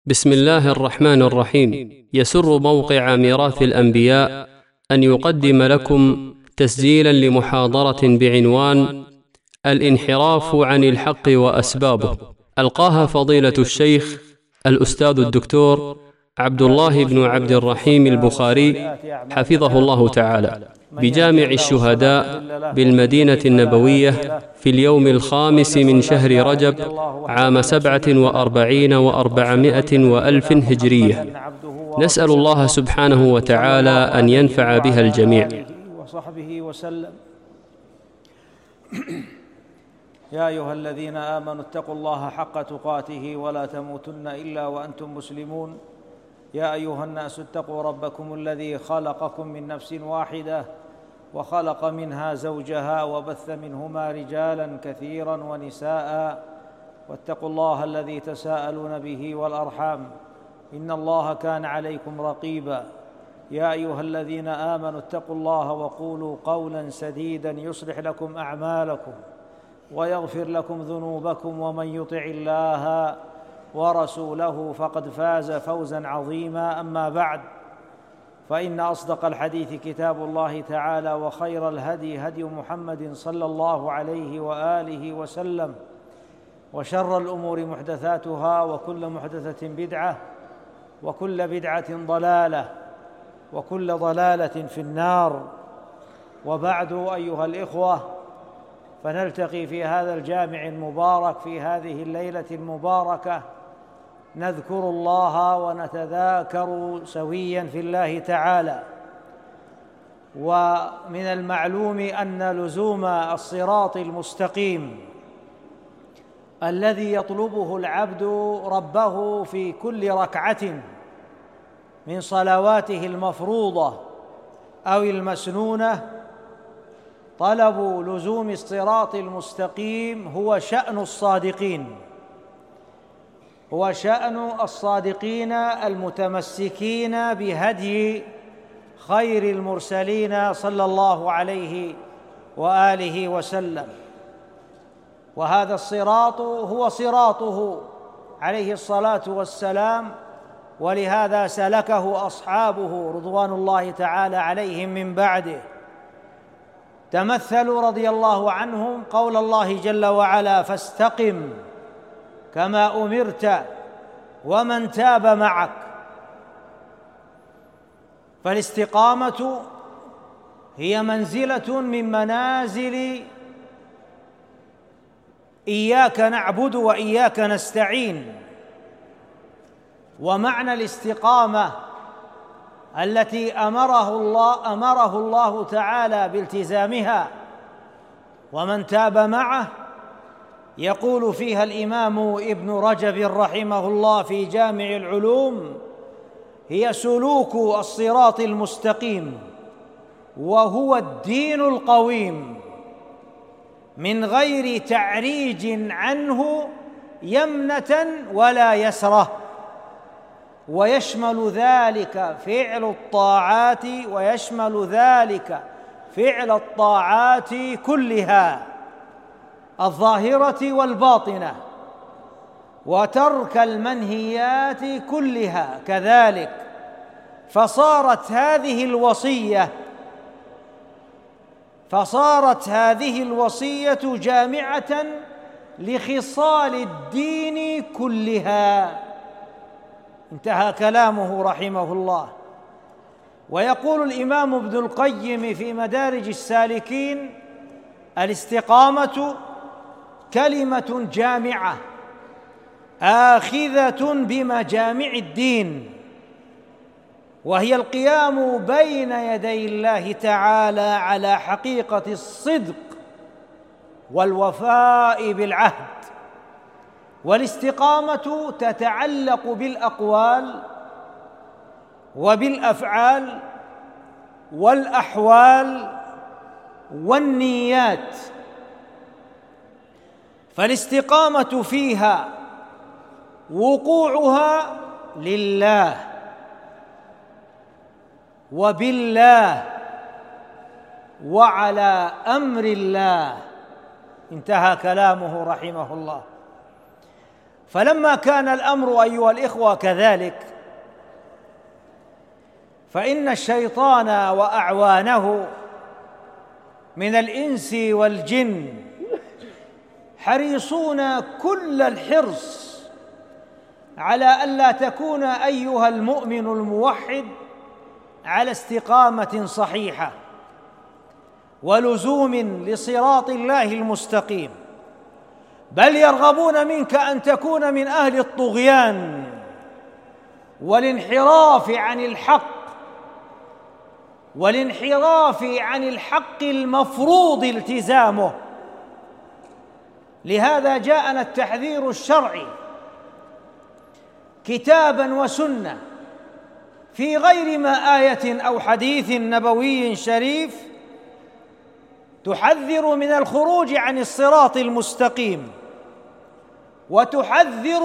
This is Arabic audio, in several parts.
بسم الله الرحمن الرحيم. يسر موقع ميراث الأنبياء أن يقدم لكم تسجيلا لمحاضرة بعنوان الانحراف عن الحق وأسبابه، ألقاها فضيلة الشيخ الأستاذ الدكتور عبد الله بن عبد الرحيم البخاري حفظه الله تعالى بجامع الشهداء بالمدينة النبوية في اليوم 5 من شهر رجب عام 47 و400 وألف هجرية. نسأل الله سبحانه وتعالى أن ينفع بها الجميع. وصحبه وسلم. يا أيها الذين آمنوا اتقوا الله حق تقاته ولا تموتن إلا وأنتم مسلمون. يا أيها الناس اتقوا ربكم الذي خلقكم من نفس واحدة وخلق منها زوجها وبث منهما رجالا كثيرا ونساء، واتقوا الله الذي تساءلون به والأرحام إن الله كان عليكم رقيبا. يا أيها الذين آمنوا اتقوا الله وقولوا قولا سديدا يصلح لكم أعمالكم ويغفر لكم ذنوبكم، ومن يطع الله ورسوله فقد فاز فوزا عظيما. أما بعد، فإن أصدق الحديث كتاب الله تعالى، وخير الهدي هدي محمد صلى الله عليه وآله وسلم، وشر الأمور محدثاتها، وكل محدثة بدعة، وكل بدعة ضلالة، وكل ضلالة في النار. وبعد، أيها الإخوة، فنلتقي في هذا الجامع المبارك في هذه الليلة المباركة، نذكر الله ونتذاكر سويا في الله تعالى. ومن المعلوم أن لزوم الصراط المستقيم الذي يطلبه العبد ربه في كل ركعة من صلواته المفروضة أو المسنونة، طلب لزوم الصراط المستقيم هو شأن الصادقين، هو شأن الصادقين المتمسكين بهدي خير المرسلين صلى الله عليه وآله وسلم. وهذا الصراط هو صراطه عليه الصلاة والسلام، ولهذا سلكه أصحابه رضوان الله تعالى عليهم من بعده. تمثلوا رضي الله عنهم قول الله جل وعلا: فاستقم كما أمرت ومن تاب معك. فالاستقامة هي منزلة من منازل إياك نعبد وإياك نستعين. ومعنى الاستقامة التي أمره الله تعالى بالتزامها ومن تاب معه، يقول فيها الإمام ابن رجب رحمه الله في جامع العلوم: هي سلوك الصراط المستقيم، وهو الدين القويم، من غير تعريج عنه يمنة ولا يسرة. ويشمل ذلك فعل الطاعات كلها الظاهرة والباطنة، وترك المنهيات كلها كذلك. فصارت هذه الوصية جامعة لخصال الدين كلها. انتهى كلامه رحمه الله. ويقول الإمام ابن القيم في مدارج السالكين: الاستقامة كلمة جامعة آخذة بمجامع الدين، وهي القيام بين يدي الله تعالى على حقيقة الصدق والوفاء بالعهد. والاستقامة تتعلق بالأقوال وبالأفعال والأحوال والنيات. فالاستقامة فيها وقوعها لله وبالله وعلى أمر الله. انتهى كلامه رحمه الله. فلما كان الأمر أيها الإخوة كذلك، فإن الشيطان وأعوانه من الإنس والجن حريصون كل الحرص على ألا تكون أيها المؤمن الموحد على استقامة صحيحة ولزوم لصراط الله المستقيم، بل يرغبون منك أن تكون من أهل الطغيان والانحراف عن الحق المفروض التزامه. لهذا جاءنا التحذير الشرعي كتابا وسنة في غير ما آية أو حديث نبوي شريف تحذر من الخروج عن الصراط المستقيم، وتحذر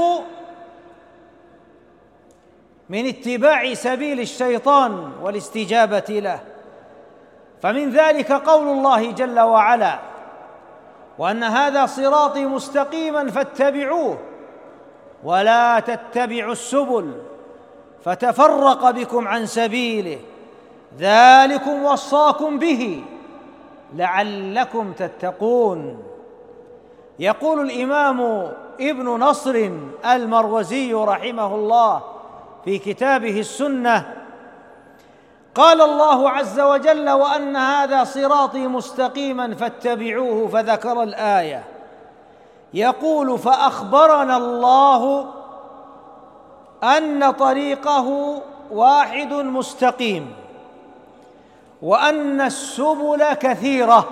من اتباع سبيل الشيطان والاستجابة له. فمن ذلك قول الله جل وعلا: وأن هذا صراطي مستقيما فاتبعوه ولا تتبعوا السبل فتفرق بكم عن سبيله ذلكم وصاكم به لعلكم تتقون. يقول الإمام ابن نصر المروزي رحمه الله في كتابه السنة: قال الله عز وجل: وأن هذا صراطي مستقيما فاتبعوه، فذكر الآية. يقول: فأخبرنا الله أن طريقه واحد مستقيم، وأن السبل كثيرة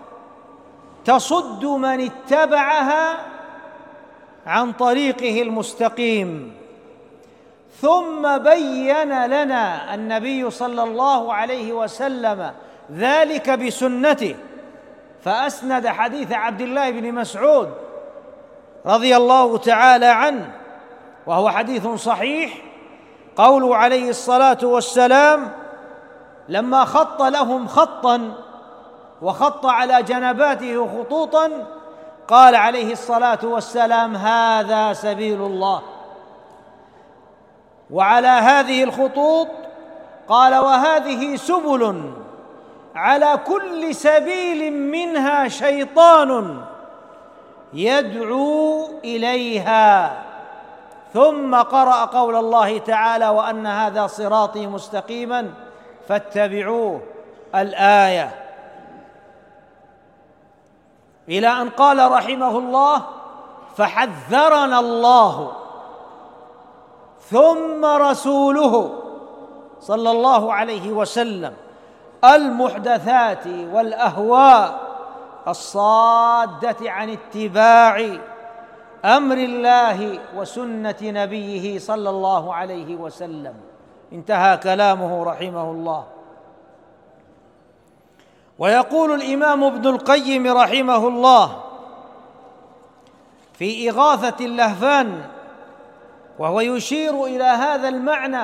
تصد من اتبعها عن طريقه المستقيم. ثم بين لنا النبي صلى الله عليه وسلم ذلك بسنته، فأسند حديث عبد الله بن مسعود رضي الله تعالى عنه، وهو حديث صحيح، قوله عليه الصلاة والسلام لما خط لهم خطا وخط على جنباته خطوطا قال عليه الصلاة والسلام: هذا سبيل الله. وعلى هذه الخطوط قال: وهذه سبل، على كل سبيل منها شيطان يدعو إليها. ثم قرأ قول الله تعالى: وأن هذا صراطي مستقيما فاتبعوه، الآية، إلى أن قال رحمه الله: فحذرنا الله ثم رسوله صلى الله عليه وسلم المحدثات والأهواء الصادة عن اتباع أمر الله وسنة نبيه صلى الله عليه وسلم. انتهى كلامه رحمه الله. ويقول الإمام ابن القيم رحمه الله في إغاثة اللهفان، وهو يشير إلى هذا المعنى،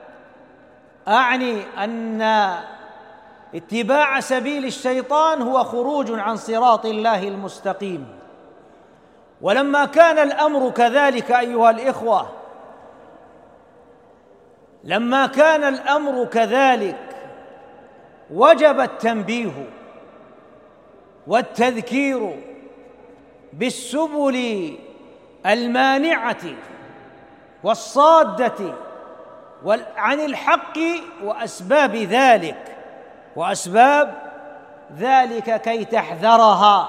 أعني أن اتباع سبيل الشيطان هو خروج عن صراط الله المستقيم. ولما كان الأمر كذلك أيها الإخوة، لما كان الأمر كذلك وجب التنبيه والتذكير بالسبل المانعة والصادة عن الحق وأسباب ذلك كي تحذرها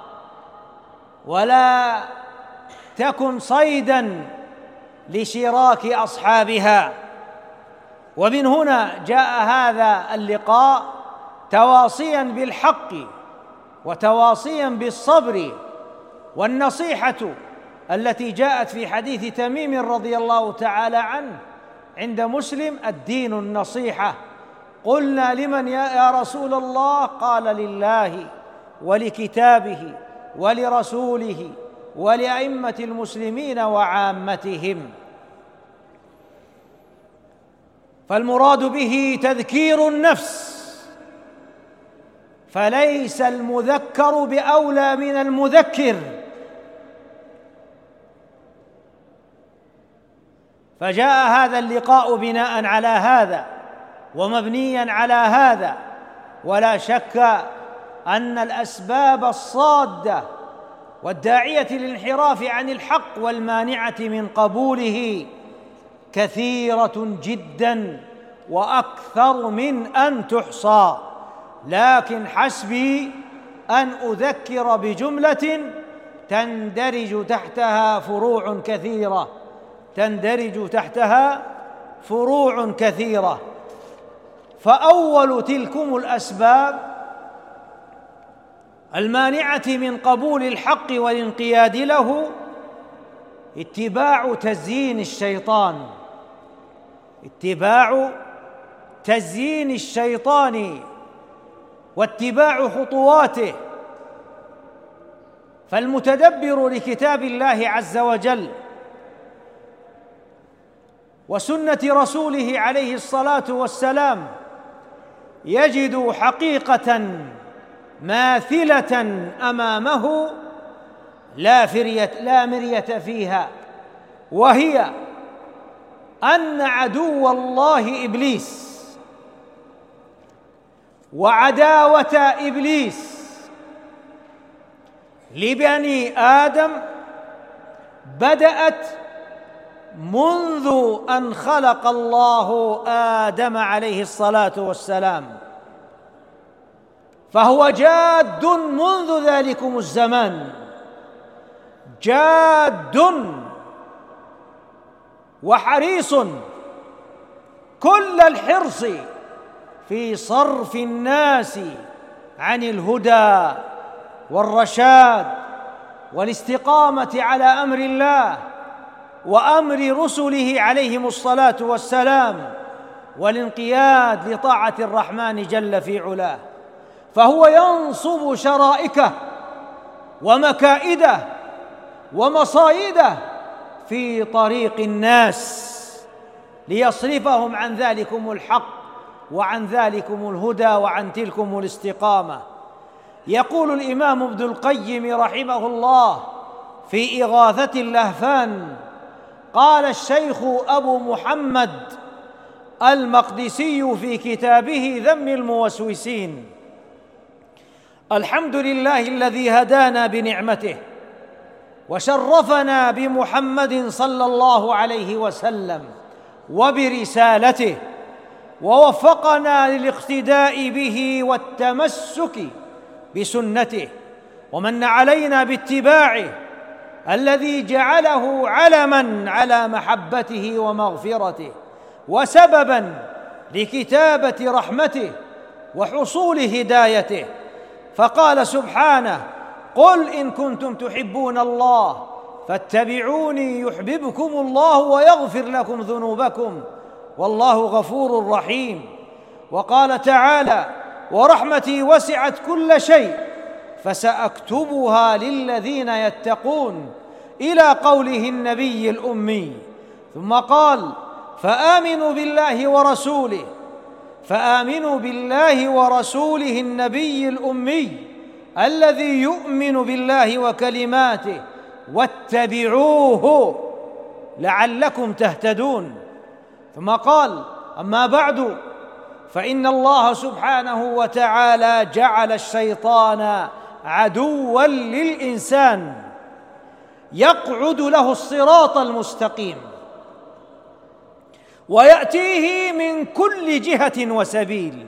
ولا تكن صيدا لشراك أصحابها. ومن هنا جاء هذا اللقاء تواصيا بالحق وتواصيا بالصبر، والنصيحة التي جاءت في حديث تميم رضي الله تعالى عنه عند مسلم: الدين النصيحة. قلنا: لمن يا رسول الله؟ قال: لله ولكتابه ولرسوله ولأئمة المسلمين وعامتهم. فالمراد به تذكير النفس، فليس المذكر بأولى من المذكر، فجاء هذا اللقاء بناء على هذا ومبنيا على هذا. ولا شك أن الأسباب الصادة والداعية للانحراف عن الحق والمانعة من قبوله كثيرة جدا وأكثر من أن تحصى، لكن حسبي أن أذكر بجملة تندرج تحتها فروع كثيرة. فأول تلكم الأسباب المانعة من قبول الحق والانقياد له اتباع تزيين الشيطان واتباع خطواته. فالمتدبر لكتاب الله عز وجل وسنة رسوله عليه الصلاة والسلام يجد حقيقة ماثلة أمامه لا مرية فيها، وهي أن عدو الله إبليس وعداوة إبليس لبني آدم بدأت منذ أن خلق الله آدم عليه الصلاة والسلام، فهو جاد منذ ذلكم الزمان، جاد وحريص كل الحرص في صرف الناس عن الهدى والرشاد والاستقامة على أمر الله وأمر رسله عليهم الصلاة والسلام والانقياد لطاعة الرحمن جل في علاه. فهو ينصب شرائكه ومكائده ومصايده في طريق الناس ليصرفهم عن ذلكم الحق وعن ذلكم الهدى وعن تلكم الاستقامة. يقول الإمام ابن القيم رحمه الله في إغاثة اللهفان: قال الشيخ أبو محمد المقدسي في كتابه ذم الموسوسين: الحمد لله الذي هدانا بنعمته وشرفنا بمحمد صلى الله عليه وسلم وبرسالته، ووفقنا للاقتداء به والتمسك بسنته، ومن علينا باتباعه الذي جعله علما على محبته ومغفرته وسببا لكتابة رحمته وحصول هدايته. فقال سبحانه: قل إن كنتم تحبون الله فاتبعوني يحببكم الله ويغفر لكم ذنوبكم والله غفور رحيم. وقال تعالى: ورحمتي وسعت كل شيء فسأكتبها للذين يتقون، إلى قوله النبي الأمي. ثم قال: فآمنوا بالله ورسوله النبي الأمي الذي يؤمن بالله وكلماته واتبعوه لعلكم تهتدون. ثم قال: أما بعد، فإن الله سبحانه وتعالى جعل الشيطان عدوا للإنسان يقعد له الصراط المستقيم ويأتيه من كل جهة وسبيل،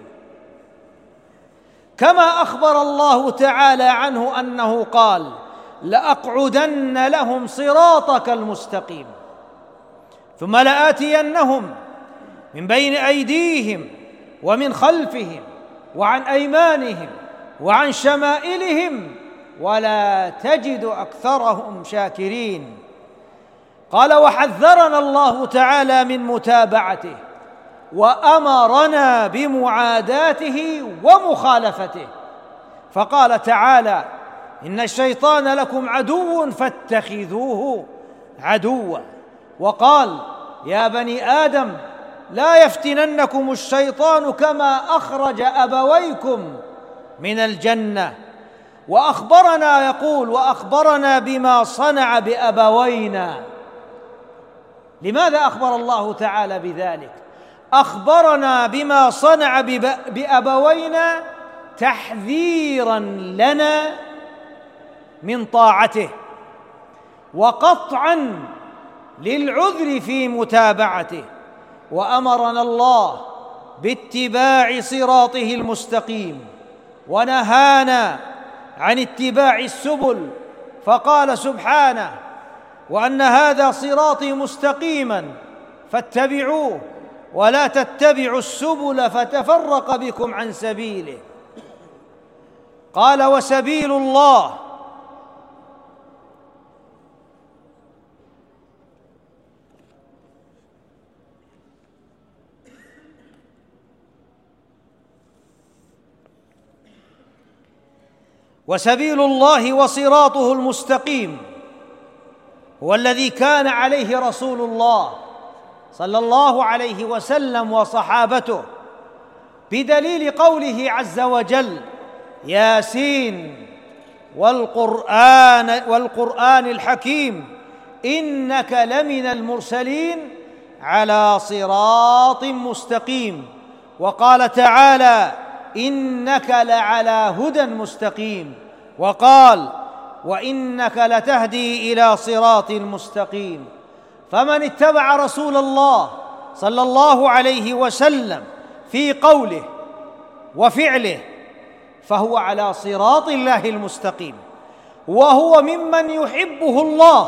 كما أخبر الله تعالى عنه أنه قال: لأقعدن لهم صراطك المستقيم ثم لآتينهم من بين أيديهم ومن خلفهم وعن أيمانهم وعن شمائلهم ولا تجد أكثرهم شاكرين. قال: وحذرنا الله تعالى من متابعته وأمرنا بمعاداته ومخالفته، فقال تعالى: إن الشيطان لكم عدو فاتخذوه عدوا. وقال: يا بني آدم لا يفتننكم الشيطان كما أخرج أبويكم من الجنة. وأخبرنا بما صنع بأبوينا، لماذا أخبر الله تعالى بذلك؟ أخبرنا بما صنع بأبوينا تحذيراً لنا من طاعته وقطعاً للعذر في متابعته، وأمرنا الله باتباع صراطه المستقيم ونهانا عن اتباع السبل، فقال سبحانه: وأن هذا صراطي مستقيما فاتبعوه ولا تتبعوا السبل فتفرق بكم عن سبيله. قال: وسبيل الله وصراطه المستقيم هو الذي كان عليه رسول الله صلى الله عليه وسلم وصحابته، بدليل قوله عز وجل: ياسين والقرآن الحكيم إنك لمن المرسلين على صراط مستقيم. وقال تعالى: إنك لعلى هدى مستقيم. وقال: وإنك لتهدي إلى صراط مستقيم. فمن اتبع رسول الله صلى الله عليه وسلم في قوله وفعله فهو على صراط الله المستقيم، وهو ممن يحبه الله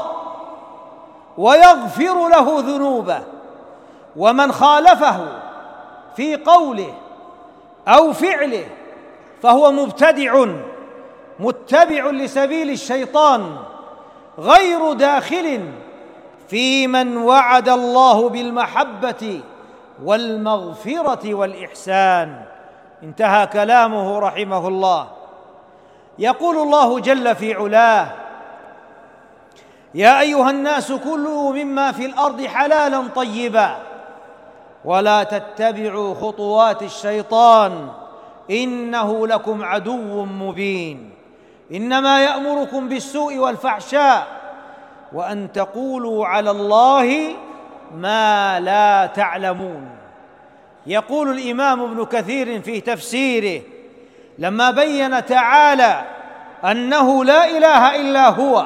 ويغفر له ذنوبه. ومن خالفه في قوله أو فعله فهو مبتدع متبع لسبيل الشيطان، غير داخل في من وعد الله بالمحبة والمغفرة والإحسان. انتهى كلامه رحمه الله. يقول الله جل في علاه: يا أيها الناس كلوا مما في الأرض حلالا طيبا ولا تتبعوا خطوات الشيطان إنه لكم عدو مبين، إنما يأمركم بالسوء والفحشاء وأن تقولوا على الله ما لا تعلمون. يقول الإمام ابن كثير في تفسيره لما بين تعالى أنه لا إله إلا هو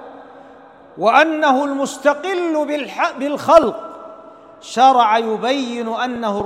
وأنه المستقل بالخلق، شرع يبين أنه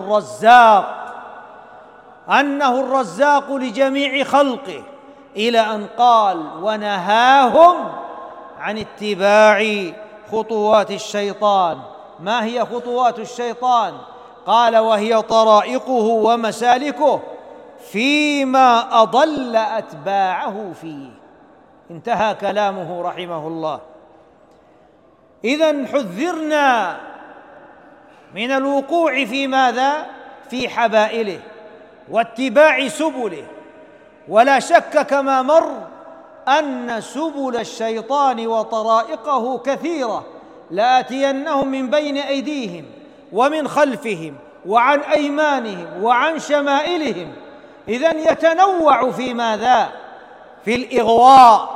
الرزاق لجميع خلقه، إلى أن قال: ونهاهم عن اتباع خطوات الشيطان. ما هي خطوات الشيطان؟ قال: وهي طرائقه ومسالكه فيما أضل أتباعه فيه. انتهى كلامه رحمه الله. إذن حذرنا من الوقوع في ماذا؟ في حبائله واتباع سبله. ولا شك كما مر أن سبل الشيطان وطرائقه كثيرة، لآتينهم من بين أيديهم ومن خلفهم وعن أيمانهم وعن شمائلهم. إذن يتنوع في ماذا؟ في الإغواء،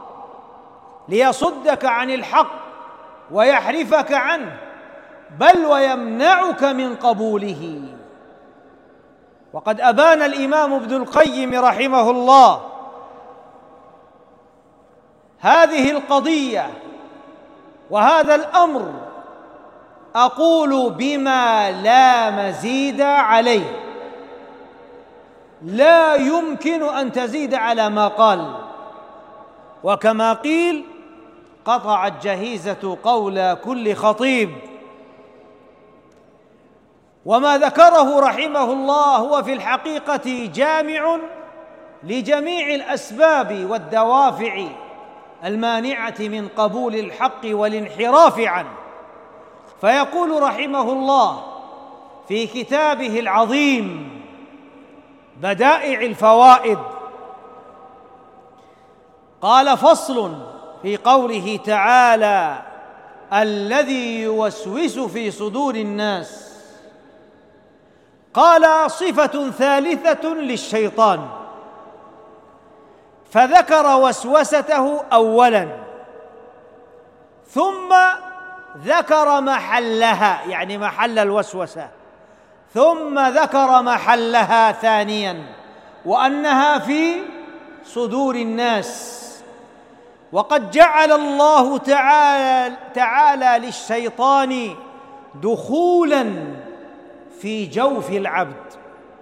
ليصدك عن الحق ويحرفك عنه، بل ويمنعك من قبوله. وقد أبان الإمام ابن القيم رحمه الله هذه القضية وهذا الأمر، أقول بما لا مزيد عليه، لا يمكن أن تزيد على ما قال. وكما قيل: قطعت جهيزة قول كل خطيب. وما ذكره رحمه الله هو في الحقيقة جامع لجميع الأسباب والدوافع المانعة من قبول الحق والانحراف عنه. فيقول رحمه الله في كتابه العظيم بدائع الفوائد، قال: فصل في قوله تعالى: الذي يوسوس في صدور الناس. قال: صفة ثالثة للشيطان، فذكر وسوسته أولا، ثم ذكر محلها يعني محل الوسوسة، ثم ذكر محلها ثانيا وأنها في صدور الناس. وقد جعل الله تعالى للشيطان دخولا في جوف العبد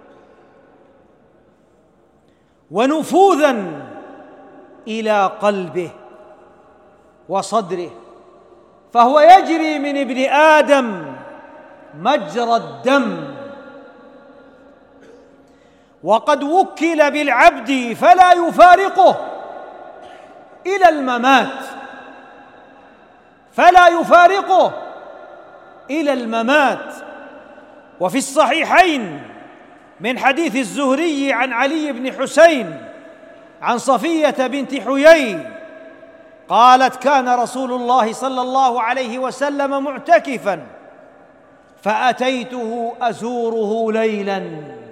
ونفوذا إلى قلبه وصدره، فهو يجري من ابن آدم مجرى الدم، وقد وكل بالعبد فلا يفارقه إلى الممات، فلا يفارقه إلى الممات. وفي الصحيحين من حديث الزهري عن علي بن حسين عن صفية بنت حيي قالت: كان رسول الله صلى الله عليه وسلم معتكفا فأتيته أزوره ليلا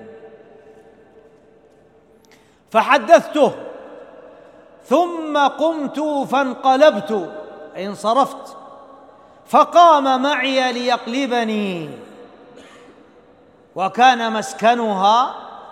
فحدثته، ثم قمت فانقلبت أي انصرفت، فقام معي ليقلبني، وكان مسكنها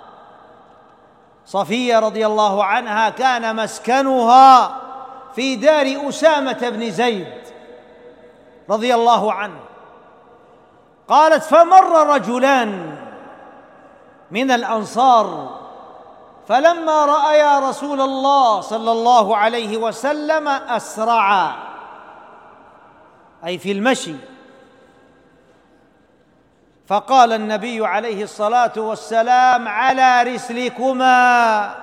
صفية رضي الله عنها كان مسكنها في دار أسامة بن زيد رضي الله عنه. قالت: فمر رجلان من الأنصار فلما رأيا رسول الله صلى الله عليه وسلم أسرعا أي في المشي، فقال النبي عليه الصلاة والسلام: على رسلكما،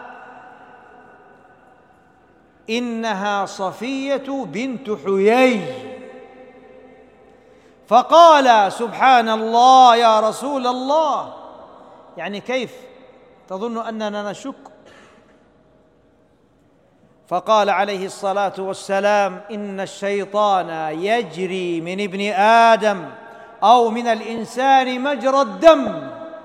إنها صفية بنت حيي. فقال: سبحان الله يا رسول الله، يعني كيف تظن أننا نشك؟ فقال عليه الصلاة والسلام: إن الشيطان يجري من ابن آدم أو من الإنسان مجرى الدم،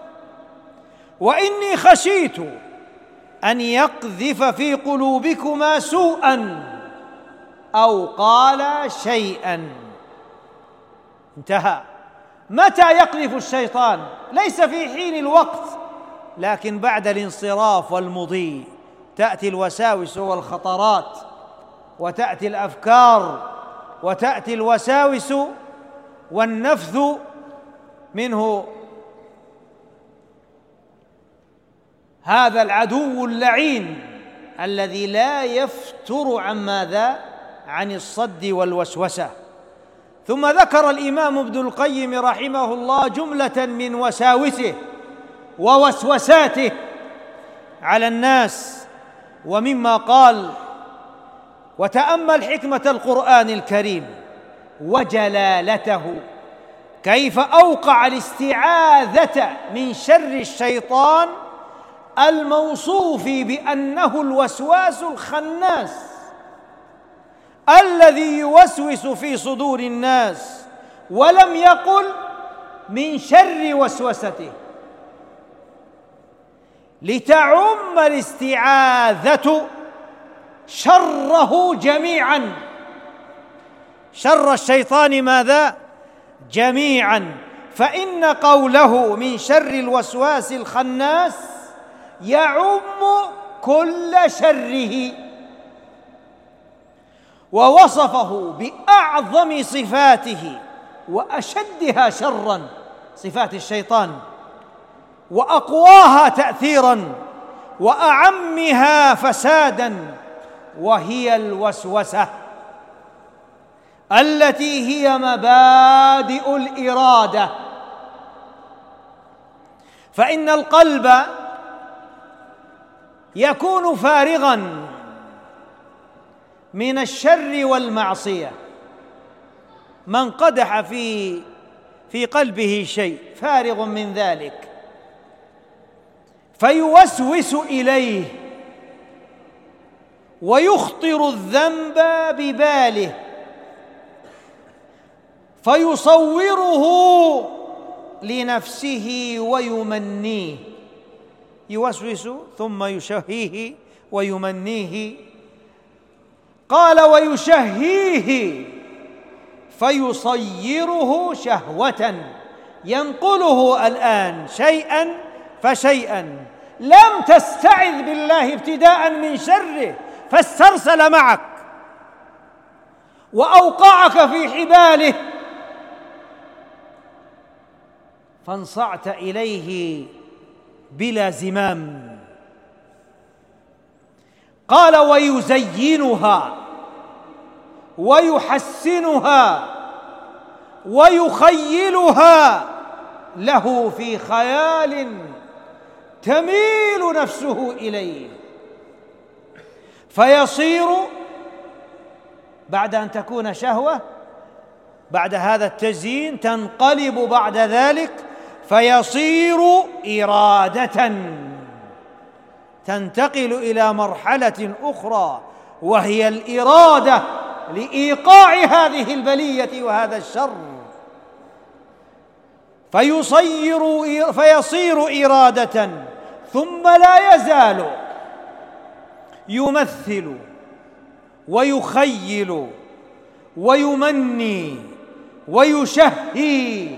وإني خشيت أن يقذف في قلوبكما سوءا أو قال شيئا. انتهى. متى يقذف الشيطان؟ ليس في حين الوقت، لكن بعد الانصراف والمضي تأتي الوساوس والخطرات، وتأتي الأفكار، وتأتي الوساوس والنفث منه هذا العدو اللعين الذي لا يفتر عن ماذا؟ عن الصد والوسوسة. ثم ذكر الإمام ابن القيم رحمه الله جملة من وساوسه ووسوساته على الناس، ومما قال: وتأمل حكمة القرآن الكريم وجلالته، كيف أوقع الاستعاذة من شر الشيطان الموصوف بأنه الوسواس الخناس الذي يوسوس في صدور الناس، ولم يقل من شر وسوسته، لتعم الاستعاذة شره جميعا، شر الشيطان ماذا؟ جميعا. فإن قوله من شر الوسواس الخناس يعم كل شره، ووصفه بأعظم صفاته وأشدها شرا، صفات الشيطان، وأقواها تأثيرا وأعمها فسادا، وهي الوسوسة التي هي مبادئ الإرادة. فإن القلب يكون فارغا من الشر والمعصية، من قدح في قلبه شيء فارغ من ذلك، فيوسوس إليه ويخطر الذنب بباله، فيصوره لنفسه ويمنيه، يوسوس ثم يشهيه ويمنيه. قال: ويشهيه فيصيره شهوة، ينقله الآن شيئا فشيئا. لم تستعذ بالله ابتداء من شره فاسترسل معك وأوقعك في حباله فانصعت إليه بلا زمام. قال: ويزينها ويحسنها ويخيلها له في خيال تميل نفسه إليه، فيصير بعد أن تكون شهوة، بعد هذا التزيين تنقلب بعد ذلك فيصير إرادة، تنتقل إلى مرحلة أخرى وهي الإرادة لإيقاع هذه البلية وهذا الشر. فيصير إرادة، ثم لا يزال يمثل ويخيل ويمني ويشهي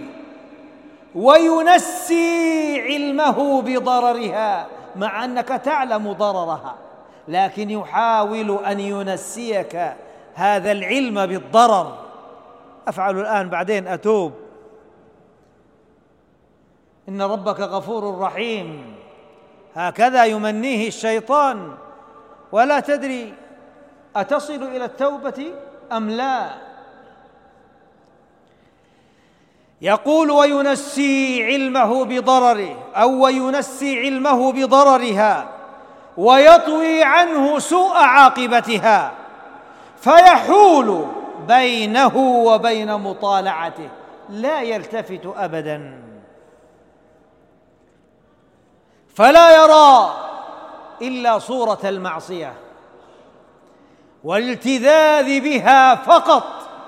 وينسي علمه بضررها، مع أنك تعلم ضررها، لكن يحاول أن ينسيك هذا العلم بالضرر. أفعل الآن بعدين أتوب، إن ربك غفور رحيم. هكذا يمنيه الشيطان، ولا تدري أتصل إلى التوبة أم لا. يقول: وينسي علمه بضرره، أو وينسي علمه بضررها، ويطوي عنه سوء عاقبتها، فيحول بينه وبين مطالعته، لا يلتفت أبداً، فلا يرى إلا صورة المعصية والالتذاذ بها فقط،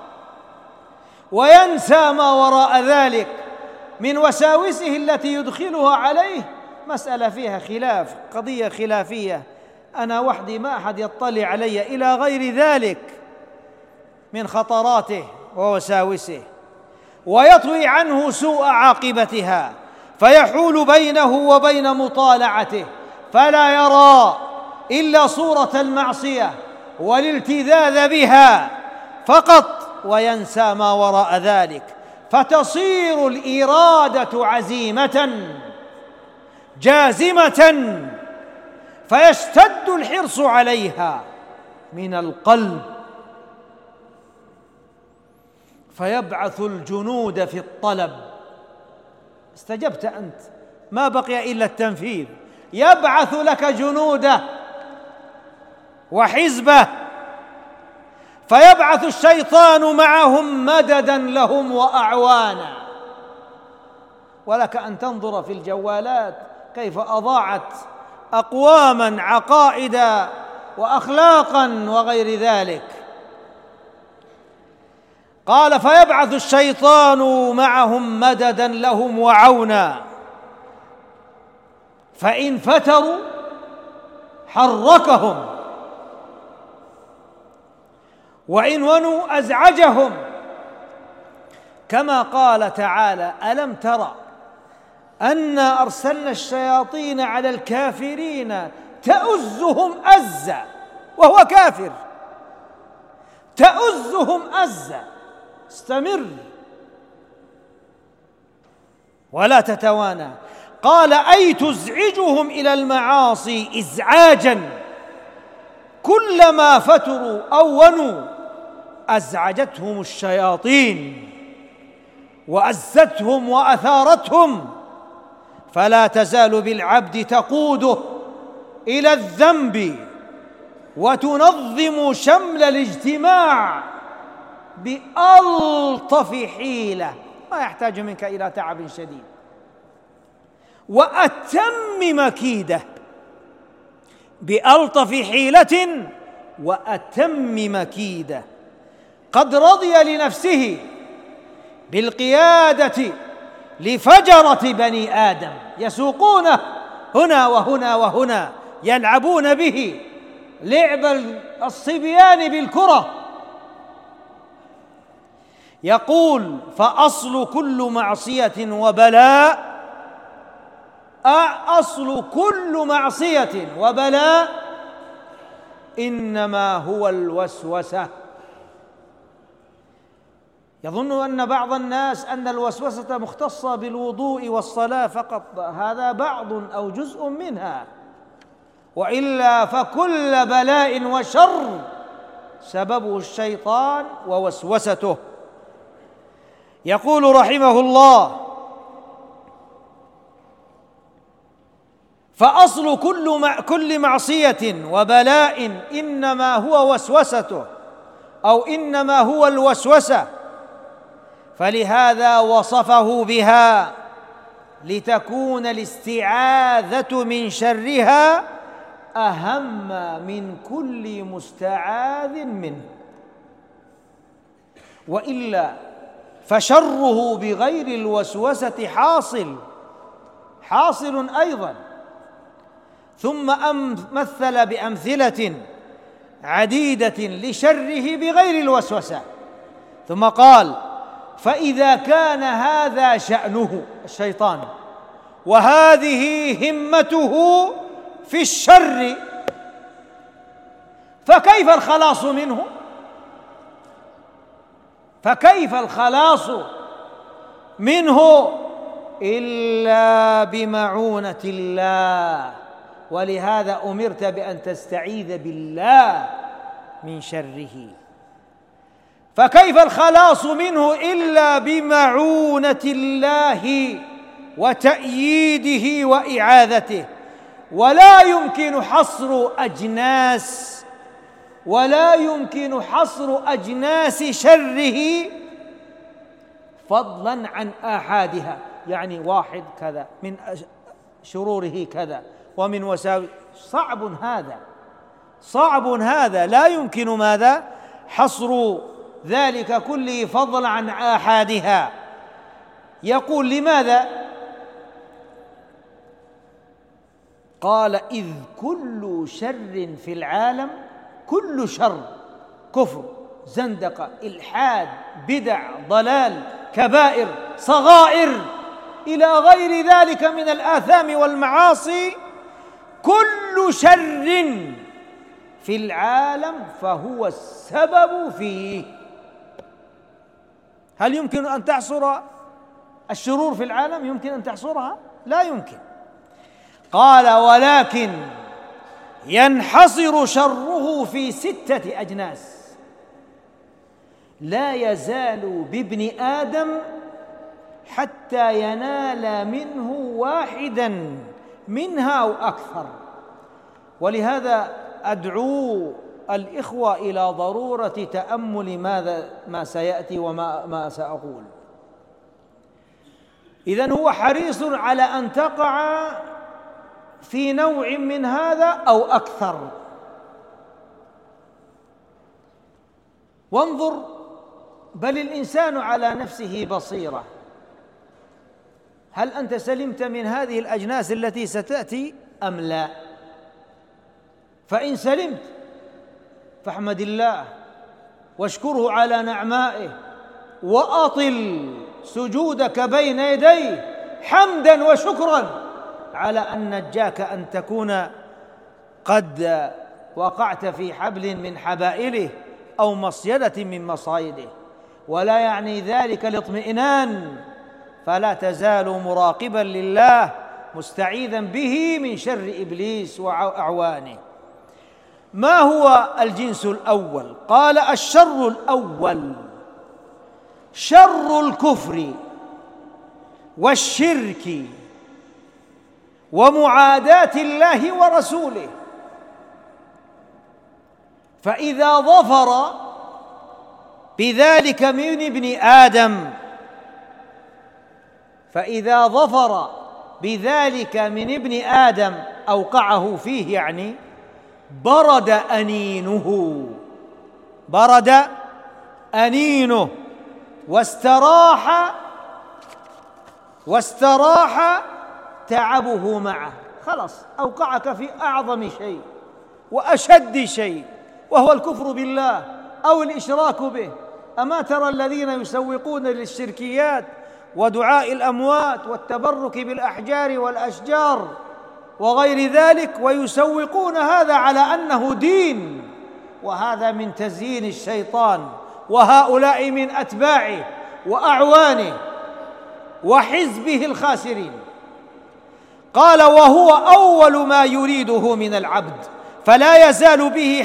وينسى ما وراء ذلك من وساوسه التي يدخلها عليه. مسألة فيها خلاف، قضية خلافية، أنا وحدي ما أحد يطلع علي، إلى غير ذلك من خطراته ووساوسه. ويطوي عنه سوء عاقبتها، فيحول بينه وبين مطالعته، فلا يرى إلا صورة المعصية والالتذاذ بها فقط، وينسى ما وراء ذلك، فتصير الإرادة عزيمة جازمة، فيشتد الحرص عليها من القلب، فيبعث الجنود في الطلب. استجبت أنت، ما بقي إلا التنفيذ. يبعث لك جنوده وحزبه، فيبعث الشيطان معهم مددا لهم وأعوانا. ولك أن تنظر في الجوالات كيف أضاعت أقواما عقائد وأخلاقا وغير ذلك. قال: فيبعث الشيطان معهم مددا لهم وعونا، فإن فتروا حركهم، وإن ونوا أزعجهم، كما قال تعالى: ألم ترى أنا أرسلنا الشياطين على الكافرين تؤزهم أزا، وهو كافر، تؤزهم أزا. استمر ولا تتوانى. قال: أي تزعجهم إلى المعاصي إزعاجا، كلما فتروا أو ونوا أزعجتهم الشياطين وأزتهم وأثارتهم، فلا تزال بالعبد تقوده إلى الذنب وتنظم شمل الاجتماع بألطف حيلة، ما يحتاج منك إلى تعب شديد، وأتم مكيدة، بألطف حيلة وأتم مكيدة. قد رضي لنفسه بالقيادة لفجرة بني آدم، يسوقونه هنا وهنا وهنا، يلعبون به لعب الصبيان بالكرة، يقول: فأصل كل معصية وبلاء، أصل كل معصية وبلاء إنما هو الوسوسة. يظن أن بعض الناس أن الوسوسة مختصة بالوضوء والصلاة فقط، هذا بعض أو جزء منها، وإلا فكل بلاء وشر سببه الشيطان ووسوسته. يقول رحمه الله: فأصل كل معصية وبلاء إنما هو وسوسته، أو إنما هو الوسوسة، فلهذا وصفه بها لتكون الاستعاذة من شرها أهم من كل مستعاذ منه، وإلا فشره بغير الوسوسة حاصل أيضا. ثم مثل بأمثلة عديدة لشره بغير الوسوسة، ثم قال: فإذا كان هذا شأنه الشيطان وهذه همته في الشر، فكيف الخلاص منه؟ فكيف الخلاص منه إلا بمعونة الله، ولهذا أمرت بأن تستعيذ بالله من شره. فكيف الخلاص منه إلا بمعونة الله وتأييده وإعاذته، ولا يمكن حصر أجناس شره فضلا عن آحادها، يعني واحد كذا من شروره كذا ومن وساوس، صعب هذا، لا يمكن ماذا؟ حصر ذلك كله فضلا عن آحادها. يقول: لماذا؟ قال: إذ كل شر في العالم، كل شر، كفر، زندقة، إلحاد، بدع، ضلال، كبائر، صغائر، إلى غير ذلك من الآثام والمعاصي، كل شر في العالم فهو السبب فيه. هل يمكن أن تحصر الشرور في العالم؟ يمكن أن تحصرها؟ لا يمكن. قال: ولكن ينحصر شره في 6 أجناس لا يزال بابن آدم حتى ينال منه واحدا منها أو أكثر. ولهذا أدعو الإخوة إلى ضرورة تأمل ما سيأتي وما سأقول. إذن هو حريص على أن تقع في نوع من هذا أو أكثر. وانظر، بل الإنسان على نفسه بصيرة. هل أنت سلمت من هذه الأجناس التي ستأتي أم لا؟ فإن سلمت فاحمد الله واشكره على نعمائه، وأطل سجودك بين يديه حمدا وشكرا على أن نجاك أن تكون قد وقعت في حبل من حبائله أو مصيدة من مصايده. ولا يعني ذلك الاطمئنان، فلا تزال مراقبا لله مستعيذا به من شر إبليس وأعوانه. ما هو الجنس الأول؟ قال: الشر الأول شر الكفر والشرك ومعاداة الله ورسوله. فإذا ظفر بذلك من ابن آدم، فإذا ظفر بذلك من ابن آدم أوقعه فيه، يعني برد أنينه واستراح تعبه معه. خلاص، أوقعك في أعظم شيء وأشد شيء، وهو الكفر بالله أو الإشراك به أما ترى الذين يسوقون للشركيات ودعاء الأموات والتبرك بالأحجار والأشجار وغير ذلك، ويسوقون هذا على أنه دين، وهذا من تزيين الشيطان، وهؤلاء من أتباعه وأعوانه وحزبه الخاسرين. قال: وهو أول ما يريده من العبد، فلا يزال به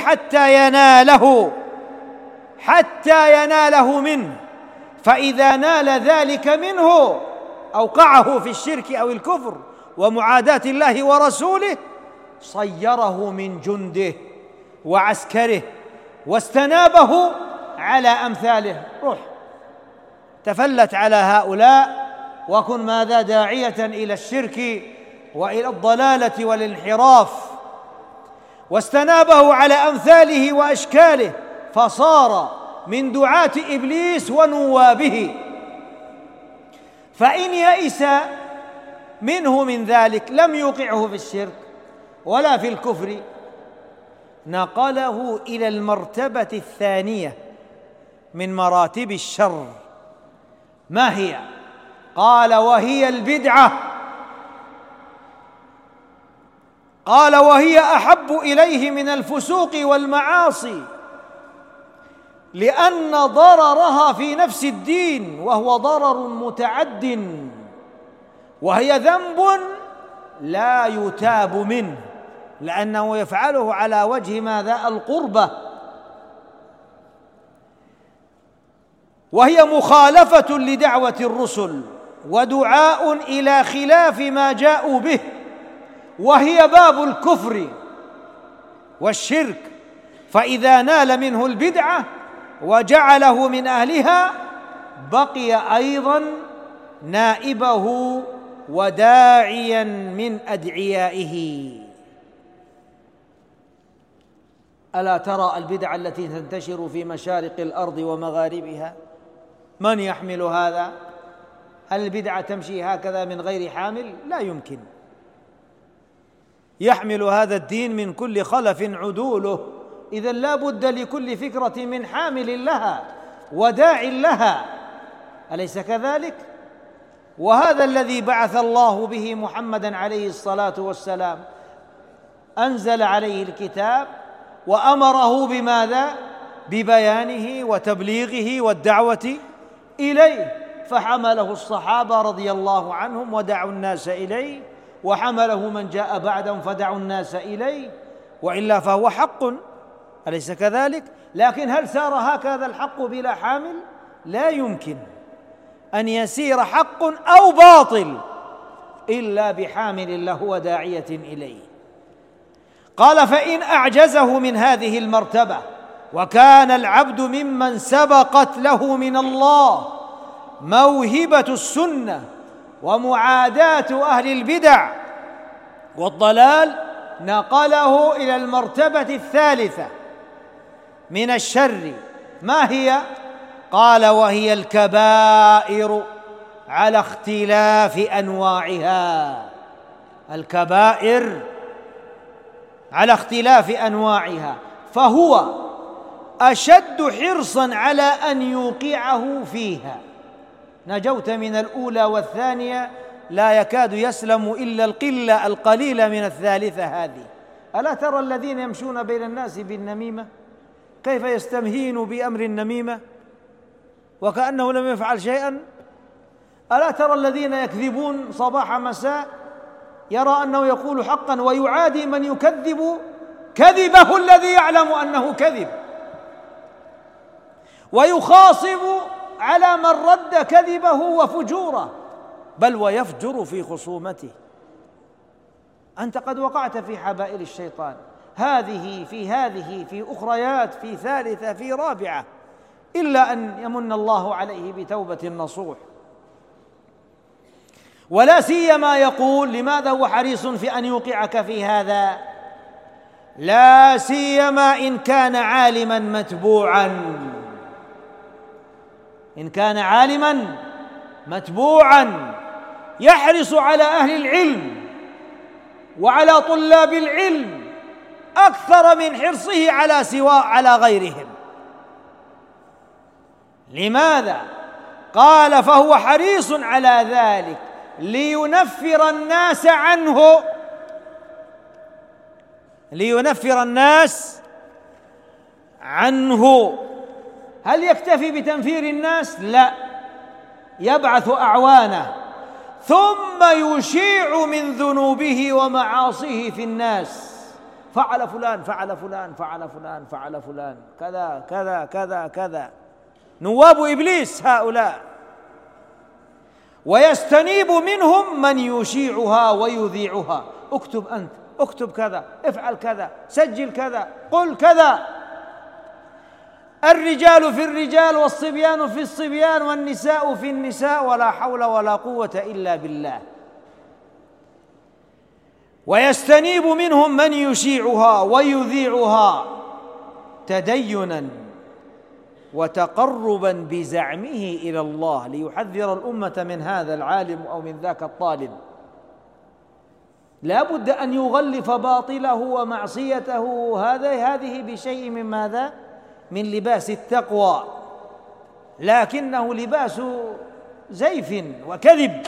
حتى يناله منه، فإذا نال ذلك منه أوقعه في الشرك أو الكفر ومعاداة الله ورسوله، صيره من جنده وعسكره واستنابه على أمثاله. روح تفلت على هؤلاء وكن ماذا؟ داعية إلى الشرك وإلى الضلالة والانحراف، واستنابه على أمثاله وأشكاله، فصار من دعاة إبليس ونوابه. فإن يئس منه من ذلك لم يوقعه في الشرك ولا في الكفر، نقله إلى المرتبة الثانية من مراتب الشر. ما هي؟ قال: وهي البدعة. قال: وهي أحب إليه من الفسوق والمعاصي، لأن ضررها في نفس الدين، وهو ضرر متعد، وهي ذنب لا يتاب منه، لأنه يفعله على وجه ماذا؟ القربة. وهي مخالفة لدعوة الرسل ودعاء إلى خلاف ما جاءوا به، وهي باب الكفر والشرك. فإذا نال منه البدعة وجعله من أهلها بقي أيضا نائبه وداعيا من أدعيائه. ألا ترى البدع التي تنتشر في مشارق الأرض ومغاربها؟ من يحمل هذا؟ هل البدعة تمشي هكذا من غير حامل؟ لا يمكن. يحمل هذا الدين من كل خلف عدوله، إذن لا بد لكل فكرة من حامل لها وداع لها، أليس كذلك؟ وهذا الذي بعث الله به محمدًا عليه الصلاة والسلام، أنزل عليه الكتاب وأمره بماذا؟ ببيانه وتبليغه والدعوة إليه، فحمله الصحابة رضي الله عنهم ودعوا الناس إليه، وحمله من جاء بعدهم فدعوا الناس إليه، وإلا فهو حق، أليس كذلك؟ لكن هل سار هكذا الحق بلا حامل؟ لا يمكن أن يسير حق أو باطل إلا بحامل له وداعية إليه. قال: فإن أعجزه من هذه المرتبة وكان العبد ممن سبقت له من الله موهبة السنة ومعاداة أهل البدع والضلال، نقله إلى المرتبة الثالثة من الشر. ما هي؟ قال: وهي الكبائر على اختلاف أنواعها. الكبائر على اختلاف أنواعها، فهو أشد حرصاً على أن يوقعه فيها. نجوت من الأولى والثانية، لا يكاد يسلم إلا القلة القليلة من الثالثة هذه. ألا ترى الذين يمشون بين الناس بالنميمة كيف يستمهين بأمر النميمة وكأنه لم يفعل شيئا؟ ألا ترى الذين يكذبون صباح مساء، يرى أنه يقول حقا ويعادي من يكذب كذبه الذي يعلم أنه كذب، ويخاصم على من رد كذبه وفجوره، بل ويفجر في خصومته. أنت قد وقعت في حبائل الشيطان، هذه في أخريات، في ثالثة، في رابعة، إلا أن يمن الله عليه بتوبة نصوح. ولا سيما يقول لماذا هو حريص في أن يوقعك في هذا؟ لا سيما إن كان عالما متبوعا، إن كان عالما متبوعا يحرص على أهل العلم وعلى طلاب العلم أكثر من حرصه على غيرهم. لماذا؟ قال فهو حريص على ذلك لينفر الناس عنه، لينفر الناس عنه. هل يكتفي بتنفير الناس؟ لا، يبعث أعوانه ثم يشيع من ذنوبه ومعاصيه في الناس. فعل فلان فعل فلان فعل فلان فعل فلان كذا كذا كذا كذا، نواب إبليس هؤلاء. ويستنيب منهم من يشيعها ويذيعها. اكتب أنت، اكتب كذا، افعل كذا، سجل كذا، قل كذا. الرجال في الرجال والصبيان في الصبيان والنساء في النساء، ولا حول ولا قوة إلا بالله. ويستنيب منهم من يشيعها ويذيعها تدينا وتقربا بزعمه إلى الله، ليحذر الأمة من هذا العالم أو من ذاك الطالب. لا بد أن يغلف باطله ومعصيته هذه بشيء من ماذا؟ من لباس التقوى، لكنه لباس زيف وكذب.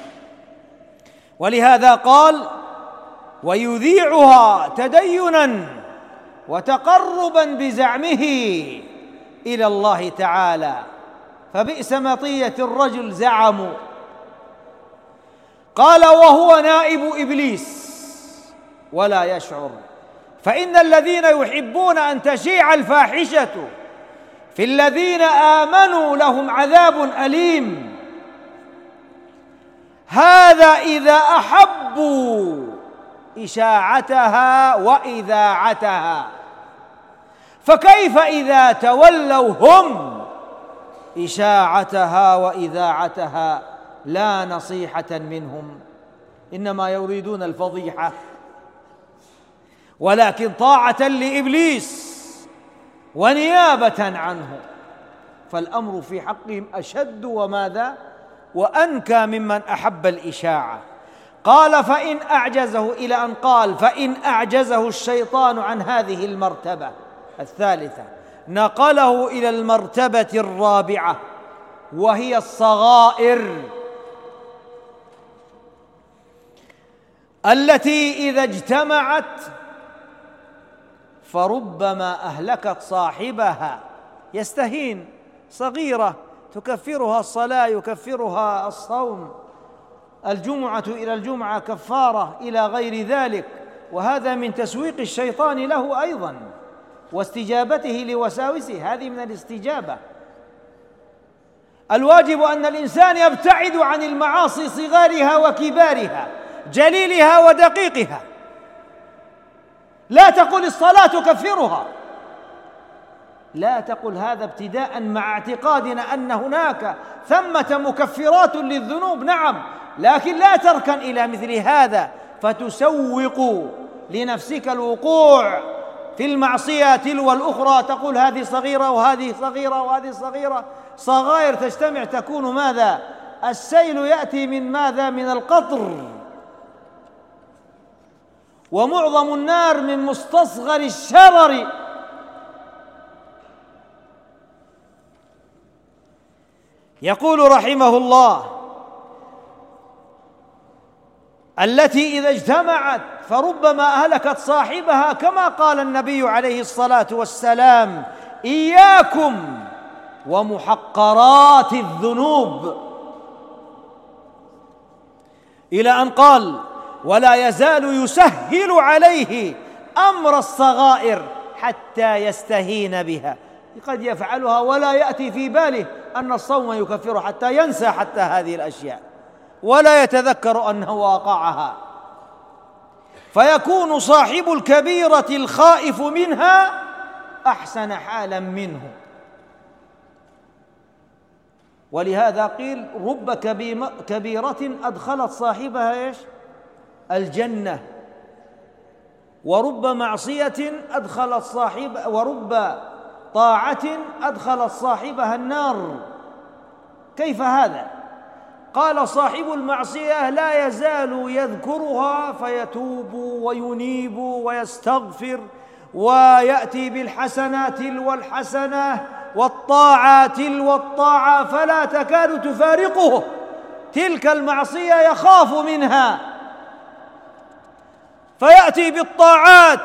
ولهذا قال ويذيعها تدينا وتقربا بزعمه إلى الله تعالى. فبئس مطية الرجل زعموا. قال وهو نائب إبليس ولا يشعر. فإن الذين يحبون أن تشيع الفاحشة في الذين آمنوا لهم عذاب أليم. هذا إذا أحبوا إشاعتها وإذاعتها، فكيف إذا تولوا هم إشاعتها وإذاعتها لا نصيحة منهم، إنما يريدون الفضيحة، ولكن طاعة لإبليس ونيابة عنه. فالأمر في حقهم أشد وماذا؟ وأنكى ممن أحب الإشاعة. قال فإن أعجزه، إلى أن قال فإن أعجزه الشيطان عن هذه المرتبة الثالثة نقله إلى المرتبة الرابعة، وهي الصغائر التي إذا اجتمعت فربما أهلكت صاحبها. يستهين، صغيرة تكفرها الصلاة، يكفرها الصوم، الجمعة إلى الجمعة كفارة، إلى غير ذلك. وهذا من تسويق الشيطان له أيضا واستجابته لوساوسه، هذه من الاستجابة. الواجب أن الإنسان يبتعد عن المعاصي صغارها وكبارها، جليلها ودقيقها. لا تقل الصلاة تكفرها، لا تقل هذا ابتداء، مع اعتقادنا أن هناك ثمة مكفرات للذنوب، نعم، لكن لا تركن إلى مثل هذا فتسوق لنفسك الوقوع في المعصية تلو الأخرى، تقول هذه صغيرة وهذه صغيرة وهذه صغيرة. صغائر تجتمع تكون ماذا؟ السيل يأتي من ماذا؟ من القطر. ومعظم النار من مستصغر الشرر. يقول رحمه الله التي إذا اجتمعت فربما أهلكت صاحبها، كما قال النبي عليه الصلاة والسلام إياكم ومحقرات الذنوب، إلى أن قال ولا يزال يسهل عليه أمر الصغائر حتى يستهين بها. قد يفعلها ولا يأتي في باله أن الصوم يكفره، حتى ينسى حتى هذه الأشياء ولا يتذكر أنه واقعها، فيكون صاحب الكبيرة الخائف منها أحسن حالا منه. ولهذا قيل رب كبيرة أدخلت صاحبها إيش؟ الجنة، ورب معصية أدخلت صاحبها، ورب طاعة أدخلت صاحبها النار. كيف هذا؟ قال صاحب المعصية لا يزال يذكرها فيتوب وينيب ويستغفر ويأتي بالحسنات والحسنة والطاعة تلو الطاعة فلا تكاد تفارقه، تلك المعصية يخاف منها فيأتي بالطاعات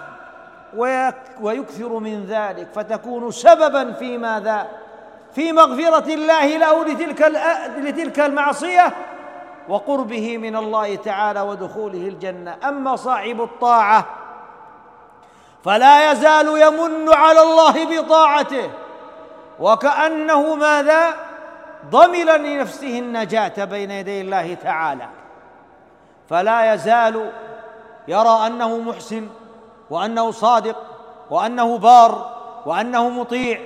ويكثر من ذلك، فتكون سببا في ماذا؟ في مغفرة الله له لتلك المعصية وقربه من الله تعالى ودخوله الجنة. أما صاحب الطاعة فلا يزال يمن على الله بطاعته وكأنه ماذا؟ ضمن لنفسه النجاة بين يدي الله تعالى، فلا يزال يرى أنه محسن وأنه صادق وأنه بار وأنه مطيع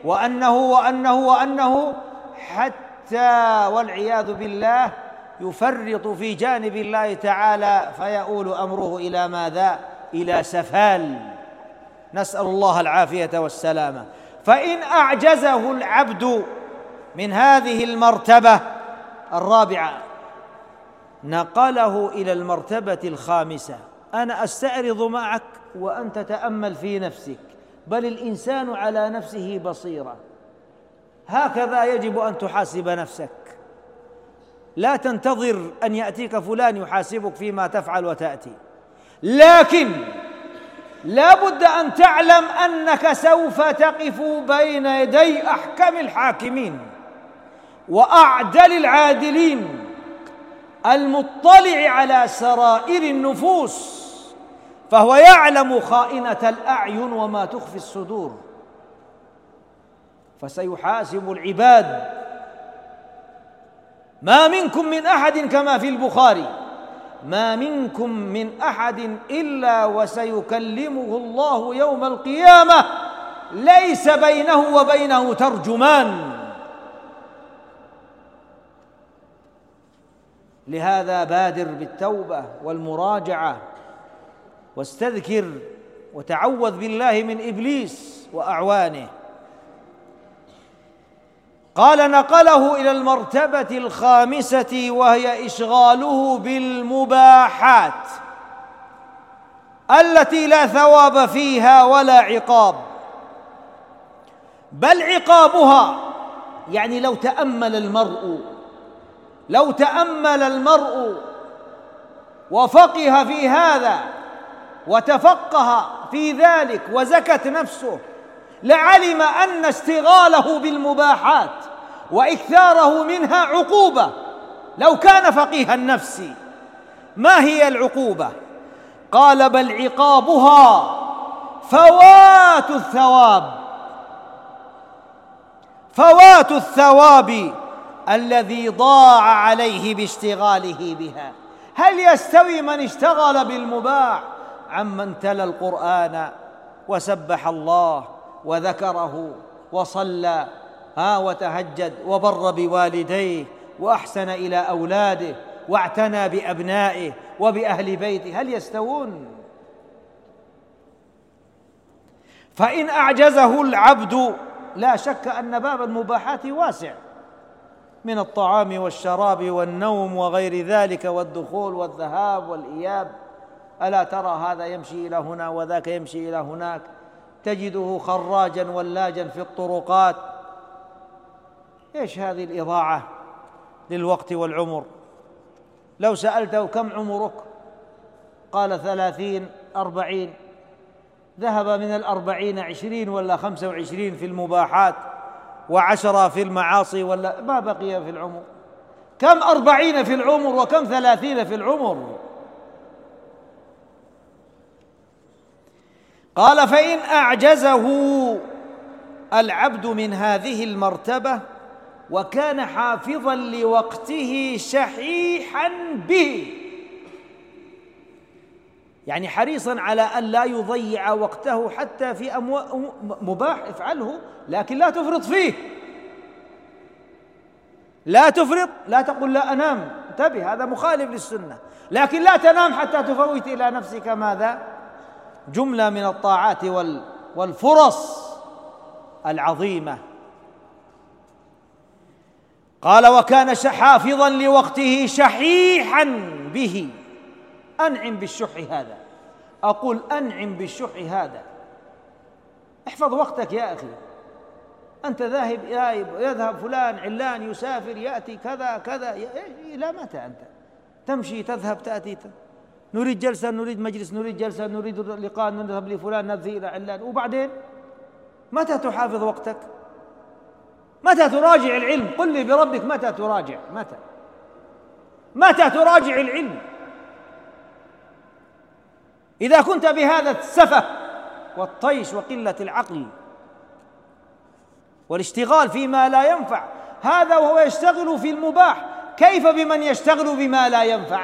وأنه حتى والعياذ بالله يفرط في جانب الله تعالى فيؤول أمره إلى ماذا؟ إلى سفال، نسأل الله العافية والسلامة. فإن أعجزه العبد من هذه المرتبة الرابعة نقله إلى المرتبة الخامسة. أنا أستعرض معك وأنت تتأمل في نفسك، بل الإنسان على نفسه بصيرة، هكذا يجب أن تحاسب نفسك، لا تنتظر أن يأتيك فلان يحاسبك فيما تفعل وتأتي، لكن لا بد أن تعلم أنك سوف تقف بين يدي أحكم الحاكمين وأعدل العادلين المطلع على سرائر النفوس، فهو يعلم خائنة الأعين وما تخفي الصدور، فسيحاسب العباد. ما منكم من أحد كما في البخاري ما منكم من أحد إلا وسيكلمه الله يوم القيامة ليس بينه وبينه ترجمان. لهذا بادر بالتوبة والمراجعة واستذكر وتعوذ بالله من إبليس وأعوانه. قال نقله إلى المرتبة الخامسة وهي إشغاله بالمباحات التي لا ثواب فيها ولا عقاب، بل عقابها، يعني لو تأمل المرء وفقه في هذا وتفقه في ذلك وزكت نفسه لعلم أن اشتغاله بالمباحات وإكثاره منها عقوبة لو كان فقيها النفس. ما هي العقوبة؟ قال بل عقابها فوات الثواب الذي ضاع عليه باشتغاله بها. هل يستوي من اشتغل بالمباح عمن تلا القرآن وسبح الله وذكره وصلى وتهجد وبر بوالديه وأحسن إلى أولاده واعتنى بأبنائه وبأهل بيته؟ هل يستوون؟ فإن أعجزه العبد لا شك أن باب المباحات واسع، من الطعام والشراب والنوم وغير ذلك والدخول والذهاب والإياب. ألا ترى هذا يمشي إلى هنا وذاك يمشي إلى هناك، تجده خراجا ولاجا في الطرقات. إيش هذه الإضاعة للوقت والعمر؟ لو سألته كم عمرك قال 30 40، ذهب من 40 20 ولا 25 في المباحات و10 في المعاصي، ولا ما بقي في العمر. كم 40 في العمر وكم 30 في العمر؟ قال فإن أعجزه العبد من هذه المرتبة وكان حافظا لوقته شحيحا به، يعني حريصا على أن لا يضيع وقته حتى في مباح افعله، لكن لا تفرط فيه، لا تفرط، لا تقل لا أنام، انتبه هذا مخالف للسنة، لكن لا تنام حتى تفوت إلى نفسك ماذا؟ جملة من الطاعات والفرص العظيمة. قال وكان حافظا لوقته شحيحا به. أنعم بالشح هذا، أقول أنعم بالشح هذا، احفظ وقتك يا أخي، أنت ذاهب، يذهب فلان علان يسافر يأتي كذا كذا، إلى متى أنت تمشي تذهب تأتي؟ نريد جلسة، نريد مجلس، نريد جلسة، نريد لقاء، نذهب لفلان، نذهب إلى علان، وبعدين متى تحافظ وقتك؟ متى تراجع العلم؟ قل لي بربك متى تراجع؟ متى تراجع العلم؟ إذا كنت بهذا السفه والطيش وقلة العقل والاشتغال فيما لا ينفع، هذا وهو يشتغل في المباح، كيف بمن يشتغل بما لا ينفع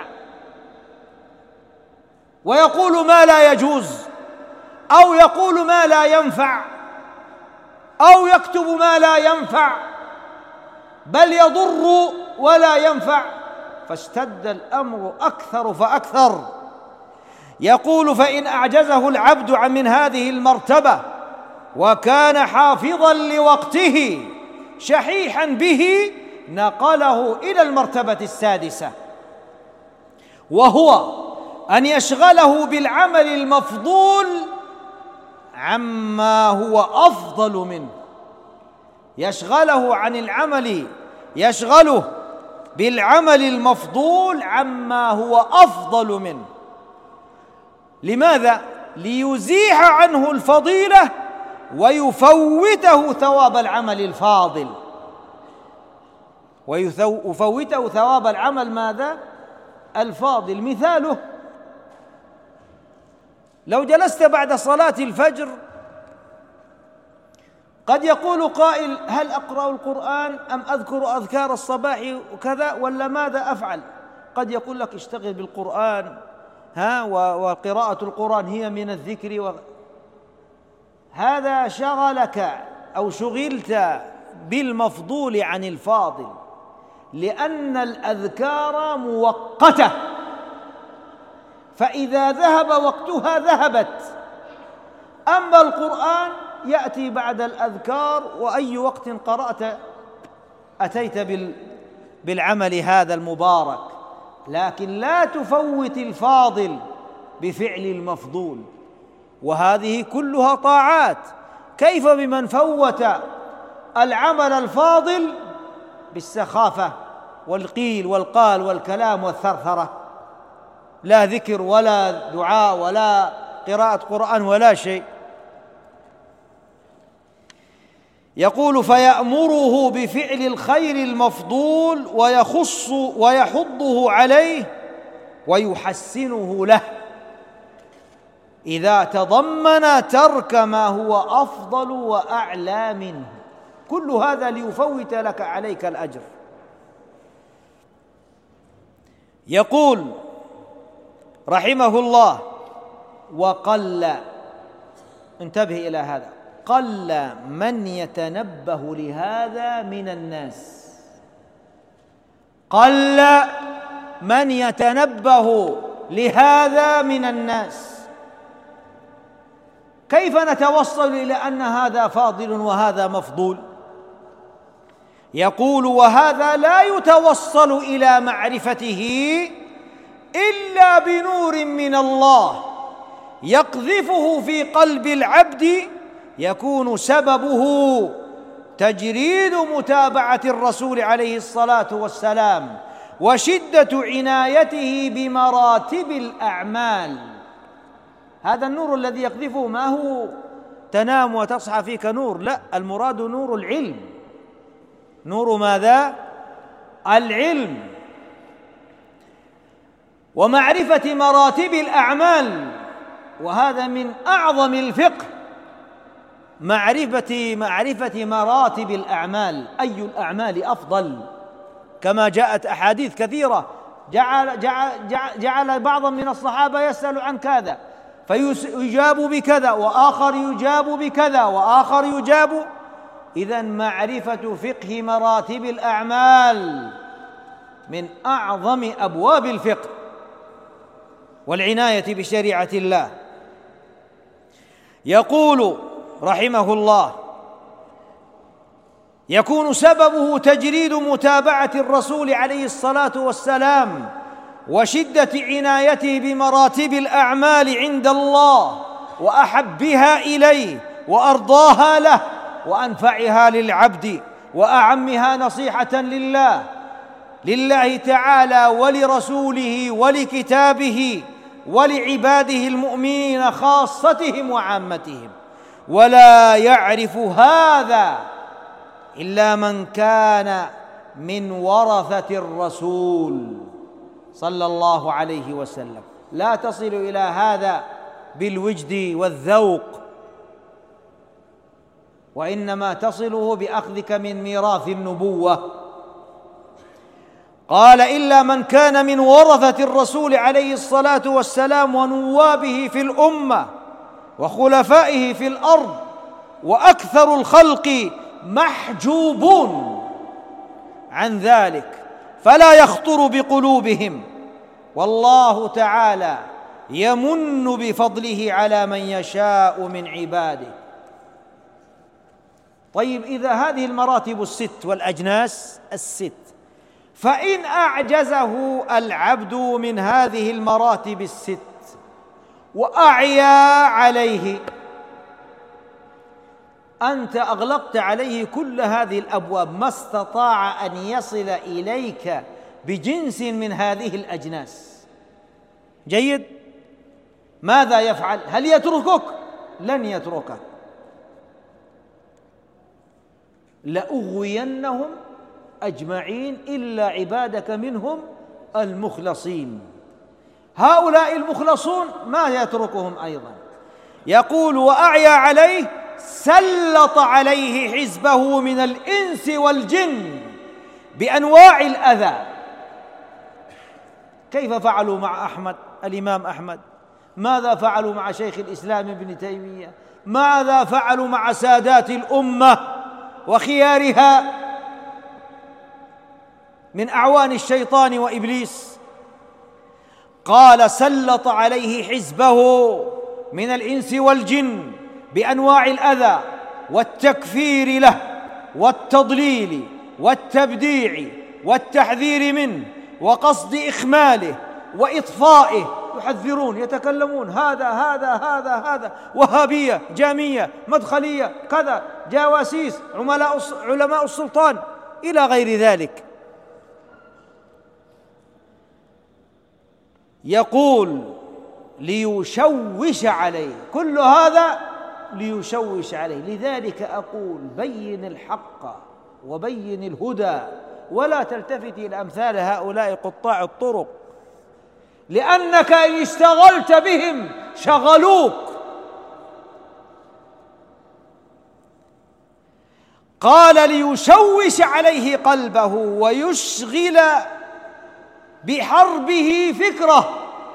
ويقول ما لا يجوز، أو يقول ما لا ينفع، أو يكتب ما لا ينفع، بل يضر ولا ينفع؟ فاشتد الأمر أكثر فأكثر. يقول: فإن أعجزه العبد من هذه المرتبة وكان حافظا لوقته شحيحا به، نقله إلى المرتبة السادسة، وهو أن يشغله بالعمل المفضول عما هو أفضل منه. يشغله عن العمل، يشغله بالعمل المفضول عما هو أفضل منه. لماذا؟ ليزيح عنه الفضيلة ويفوته ثواب العمل الفاضل، ويفوته ثواب العمل ماذا؟ الفاضل. مثاله: لو جلست بعد صلاة الفجر، قد يقول قائل: هل أقرأ القرآن أم أذكر أذكار الصباح وكذا، ولا ماذا أفعل؟ قد يقول لك: اشتغل بالقرآن، وقراءة القرآن هي من الذكر. هذا شغلك أو شغلت بالمفضول عن الفاضل، لأن الأذكار مؤقتة، فإذا ذهب وقتها ذهبت. أما القرآن يأتي بعد الأذكار، وأي وقت قرأت أتيت بالعمل هذا المبارك، لكن لا تفوت الفاضل بفعل المفضول. وهذه كلها طاعات. كيف بمن فوت العمل الفاضل بالسخافة والقيل والقال والكلام والثرثرة؟ لا ذكر ولا دعاء ولا قراءة قرآن ولا شيء. يقول: فيأمره بفعل الخير المفضول ويحضه عليه ويحسنه له إذا تضمن ترك ما هو أفضل وأعلى منه. كل هذا ليفوت لك عليك الأجر. يقول رحمه الله: وقل، انتبه إلى هذا، قل من يتنبه لهذا من الناس. قل من يتنبه لهذا من الناس. كيف نتوصل إلى أن هذا فاضل وهذا مفضول؟ يقول: وهذا لا يتوصل إلى معرفته إلا بنور من الله يقذفه في قلب العبد، يكون سببه تجريد متابعة الرسول عليه الصلاة والسلام وشدة عنايته بمراتب الأعمال. هذا النور الذي يقذفه ما هو تنام وتصحى فيك نور، لا، المراد نور العلم. نور ماذا؟ العلم ومعرفة مراتب الأعمال. وهذا من أعظم الفقه، معرفة مراتب الأعمال، أي الأعمال أفضل، كما جاءت أحاديث كثيرة. جعل بعضا من الصحابة يسأل عن كذا فيجاب بكذا، وآخر يجاب بكذا، وآخر يجاب. إذن معرفة فقه مراتب الأعمال من أعظم أبواب الفقه والعناية بشريعة الله. يقول رحمه الله: يكون سببه تجريد متابعة الرسول عليه الصلاة والسلام وشدة عنايته بمراتب الأعمال عند الله وأحبها إليه وأرضاها له وأنفعها للعبد وأعمها نصيحة لله تعالى ولرسوله ولكتابه ولعباده المؤمنين خاصتهم وعامتهم. ولا يعرف هذا إلا من كان من ورثة الرسول صلى الله عليه وسلم. لا تصل إلى هذا بالوجد والذوق، وإنما تصله بأخذك من ميراث النبوة. قال: إلا من كان من ورثة الرسول عليه الصلاة والسلام ونوابه في الأمة وخلفائه في الأرض، وأكثر الخلق محجوبون عن ذلك فلا يخطر بقلوبهم، والله تعالى يمن بفضله على من يشاء من عباده. طيب، إذا هذه المراتب الست والأجناس الست، فإن أعجزه العبد من هذه المراتب الست وأعيا عليه، أنت أغلقت عليه كل هذه الأبواب، ما استطاع أن يصل إليك بجنس من هذه الأجناس. جيد؟ ماذا يفعل؟ هل يتركك؟ لن يتركك. لأغوينهم أجمعين إلا عبادك منهم المخلصين. هؤلاء المخلصون ما يتركهم أيضا. يقول: وأعيا عليه سلط عليه حزبه من الإنس والجن بأنواع الأذى. كيف فعلوا مع أحمد الإمام أحمد؟ ماذا فعلوا مع شيخ الإسلام ابن تيمية؟ ماذا فعلوا مع سادات الأمة وخيارها من أعوان الشيطان وإبليس؟ قال: سلط عليه حزبه من الإنس والجن بأنواع الأذى والتكفير له والتضليل والتبديع والتحذير منه وقصد إخماله وإطفائه. يحذرون، يتكلمون: هذا وهابية، جامية، مدخلية، كذا، جواسيس، علماء السلطان، إلى غير ذلك. يقول: ليشوش عليه، كل هذا ليشوش عليه. لذلك أقول: بين الحق وبين الهدى، ولا تلتفت إلى أمثال هؤلاء قطاع الطرق، لأنك إن اشتغلت بهم شغلوك. قال: ليشوش عليه قلبه ويشغل بحربه فكره،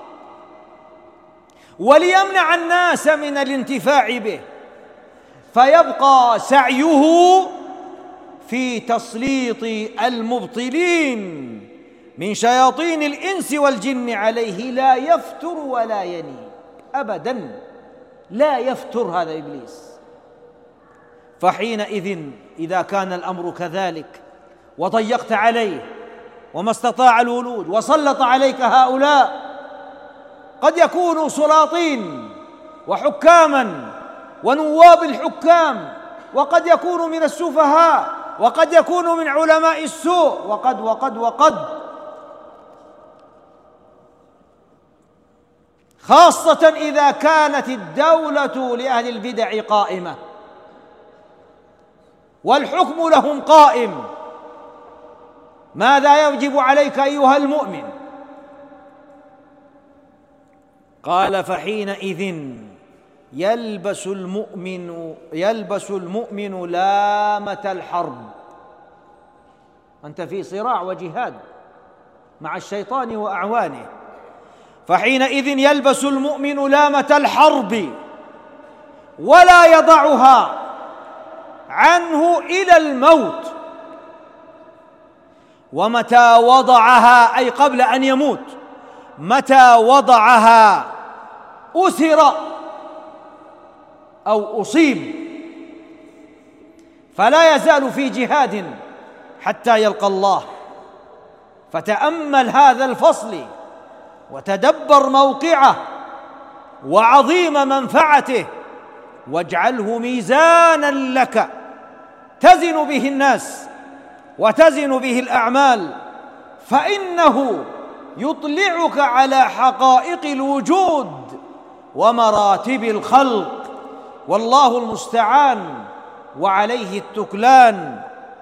وليمنع الناس من الانتفاع به، فيبقى سعيه في تسليط المبطلين من شياطين الإنس والجن عليه، لا يفتر ولا يني أبدا، لا يفتر هذا إبليس. فحينئذ إذا كان الأمر كذلك وضيقت عليه وما استطاع الولود وسلط عليك هؤلاء، قد يكونوا سلاطين وحكاما ونواب الحكام، وقد يكونوا من السفهاء، وقد يكونوا من علماء السوء، وقد خاصة إذا كانت الدولة لأهل البدع قائمة والحكم لهم قائم. ماذا يجب عليك أيها المؤمن؟ قال: فحينئذ يلبس المؤمن لامة الحرب. أنت في صراع وجهاد مع الشيطان وأعوانه. فحينئذ يلبس المؤمن لامة الحرب ولا يضعها عنه إلى الموت، ومتى وضعها، أي قبل أن يموت، متى وضعها أثر أو أصيب، فلا يزال في جهاد حتى يلقى الله. فتأمل هذا الفصل وتدبر موقعه وعظيم منفعته، واجعله ميزانا لك تزن به الناس وتزن به الأعمال، فإنه يطلعك على حقائق الوجود ومراتب الخلق، والله المستعان وعليه التكلان.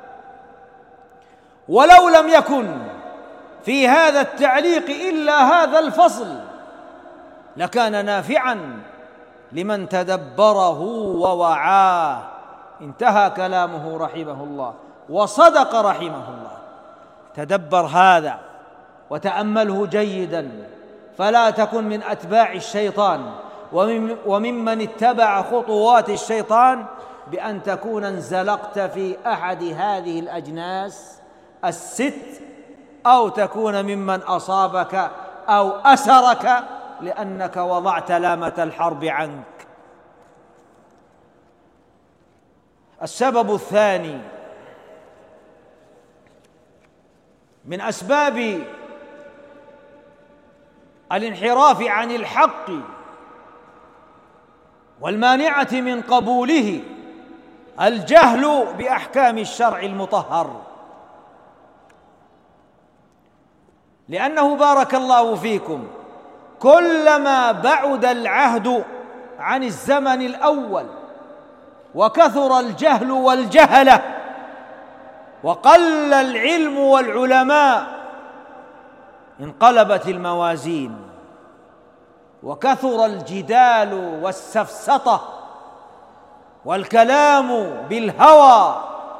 ولو لم يكن في هذا التعليق إلا هذا الفصل لكان نافعا لمن تدبره ووعاه. انتهى كلامه رحمه الله، وصدق رحمه الله. تدبر هذا وتأمله جيدا، فلا تكن من أتباع الشيطان وممن اتبع خطوات الشيطان بأن تكون انزلقت في أحد هذه الأجناس الست، أو تكون ممن أصابك أو أسرك لأنك وضعت لامة الحرب عنك. السبب الثاني من أسباب الانحراف عن الحق والمانعة من قبوله الجهل بأحكام الشرع المطهر، لأنه بارك الله فيكم كلما بعد العهد عن الزمن الأول وكثر الجهل والجهلة وقل العلم والعلماء انقلبت الموازين، وكثر الجدال والسفسطة والكلام بالهوى،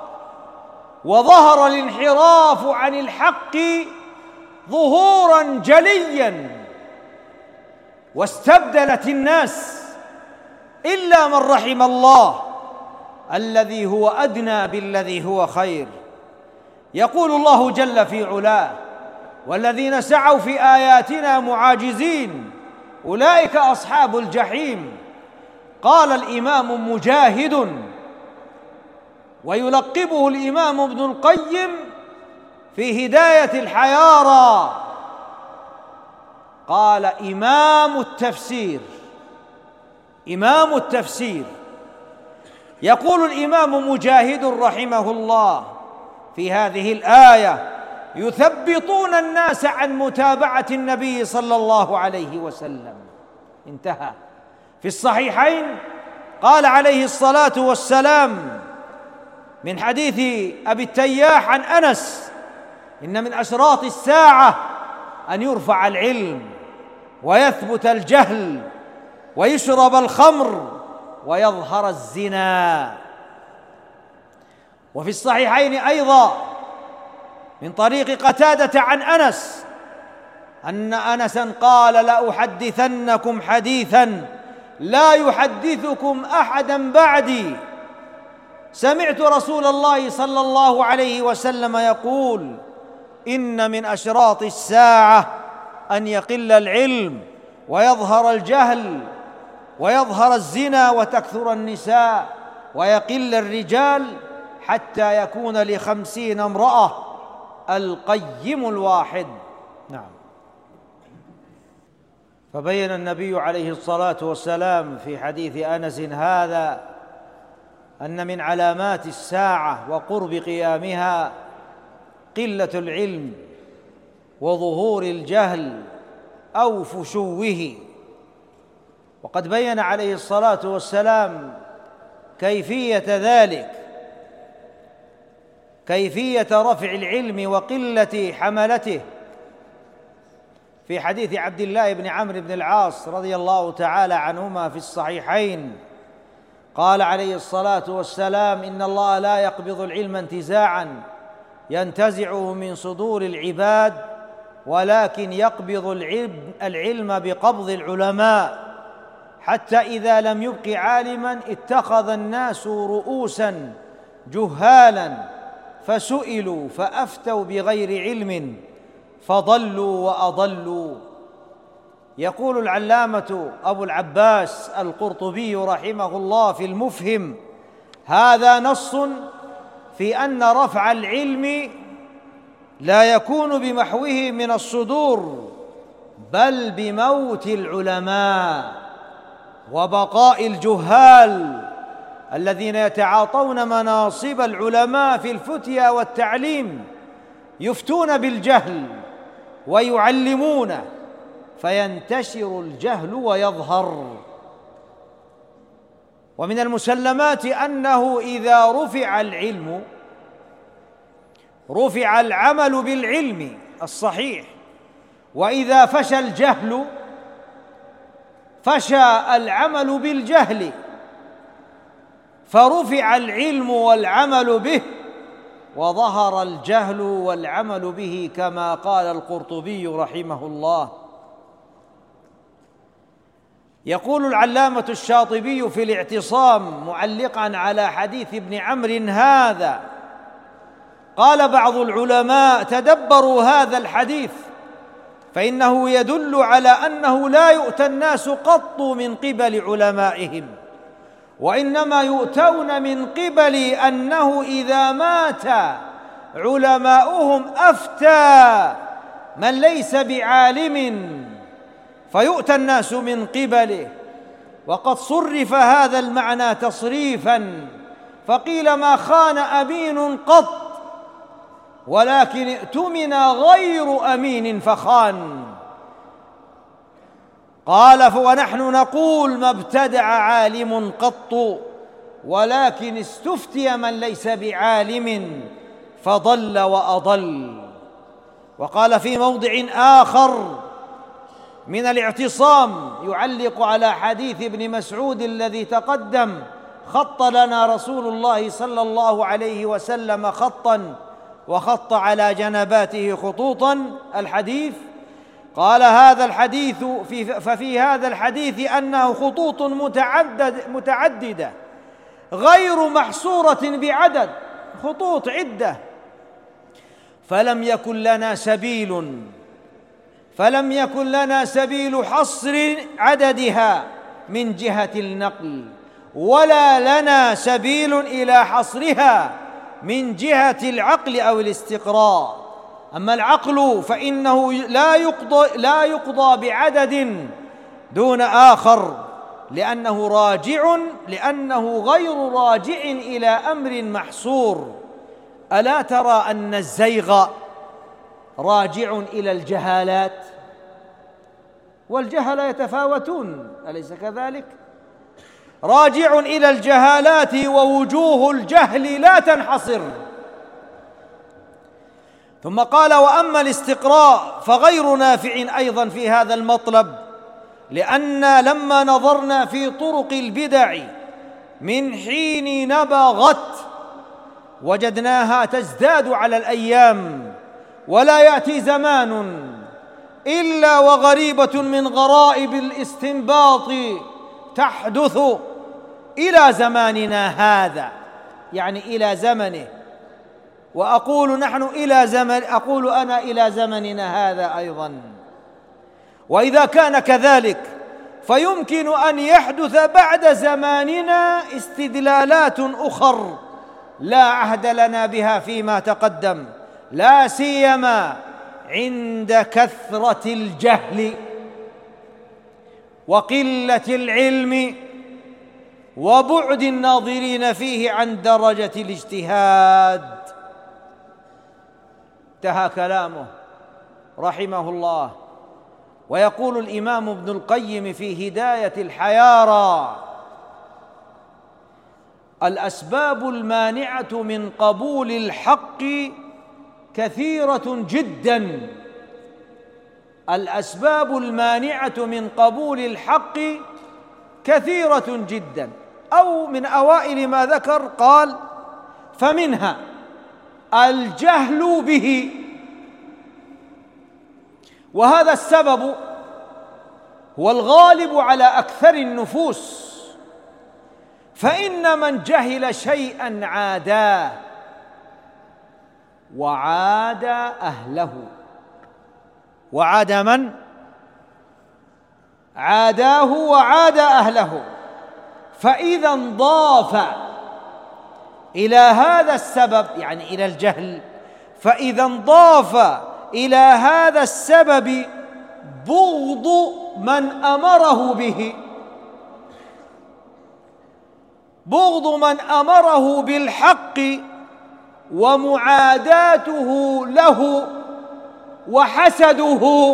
وظهر الانحراف عن الحق ظهورا جليا، واستبدلت الناس إلا من رحم الله الذي هو أدنى بالذي هو خير. يقول الله جل في علاه: والذين سعوا في آياتنا معاجزين أولئك أصحاب الجحيم. قال الإمام مجاهد، ويلقبه الإمام ابن القيم في هداية الحيارى، قال إمام التفسير. إمام التفسير. يقول الإمام مجاهد رحمه الله في هذه الآية: يثبطون الناس عن متابعة النبي صلى الله عليه وسلم. انتهى. في الصحيحين قال عليه الصلاة والسلام من حديث أبي التياح عن أنس: إن من أشراط الساعة أن يرفع العلم ويثبت الجهل ويشرب الخمر ويظهر الزنا. وفي الصحيحين أيضا من طريق قتادة عن أنس أن أنسا قال: لأحدثنكم حديثا لا يحدثكم أحدا بعدي، سمعت رسول الله صلى الله عليه وسلم يقول: إن من أشراط الساعة أن يقل العلم ويظهر الجهل ويظهر الزنا وتكثر النساء ويقل الرجال حتى يكون ل50 امرأة القيم الواحد. نعم. فبين النبي عليه الصلاة والسلام في حديث أنس هذا أن من علامات الساعة وقرب قيامها قلة العلم وظهور الجهل أو فشوه. وقد بين عليه الصلاة والسلام كيفية ذلك، كيفية رفع العلم وقلة حملته في حديث عبد الله بن عمرو بن العاص رضي الله تعالى عنهما في الصحيحين. قال عليه الصلاة والسلام: إن الله لا يقبض العلم انتزاعا ينتزعه من صدور العباد، ولكن يقبض العلم بقبض العلماء، حتى إذا لم يبق عالما اتخذ الناس رؤوسا جهالا فسئلوا فأفتوا بغير علم فضلوا وأضلوا. يقول العلامة أبو العباس القرطبي رحمه الله في المفهم: هذا نص في أن رفع العلم لا يكون بمحوه من الصدور، بل بموت العلماء وبقاء الجهال الذين يتعاطون مناصب العلماء في الفتيا والتعليم يفتون بالجهل ويعلمون، فينتشر الجهل ويظهر. ومن المسلمات أنه إذا رفع العلم رفع العمل بالعلم الصحيح، وإذا فشى الجهل فشى العمل بالجهل، فرفع العلم والعمل به وظهر الجهل والعمل به، كما قال القرطبي رحمه الله. يقول العلامة الشاطبي في الاعتصام معلقا على حديث ابن عمرو هذا: قال بعض العلماء: تدبروا هذا الحديث، فإنه يدل على أنه لا يؤتى الناس قط من قبل علمائهم، وإنما يؤتون من قبل أنه إذا مات علماؤهم أفتى من ليس بعالم، فيؤتى الناس من قبله. وقد صرف هذا المعنى تصريفا، فقيل: ما خان أمين قط، ولكن ائتمن غير أمين فخان. قال: ونحن نقول: ما ابتدع عالم قط، ولكن استفتي من ليس بعالم فضل وأضل. وقال في موضع آخر من الاعتصام يعلق على حديث ابن مسعود الذي تقدم: خط لنا رسول الله صلى الله عليه وسلم خطا وخط على جنباته خطوطا، الحديث. قال: هذا الحديث ففي هذا الحديث أنه خطوط متعددة غير محصورة بعدد، خطوط عدة، فلم يكن لنا سبيل حصر عددها من جهة النقل، ولا لنا سبيل إلى حصرها من جهة العقل أو الاستقراء. أما العقل فإنه لا يقضى بعدد دون آخر، لأنه غير راجع إلى أمر محصور. ألا ترى أن الزيغ راجع إلى الجهالات، والجهل يتفاوتون، أليس كذلك؟ راجع إلى الجهالات، ووجوه الجهل لا تنحصر. ثم قال: وأما الاستقراء فغير نافع أيضا في هذا المطلب، لأن لما نظرنا في طرق البدع من حين نبغت وجدناها تزداد على الأيام، ولا يأتي زمان إلا وغريبة من غرائب الاستنباط تحدث إلى زماننا هذا، يعني إلى زمنه. وأقول أقول أنا إلى زمننا هذا أيضا. وإذا كان كذلك فيمكن أن يحدث بعد زماننا استدلالات أخر لا عهد لنا بها فيما تقدم، لا سيما عند كثرة الجهل وقلة العلم وبعد الناظرين فيه عن درجة الاجتهاد. انتهى كلامه رحمه الله. ويقول الإمام ابن القيم في هداية الحيارى: الأسباب المانعة من قبول الحق كثيرة جدا. الأسباب المانعة من قبول الحق كثيرة جدا. أو من أوائل ما ذكر قال: فمنها الجهل به، وهذا السبب هو الغالب على أكثر النفوس، فإن من جهل شيئا عاداه وعاد أهله. وعاد من؟ عاداه وعاد أهله. فإذا انضاف إلى هذا السبب، يعني إلى الجهل، فإذا انضاف إلى هذا السبب بغض من أمره به، بغض من أمره بالحق ومعاداته له وحسده،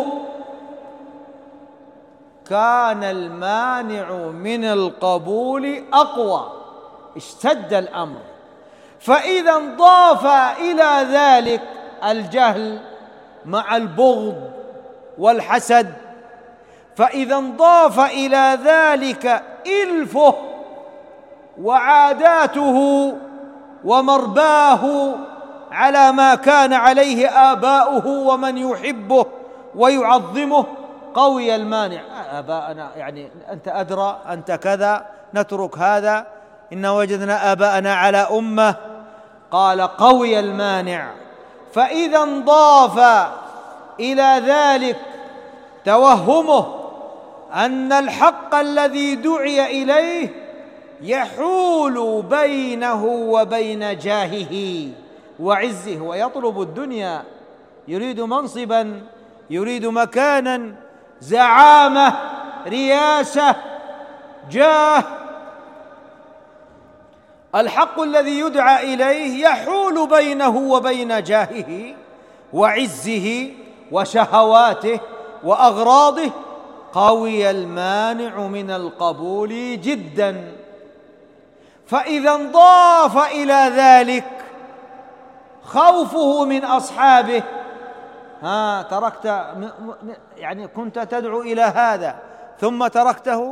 كان المانع من القبول أقوى، اشتد الأمر. فإذا انضاف إلى ذلك الجهل مع البغض والحسد، فإذا انضاف إلى ذلك إلفه وعاداته ومرباه على ما كان عليه آباؤه ومن يحبه ويعظمه، قوي المانع. آباءنا يعني أنت أدرى، أنت كذا، نترك هذا، إن وجدنا آباءنا على أمة. قال قوي المانع. فإذا انضاف إلى ذلك توهمه أن الحق الذي دعي إليه يحول بينه وبين جاهه وعزه، ويطلب الدنيا، يريد منصبا، يريد مكانا، زعامة، رياسة، جاه. الحق الذي يدعى إليه يحول بينه وبين جاهه وعزه وشهواته وأغراضه، قوي المانع من القبول جدا. فإذا انضاف إلى ذلك خوفه من أصحابه، تركت، يعني كنت تدعو إلى هذا ثم تركته،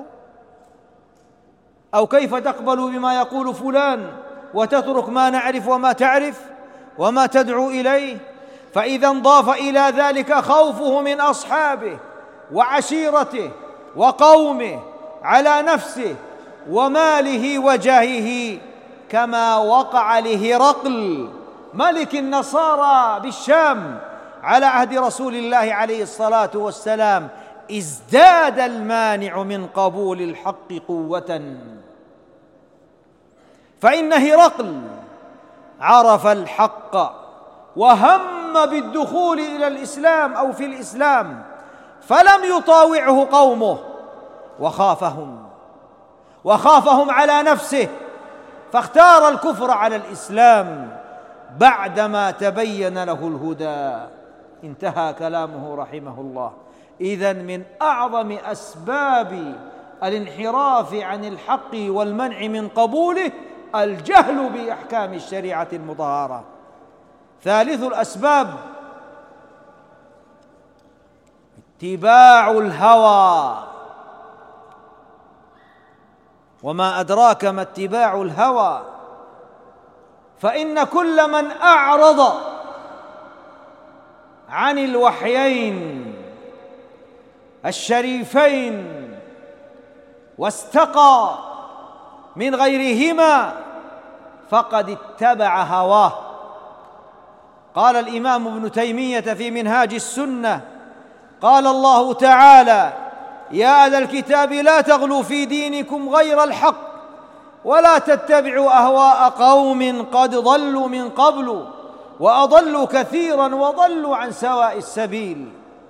أو كيف تقبل بما يقول فلان وتترك ما نعرف وما تعرف وما تدعو إليه. فإذا انضاف إلى ذلك خوفه من أصحابه وعشيرته وقومه على نفسه وماله وجاهه، كما وقع لهرقل ملك النصارى بالشام على عهد رسول الله عليه الصلاة والسلام، ازداد المانع من قبول الحق قوة. فإن هرقل عرف الحق وهم بالدخول إلى الإسلام أو في الإسلام، فلم يطاوعه قومه وخافهم على نفسه، فاختار الكفر على الإسلام بعدما تبين له الهدى. انتهى كلامه رحمه الله. إذن من أعظم أسباب الانحراف عن الحق والمنع من قبوله الجهل بأحكام الشريعة المطهرة. ثالث الأسباب اتباع الهوى. وما أدراك ما اتباع الهوى؟ فإن كل من أعرض عن الوحيين الشريفين واستقى من غيرهما فقد اتبع هواه. قال الإمام ابن تيمية في منهاج السنة: قال الله تعالى: يا أهل الكتاب لا تغلوا في دينكم غير الحق ولا تتبعوا أهواء قوم قد ضلوا من قبل وأضلوا كثيرا وضلوا عن سواء السبيل،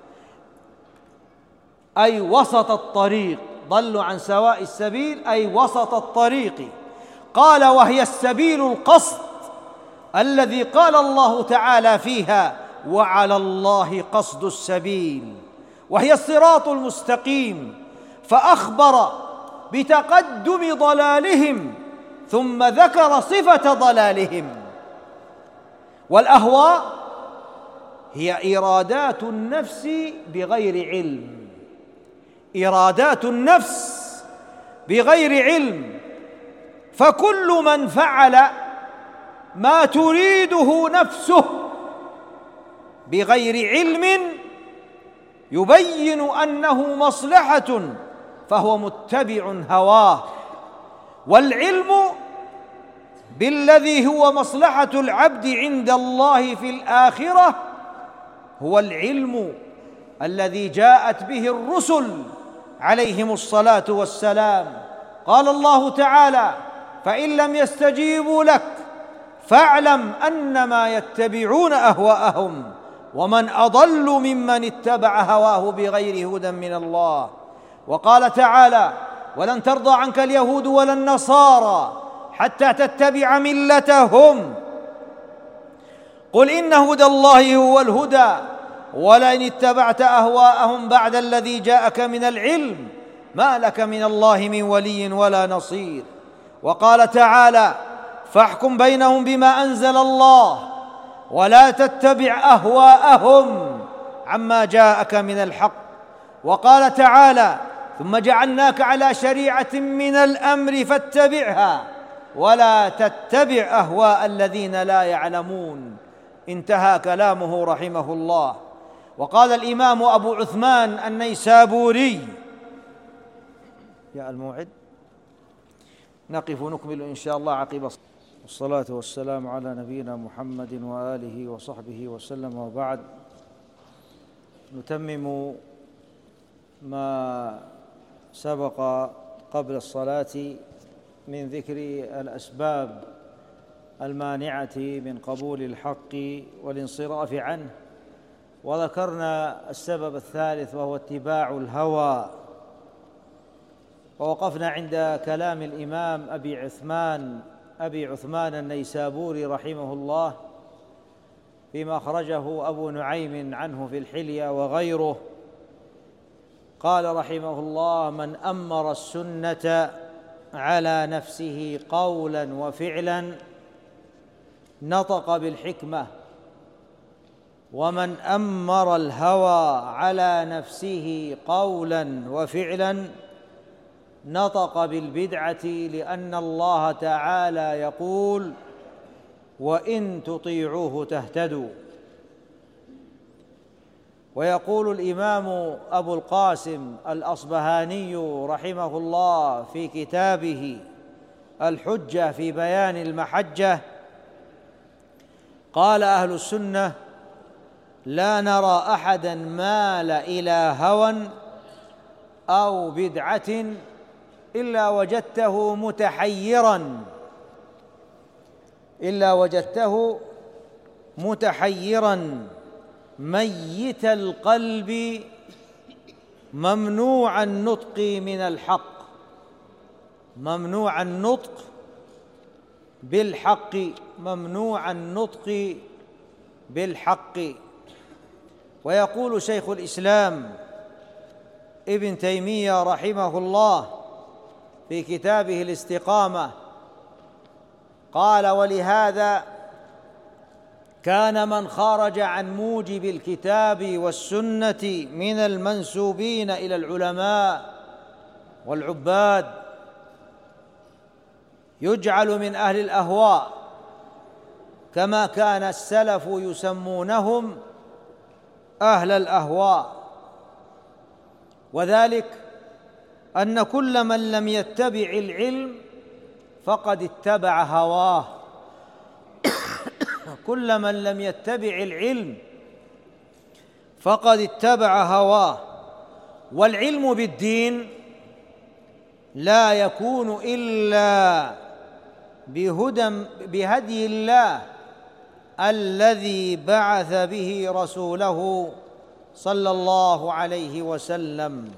أي وسط الطريق. ضلوا عن سواء السبيل أي وسط الطريق. قال: وهي السبيل القصد الذي قال الله تعالى فيها: وعلى الله قصد السبيل، وهي الصراط المستقيم. فأخبر بتقدم ضلالهم ثم ذكر صفة ضلالهم. والأهواء هي إرادات النفس بغير علم، إرادات النفس بغير علم. فكل من فعل ما تريده نفسه بغير علم يبين أنه مصلحة فهو متبع هواه. والعلم بالذي هو مصلحة العبد عند الله في الآخرة هو العلم الذي جاءت به الرسل عليهم الصلاة والسلام. قال الله تعالى: فإن لم يستجيبوا لك فاعلم أنما يتبعون أهواءهم ومن أضل ممن اتبع هواه بغير هدى من الله. وقال تعالى: ولن ترضى عنك اليهود ولا النصارى حتى تتبع ملتهم. قل إن هدى الله هو الهدى ولئن اتبعت أهواءهم بعد الذي جاءك من العلم ما لك من الله من ولي ولا نصير. وقال تعالى: فاحكم بينهم بما أنزل الله ولا تتبع أهواءهم عما جاءك من الحق. وقال تعالى: ثم جعلناك على شريعة من الأمر فاتبعها ولا تتبع أهواء الذين لا يعلمون. انتهى كلامه رحمه الله. وقال الإمام أبو عثمان النيسابوري: يا الموعد نقف نكمل إن شاء الله عقب الصلاة والسلام على نبينا محمد وآله وصحبه وسلم. وبعد، نتمم ما سبق قبل الصلاة من ذكر الأسباب المانعة من قبول الحق والانصراف عنه، وذكرنا السبب الثالث وهو اتباع الهوى. ووقفنا عند كلام الإمام أبي عثمان النيسابوري رحمه الله فيما أخرجه أبو نعيم عنه في الحلية وغيره. قال رحمه الله: من أمر السنة على نفسه قولا وفعلا نطق بالحكمة، ومن أمر الهوى على نفسه قولا وفعلا نطق بالبدعة، لأن الله تعالى يقول: وإن تطيعوه تهتدوا. ويقول الإمام أبو القاسم الأصبهاني رحمه الله في كتابه الحجة في بيان المحجة: قال أهل السنة: لا نرى أحدا مال إلى هوى أو بدعة إلا وجدته متحيرا ميت القلب ممنوع النطق من الحق، ممنوع النطق بالحق، ممنوع النطق بالحق. ويقول شيخ الإسلام ابن تيمية رحمه الله في كتابه الاستقامة، قال: ولهذا كان من خرج عن موجب الكتاب والسنة من المنسوبين إلى العلماء والعباد يجعل من أهل الأهواء، كما كان السلف يسمونهم أهل الأهواء. وذلك أن كل من لم يتبع العلم فقد اتبع هواه، كل من لم يتبع العلم فقد اتبع هواه. والعلم بالدين لا يكون إلا بهدي الله الذي بعث به رسوله صلى الله عليه وسلم.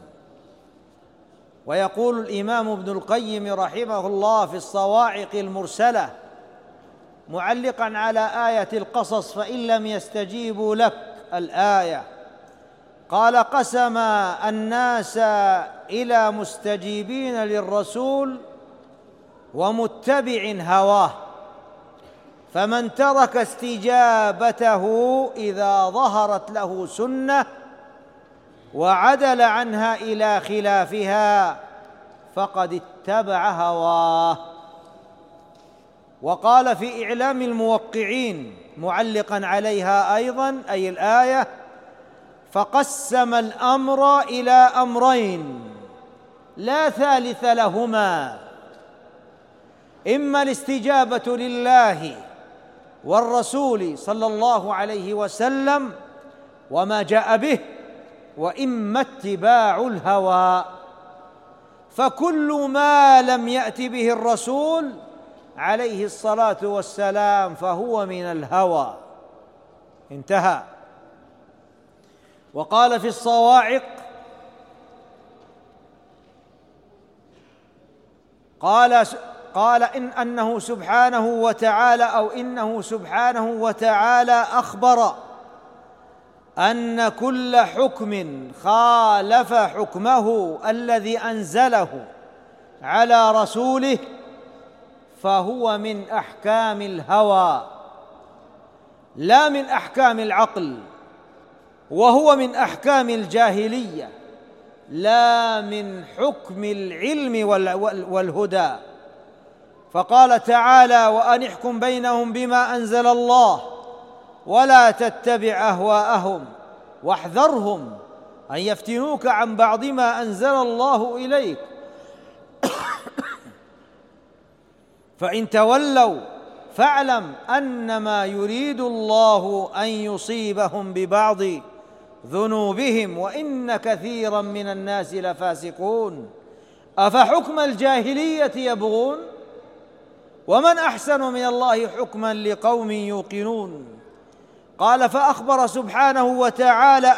ويقول الإمام ابن القيم رحمه الله في الصواعق المرسلة معلقا على آية القصص: فإن لم يستجيبوا لك، الآية، قال: قسم الناس إلى مستجيبين للرسول ومتبع هواه، فمن ترك استجابته إذا ظهرت له سنة وعدل عنها إلى خلافها فقد اتبع هواه. وقال في إعلام الموقعين معلقا عليها أيضا، أي الآية: فقسم الأمر إلى أمرين لا ثالث لهما، إما الاستجابة لله والرسول صلى الله عليه وسلم وما جاء به، وإما اتباع الهوى. فكل ما لم يأت به الرسول عليه الصلاة والسلام فهو من الهوى. انتهى. وقال في الصواعق: قال قال إنه سبحانه وتعالى أخبر أن كل حكم خالف حكمه الذي أنزله على رسوله فهو من أحكام الهوى لا من أحكام العقل، وهو من أحكام الجاهلية لا من حكم العلم والهدى. فقال تعالى: وأن احكم بينهم بما أنزل الله ولا تتبع أهواءهم واحذرهم أن يفتنوك عن بعض ما أنزل الله إليك فإن تولوا فاعلم أنما يريد الله أن يصيبهم ببعض ذنوبهم وإن كثيرا من الناس لفاسقون أفحكم الجاهلية يبغون ومن أحسن من الله حكما لقوم يوقنون. قال: فأخبر سبحانه وتعالى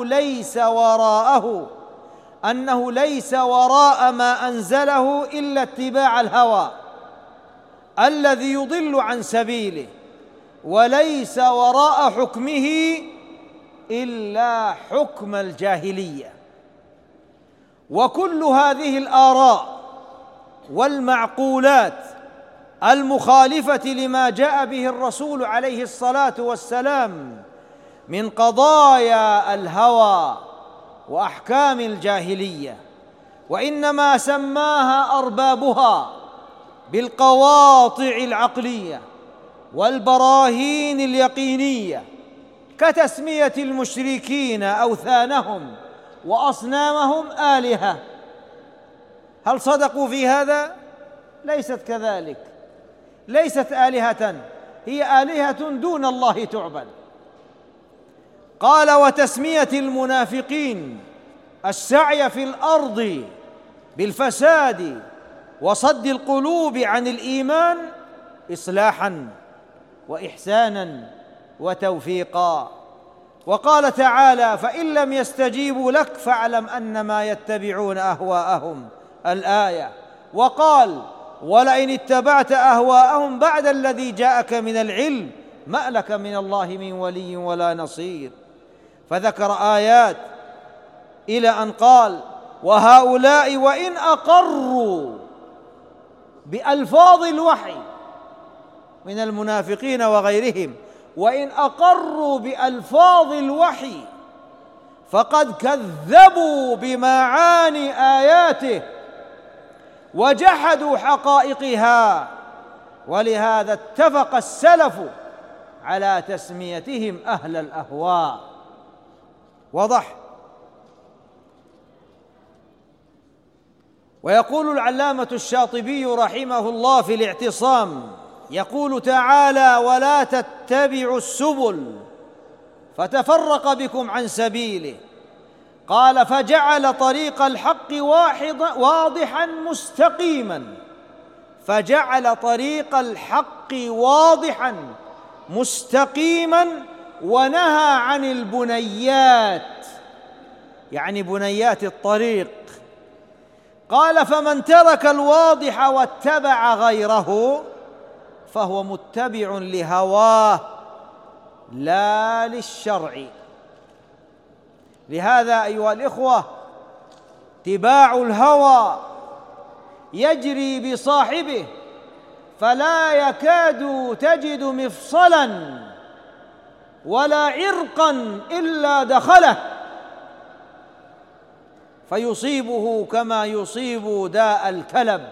أنه ليس وراء ما أنزله إلا اتباع الهوى الذي يضل عن سبيله، وليس وراء حكمه إلا حكم الجاهلية. وكل هذه الآراء والمعقولات المخالفة لما جاء به الرسول عليه الصلاة والسلام من قضايا الهوى وأحكام الجاهلية، وإنما سماها أربابها بالقواطع العقلية والبراهين اليقينية، كتسمية المشركين أوثانهم وأصنامهم آلهة. هل صدقوا في هذا؟ ليست كذلك، ليست آلهة، هي آلهة دون الله تعبد. قال: وتسمية المنافقين السعي في الأرض بالفساد وصد القلوب عن الإيمان إصلاحا وإحسانا وتوفيقا. وقال تعالى: فإن لم يستجيبوا لك فاعلم أنما يتبعون أهواءهم الآية. وقال: ولئن اتبعت أهواءهم بعد الذي جاءك من العلم ما لك من الله من ولي ولا نصير. فذكر آيات إلى أن قال: وهؤلاء وإن أقروا بألفاظ الوحي من المنافقين وغيرهم، وإن أقروا بألفاظ الوحي فقد كذبوا بمعاني آياته وجحدوا حقائقها، ولهذا اتفق السلف على تسميتهم أهل الأهواء. وضح. ويقول العلامة الشاطبي رحمه الله في الاعتصام، يقول تعالى: ولا تتبعوا السبل فتفرق بكم عن سبيله. قال: فجعل طريق الحق واضحا مستقيما، فجعل طريق الحق واضحا مستقيما، ونهى عن البنيات، يعني بنيات الطريق. قال: فمن ترك الواضح واتبع غيره فهو متبع لهواه لا للشرع. لهذا أيها الإخوة اتباع الهوى يجري بصاحبه، فلا يكاد تجد مفصلا ولا عرقا إلا دخله، فيصيبه كما يصيب داء الكلب.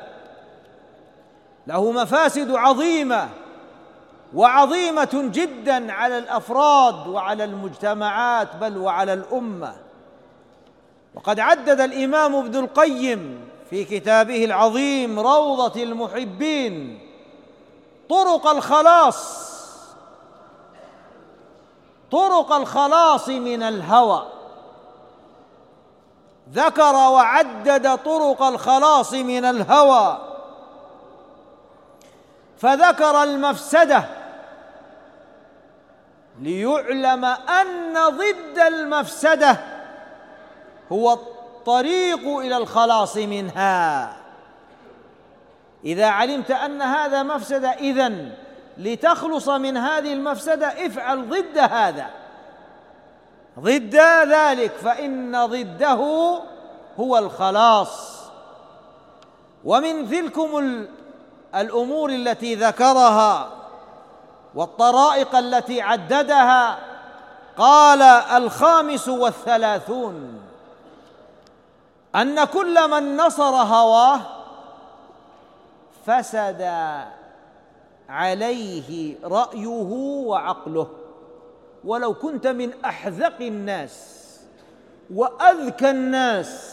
له مفاسد عظيمة وعظيمة جدا على الأفراد وعلى المجتمعات بل وعلى الأمة. وقد عدد الإمام ابن القيم في كتابه العظيم روضة المحبين طرق الخلاص من الهوى. ذكر وعدد طرق الخلاص من الهوى، فذكر المفسدة ليعلم أن ضد المفسدة هو الطريق إلى الخلاص منها. إذا علمت أن هذا مفسدة، إذن لتخلص من هذه المفسدة افعل ضد هذا، ضد ذلك، فإن ضده هو الخلاص. ومن تلكم الأمور التي ذكرها والطرائق التي عددها قال: 35 أن كل من نصر هواه فسد عليه رأيه وعقله، ولو كنت من أحذق الناس وأذكى الناس،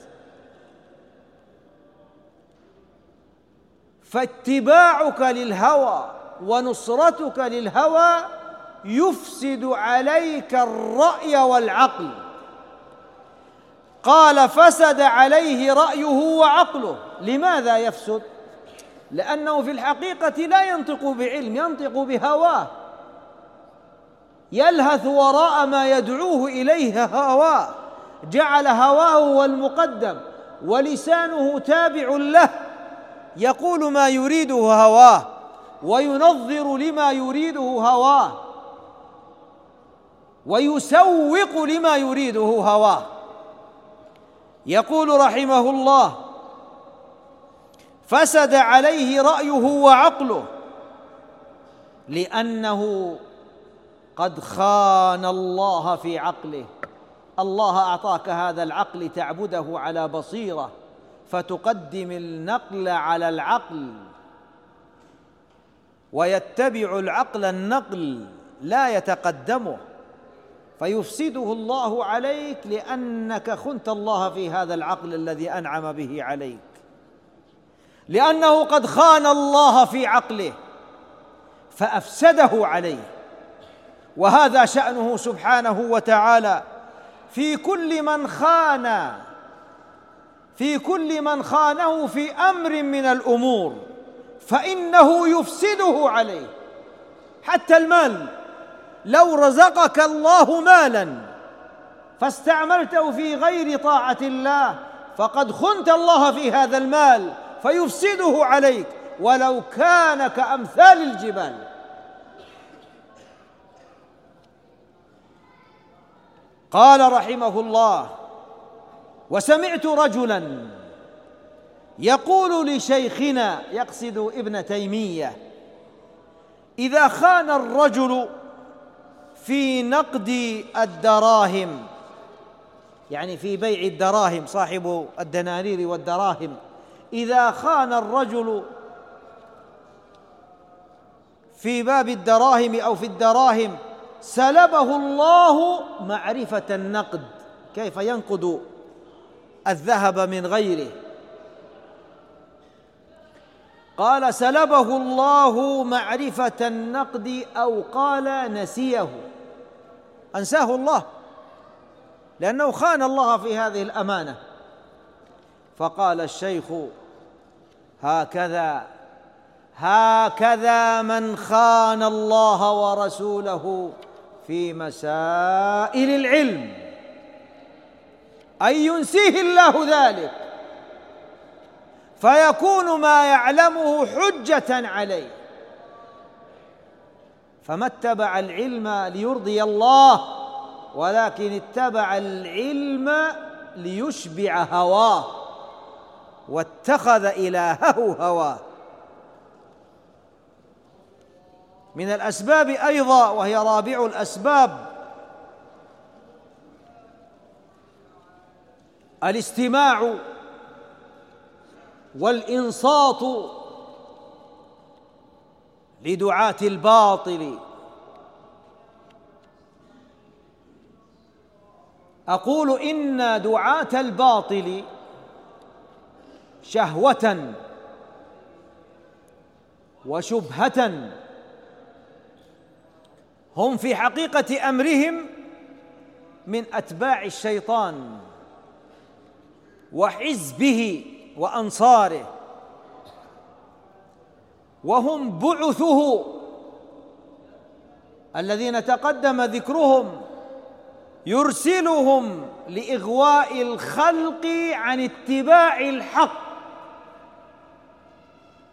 فاتباعك للهوى ونصرتك للهوى يفسد عليك الرأي والعقل. قال: فسد عليه رأيه وعقله. لماذا يفسد؟ لأنه في الحقيقة لا ينطق بعلم، ينطق بهواه، يلهث وراء ما يدعوه إليه هواه، جعل هواه هو المقدم ولسانه تابع له، يقول ما يريده هواه وينظر لما يريده هواه ويسوق لما يريده هواه. يقول رحمه الله: فسد عليه رأيه وعقله لأنه قد خان الله في عقله. الله أعطاك هذا العقل تعبده على بصيرة، فتقدم النقل على العقل، ويتبع العقل النقل لا يتقدمه، فيفسده الله عليك لأنك خنت الله في هذا العقل الذي أنعم به عليك، لأنه قد خان الله في عقله فأفسده عليه. وهذا شأنه سبحانه وتعالى في كل من خانه في أمر من الأمور فإنه يفسده عليه. حتى المال، لو رزقك الله مالا فاستعملته في غير طاعة الله فقد خنت الله في هذا المال فيفسده عليك، ولو كان كأمثال الجبال. قال رحمه الله: وسمعت رجلا يقول لشيخنا، يقصد ابن تيمية: إذا خان الرجل في نقد الدراهم، يعني في بيع الدراهم، صاحب الدنانير والدراهم، إذا خان الرجل في باب الدراهم أو في الدراهم سلبه الله معرفة النقد، كيف ينقد الذهب من غيره. قال: سلبه الله معرفة النقد، أو قال نسيه، أنساه الله لأنه خان الله في هذه الأمانة. فقال الشيخ: هكذا من خان الله ورسوله في مسائل العلم، أي ينسيه الله ذلك فيكون ما يعلمه حجة عليه. فما اتبع العلم ليرضي الله، ولكن اتبع العلم ليشبع هواه، واتخذ إلهه هواه. من الأسباب أيضا، وهي رابع الأسباب، الاستماع والإنصات لدعاة الباطل. أقول إن دعاة الباطل شهوة وشبهة هم في حقيقة أمرهم من أتباع الشيطان وحزبه وأنصاره، وهم بعثه الذين تقدم ذكرهم، يرسلهم لإغواء الخلق عن اتباع الحق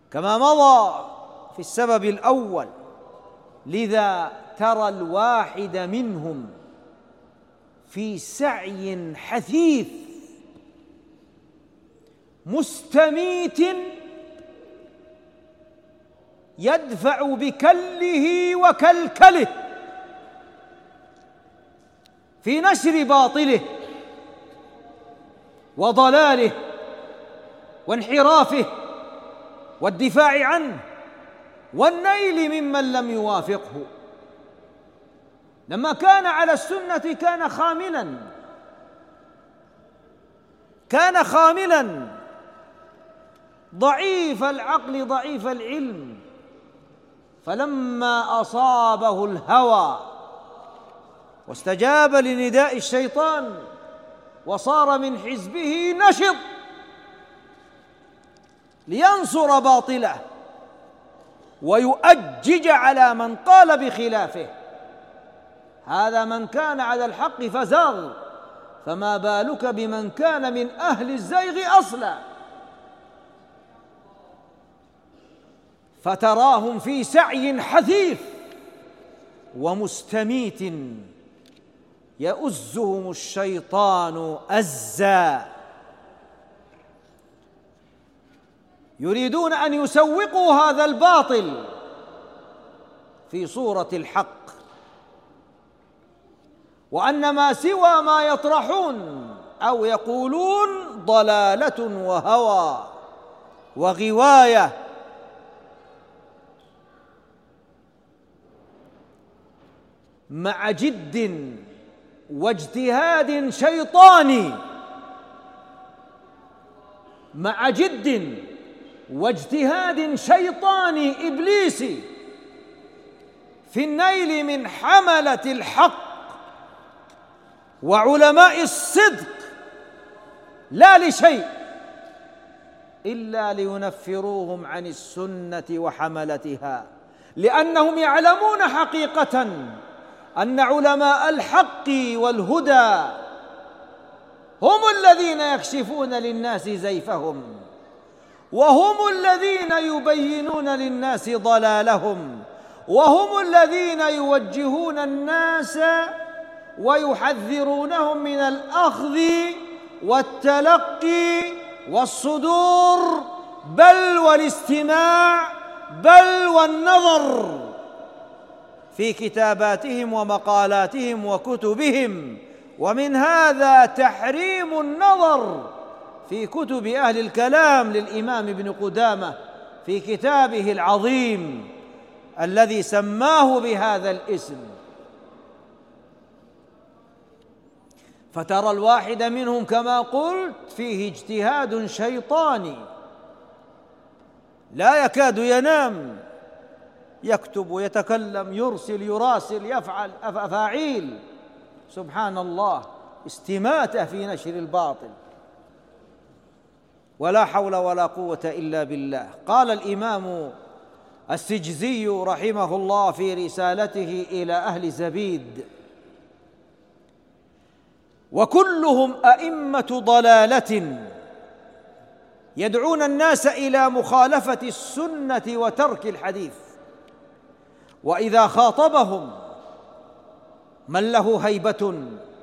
كما مضى في السبب الأول. لذا ترى الواحد منهم في سعي حثيث مستميت يدفع بكله وكلكله في نشر باطله وضلاله وانحرافه والدفاع عنه والنيل ممن لم يوافقه. لما كان على السنة كان خاملا ضعيف العقل ضعيف العلم، فلما أصابه الهوى واستجاب لنداء الشيطان وصار من حزبه نشط لينصر باطله ويؤجج على من قال بخلافه. هذا من كان على الحق فزاغ، فما بالك بمن كان من أهل الزيغ أصلا. فتراهم في سعي حثيث ومستميت يؤزهم الشيطان أزا، يريدون أن يسوقوا هذا الباطل في صورة الحق، وأن ما سوى ما يطرحون أو يقولون ضلالة وهوى وغواية. مع جد واجتهاد شيطاني، مع جد واجتهاد شيطاني إبليسي في النيل من حملة الحق وعلماء الصدق، لا لشيء إلا لينفروهم عن السنة وحملتها، لأنهم يعلمون حقيقة أن علماء الحق والهدى هم الذين يكشفون للناس زيفهم، وهم الذين يبينون للناس ضلالهم، وهم الذين يوجهون الناس ويحذرونهم من الأخذ والتلقي والصدور بل والاستماع بل والنظر في كتاباتهم ومقالاتهم وكتبهم. ومن هذا تحريم النظر في كتب أهل الكلام للإمام ابن قدامة في كتابه العظيم الذي سماه بهذا الاسم. فترى الواحد منهم كما قلت فيه اجتهاد شيطاني، لا يكاد ينام، يكتب ويتكلم يرسل يراسل يفعل أفاعيل، سبحان الله، استماتة في نشر الباطل، ولا حول ولا قوة إلا بالله. قال الإمام السجزي رحمه الله في رسالته إلى أهل زبيد: وكلهم أئمة ضلالة يدعون الناس إلى مخالفة السنة وترك الحديث، وإذا خاطبهم من له هيبة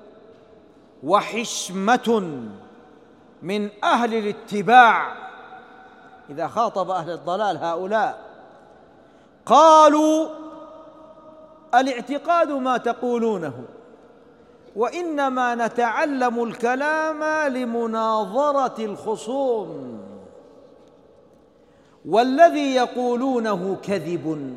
وحشمة من أهل الاتباع، إذا خاطب أهل الضلال هؤلاء قالوا: الاعتقاد ما تقولونه، وإنما نتعلم الكلام لمناظرة الخصوم، والذي يقولونه كذب،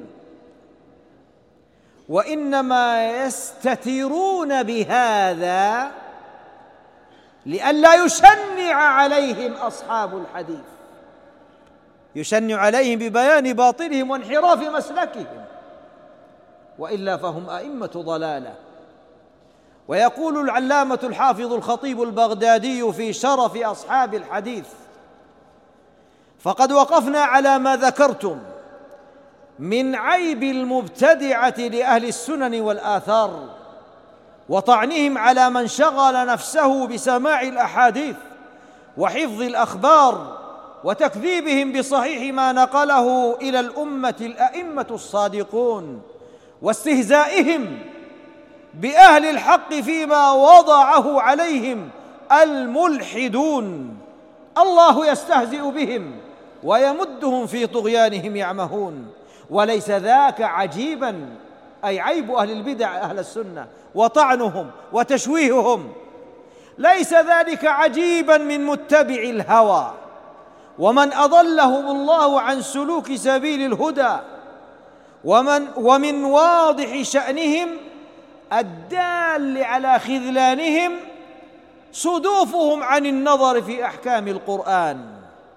وإنما يستترون بهذا لئلا يشنع عليهم أصحاب الحديث، يشنع عليهم ببيان باطلهم وانحراف مسلكهم، وإلا فهم أئمة ضلالة. ويقول العلامة الحافظ الخطيب البغدادي في شرف أصحاب الحديث: فقد وقفنا على ما ذكرتم من عيب المبتدعة لأهل السنن والآثار، وطعنهم على من شغل نفسه بسماع الأحاديث وحفظ الأخبار وتكذيبهم بصحيح ما نقله إلى الأمة الأئمة الصادقون، واستهزائهم بأهل الحق فيما وضعه عليهم الملحدون. الله يستهزئ بهم ويمدهم في طغيانهم يعمهون. وليس ذاك عجيبا، أي عيب أهل البدع أهل السنة وطعنهم وتشويههم، ليس ذلك عجيبا من متبع الهوى ومن أضلهم الله عن سلوك سبيل الهدى، ومن واضح شأنهم الدال على خذلانهم صدوفهم عن النظر في أحكام القرآن.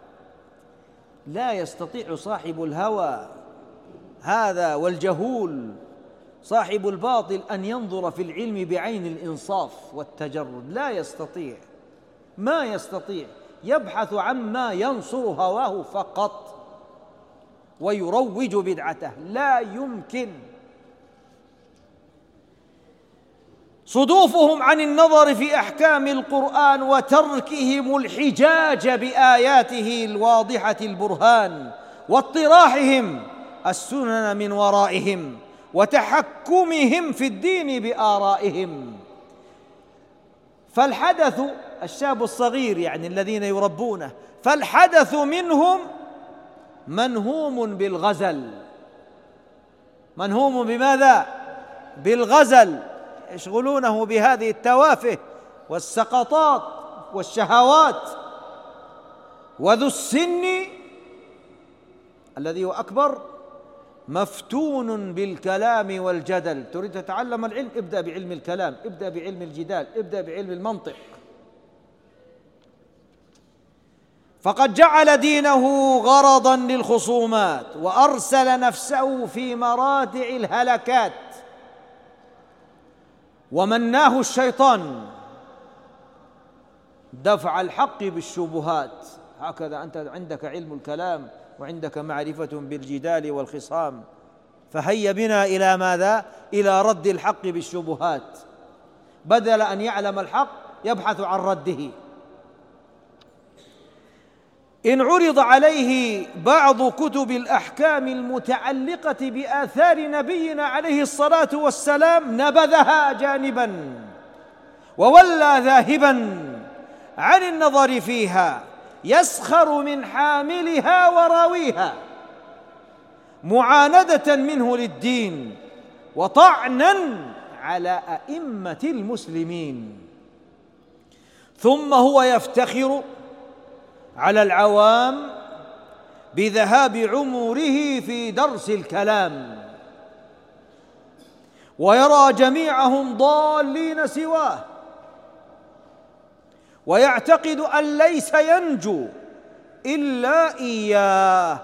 لا يستطيع صاحب الهوى هذا والجهول صاحب الباطل أن ينظر في العلم بعين الإنصاف والتجرد، لا يستطيع، ما يستطيع، يبحث عما ينصر هواه فقط ويروج بدعته، لا يمكن. صدوفهم عن النظر في أحكام القرآن وتركهم الحجاج بآياته الواضحة البرهان، واطراحهم السنن من ورائهم، وتحكمهم في الدين بآرائهم. فالحدث الشاب الصغير يعني الذين يربونه، فالحدث منهم منهوم بالغزل. منهوم بماذا؟ بالغزل، يشغلونه بهذه التوافه والسقطات والشهوات. وذو السن الذي هو أكبر مفتون بالكلام والجدل. تريد تتعلم العلم، ابدأ بعلم الكلام، ابدأ بعلم الجدال، ابدأ بعلم المنطق. فقد جعل دينه غرضا للخصومات، وأرسل نفسه في مراتع الهلكات، ومناه الشيطان دفع الحق بالشبهات. هكذا أنت عندك علم الكلام وعندك معرفة بالجدال والخصام، فهيا بنا إلى ماذا؟ إلى رد الحق بالشبهات، بدل أن يعلم الحق يبحث عن رده. إن عرض عليه بعض كتب الأحكام المتعلقة بآثار نبينا عليه الصلاة والسلام نبذها جانبا وولى ذاهبا عن النظر فيها، يسخر من حاملها وراويها معاندة منه للدين وطعنا على أئمة المسلمين. ثم هو يفتخر على العوام بذهاب عمره في درس الكلام، ويرى جميعهم ضالين سواه، ويعتقد أن ليس ينجو إلا إياه.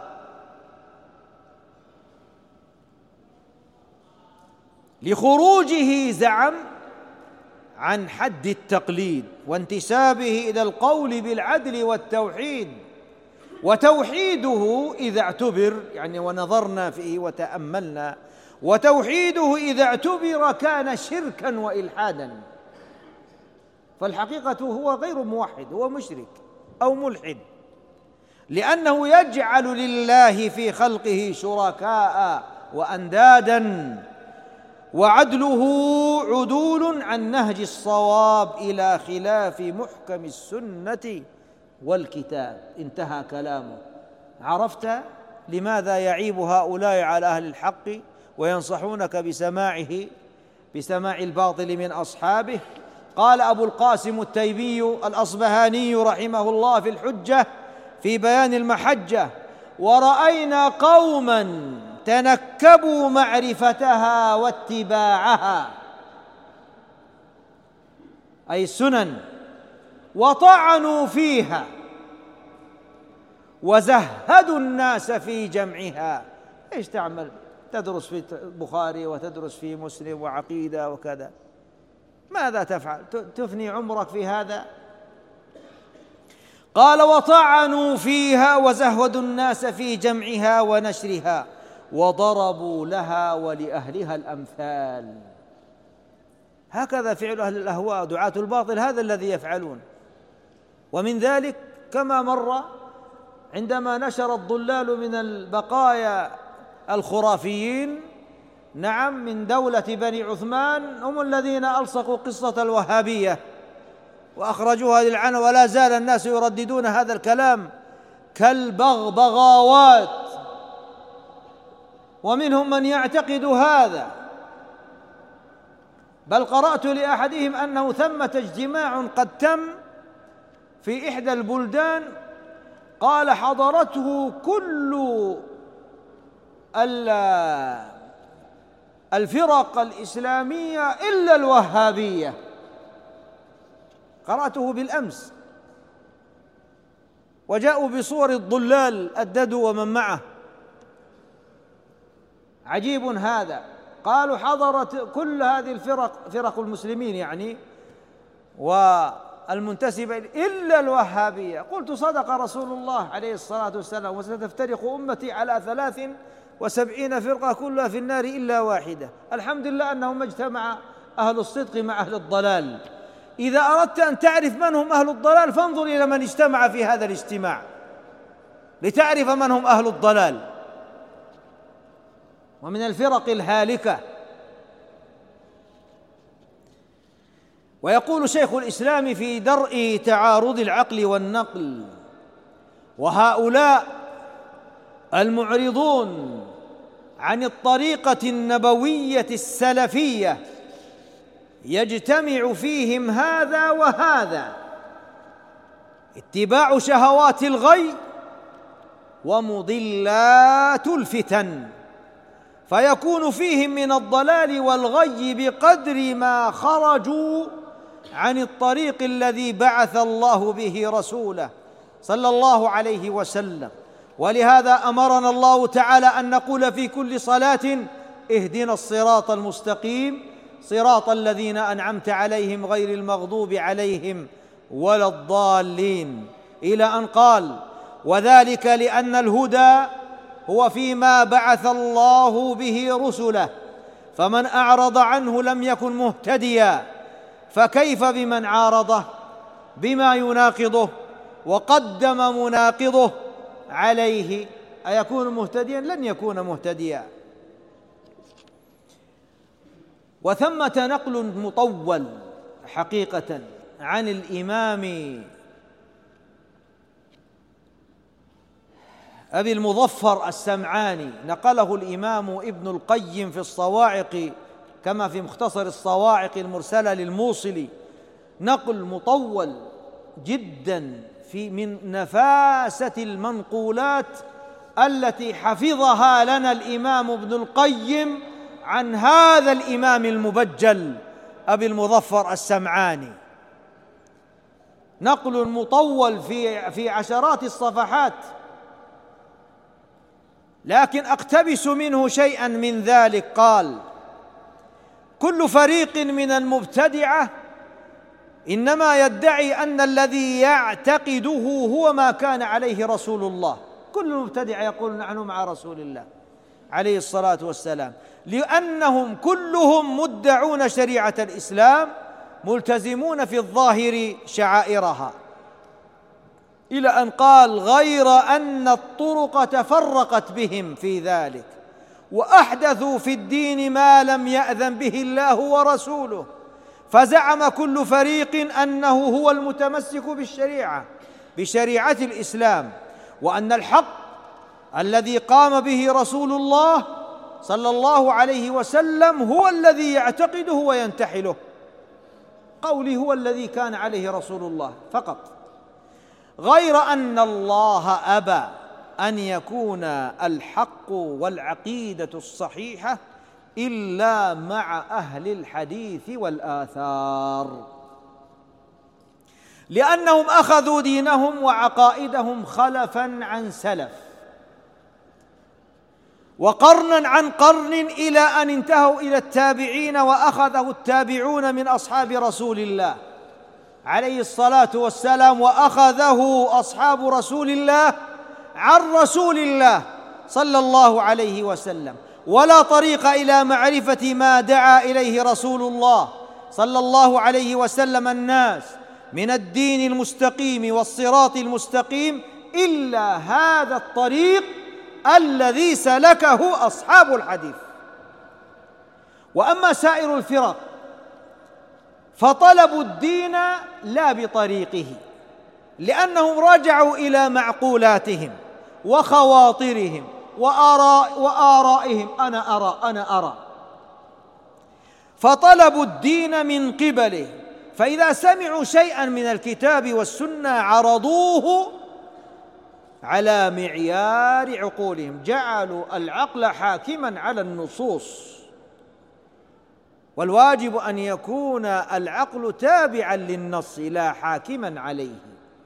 لخروجه زعم عن حد التقليد وانتسابه إلى القول بالعدل والتوحيد. وتوحيده إذا اعتبر يعني ونظرنا فيه وتأملنا، وتوحيده إذا اعتبر كان شركا وإلحادا، فالحقيقة هو غير موحد، هو مشرك أو ملحد، لأنه يجعل لله في خلقه شركاء وأندادا، وعدله عدول عن نهج الصواب إلى خلاف محكم السنة والكتاب. انتهى كلامه. عرفت لماذا يعيب هؤلاء على أهل الحق وينصحونك بسماع الباطل من أصحابه؟ قال أبو القاسم التيمي الأصبهاني رحمه الله في الحجة في بيان المحجة: ورأينا قوما تنكبوا معرفتها واتباعها، أي السنن، وطعنوا فيها وزهدوا الناس في جمعها. ايش تعمل؟ تدرس في البخاري وتدرس في مسلم وعقيدة وكذا، ماذا تفعل؟ تفني عمرك في هذا؟ قال: وطعنوا فيها وزهدوا الناس في جمعها ونشرها، وضربوا لها ولأهلها الأمثال. هكذا فعل أهل الأهواء دعاة الباطل، هذا الذي يفعلون. ومن ذلك كما مر عندما نشر الضلال من البقايا الخرافيين، نعم، من دولة بني عثمان، هم الذين ألصقوا قصة الوهابية وأخرجوها للعنة، ولا زال الناس يرددون هذا الكلام كالبغبغاوات، ومنهم من يعتقد هذا. بل قرأت لأحدهم أنه ثمة اجتماع قد تم في إحدى البلدان، قال حضرته كل الفرق الإسلامية إلا الوهابية. قرأته بالأمس، وجاءوا بصور الضلال الددو ومن معه. عجيب هذا. قالوا حضرت كل هذه الفرق، فرق المسلمين يعني، والمنتسبة إلا الوهابية. قلت صدق رسول الله عليه الصلاة والسلام: وستفترق أمتي على 73 فرقة كلها في النار إلا واحدة. الحمد لله أنه ما اجتمع أهل الصدق مع أهل الضلال. إذا أردت أن تعرف من هم أهل الضلال فانظر إلى من اجتمع في هذا الاجتماع لتعرف من هم أهل الضلال. ومن الفرق الهالكة. ويقول شيخ الإسلام في درء تعارض العقل والنقل: وهؤلاء المعرضون عن الطريقة النبوية السلفية يجتمع فيهم هذا وهذا: اتباع شهوات الغي ومضلات الفتن، فيكون فيهم من الضلال والغي بقدر ما خرجوا عن الطريق الذي بعث الله به رسوله صلى الله عليه وسلم. ولهذا أمرنا الله تعالى أن نقول في كل صلاة: اهدنا الصراط المستقيم صراط الذين أنعمت عليهم غير المغضوب عليهم ولا الضالين، إلى أن قال: وذلك لأن الهدى هو فيما بعث الله به رسله، فمن أعرض عنه لم يكن مهتديا، فكيف بمن عارضه بما يناقضه وقدم مناقضه عليه؟ أيكون مهتديا؟ لن يكون مهتديا. وثمة نقل مطول حقيقة عن الإمام أبي المظفر السمعاني، نقله الإمام ابن القيم في الصواعق كما في مختصر الصواعق المرسلة للموصلي، نقل مطول جدا من نفاسة المنقولات التي حفظها لنا الإمام ابن القيم عن هذا الإمام المبجل أبي المظفر السمعاني. نقل مطول في عشرات الصفحات، لكن أقتبس منه شيئا من ذلك. قال: كل فريق من المبتدعة إنما يدعي أن الذي يعتقده هو ما كان عليه رسول الله. كل المبتدعة يقول: نحن مع رسول الله عليه الصلاة والسلام، لأنهم كلهم مدعون شريعة الإسلام، ملتزمون في الظاهر شعائرها، إلى أن قال: غير أن الطرق تفرقت بهم في ذلك، وأحدثوا في الدين ما لم يأذن به الله ورسوله، فزعم كل فريق أنه هو المتمسك بشريعة الإسلام، وأن الحق الذي قام به رسول الله صلى الله عليه وسلم هو الذي يعتقده وينتحله. قولي هو الذي كان عليه رسول الله فقط، غير أن الله أبى أن يكون الحق والعقيدة الصحيحة إلا مع أهل الحديث والآثار، لأنهم أخذوا دينهم وعقائدهم خلفا عن سلف، وقرنا عن قرن، إلى أن انتهوا إلى التابعين، وأخذه التابعون من أصحاب رسول الله عليه الصلاة والسلام، وأخذه أصحاب رسول الله عن رسول الله صلى الله عليه وسلم. ولا طريق إلى معرفة ما دعا إليه رسول الله صلى الله عليه وسلم الناس من الدين المستقيم والصراط المستقيم إلا هذا الطريق الذي سلكه أصحاب الحديث. وأما سائر الفرق فطلبوا الدين لا بطريقه، لأنهم رجعوا إلى معقولاتهم وخواطرهم وآرائهم، أنا أرى، فطلبوا الدين من قبله. فإذا سمعوا شيئا من الكتاب والسنة عرضوه على معيار عقولهم، جعلوا العقل حاكما على النصوص، والواجب أن يكون العقل تابعا للنص لا حاكما عليه.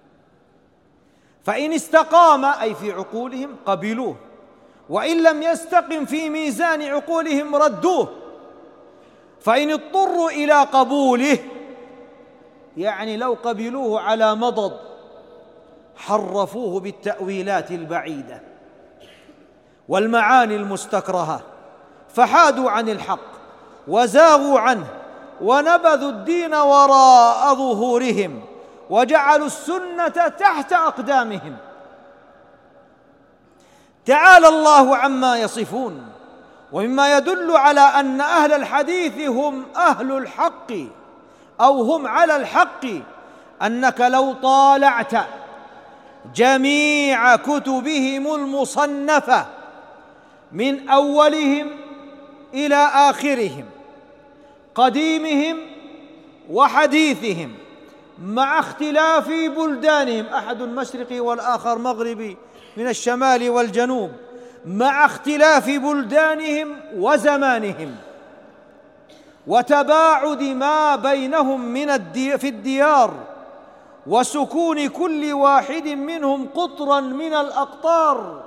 فإن استقام أي في عقولهم قبلوه، وإن لم يستقم في ميزان عقولهم ردوه. فإن اضطروا إلى قبوله، يعني لو قبلوه على مضض، حرفوه بالتأويلات البعيدة والمعاني المستكرهة، فحادوا عن الحق وزاغوا عنه ونبذوا الدين وراء ظهورهم وجعلوا السنة تحت أقدامهم. تعالى الله عما يصفون. ومما يدل على أن أهل الحديث هم أهل الحق أو هم على الحق أنك لو طالعت جميع كتبهم المصنفة من أولهم إلى آخرهم، قديمهم وحديثهم، مع اختلاف بلدانهم، أحد مشرقي والآخر مغربي من الشمال والجنوب، مع اختلاف بلدانهم وزمانهم وتباعد ما بينهم في الديار وسكون كل واحد منهم قطرا من الأقطار،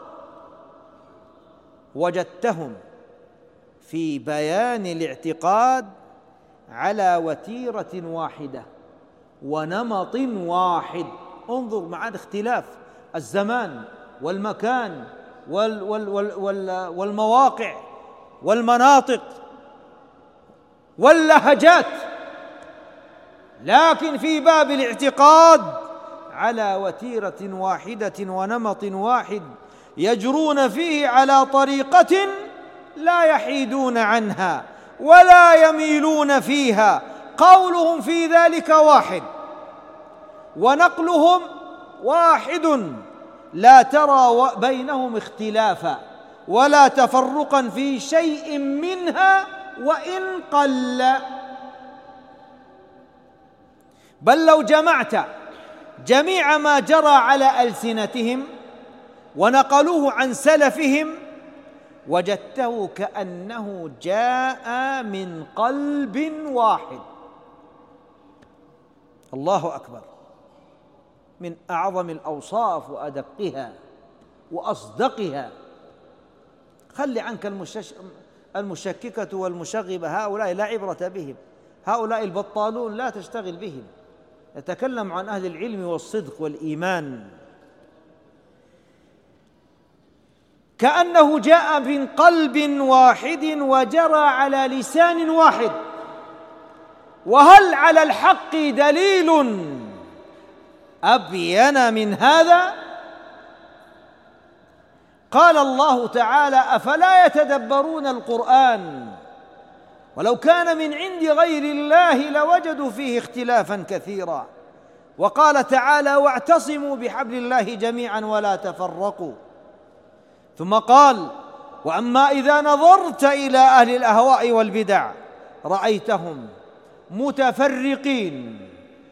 وجدتهم في بيان الاعتقاد على وتيرة واحدة ونمط واحد. انظر معاد اختلاف الزمان والمكان والمواقع والمناطق واللهجات، لكن في باب الاعتقاد على وتيرة واحدة ونمط واحد، يجرون فيه على طريقة لا يحيدون عنها ولا يميلون فيها. قولهم في ذلك واحد ونقلهم واحد، لا ترى بينهم اختلافا ولا تفرقا في شيء منها وإن قل. بل لو جمعت جميع ما جرى على ألسنتهم ونقلوه عن سلفهم وجدته كأنه جاء من قلب واحد. الله أكبر، من أعظم الأوصاف وأدقها وأصدقها. خلي عنك المشككة والمشغبة، هؤلاء لا عبرة بهم، هؤلاء البطالون لا تشتغل بهم. يتكلم عن أهل العلم والصدق والإيمان. كأنه جاء من قلب واحد وجرى على لسان واحد. وهل على الحق دليل أبين من هذا؟ قال الله تعالى: أفلا يتدبرون القرآن ولو كان من عند غير الله لوجدوا فيه اختلافا كثيرا. وقال تعالى: واعتصموا بحبل الله جميعا ولا تفرقوا. ثم قال: وأما إذا نظرت إلى أهل الأهواء والبدع رأيتهم متفرقين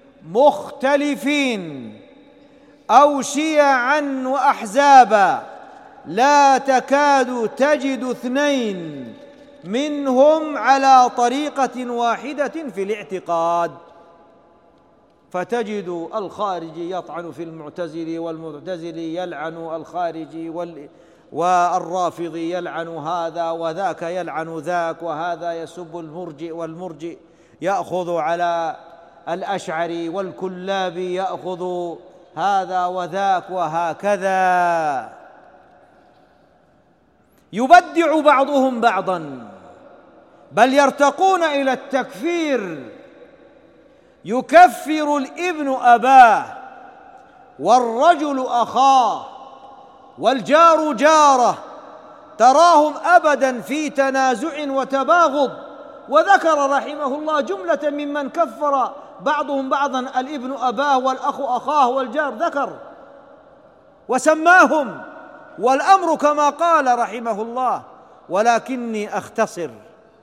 مختلفين أو شيعا وأحزابا، لا تكاد تجد اثنين منهم على طريقة واحدة في الاعتقاد. فتجد الخارجي يطعن في المعتزلي، والمعتزلي يلعن الخارجي، والرافضي يلعن هذا، وذاك يلعن ذاك، وهذا يسب المرجئ، والمرجئ يأخذ على الأشعري، والكلابي يأخذ هذا وذاك، وهكذا يبدع بعضهم بعضا، بل يرتقون إلى التكفير. يكفر الابن أباه والرجل أخاه والجار جاره تراهم أبدا في تنازع وتباغض. وذكر رحمه الله جملة ممن كفر بعضهم بعضا، الابن أباه والأخ أخاه والجار، ذكر وسماهم، والأمر كما قال رحمه الله: ولكني أختصر.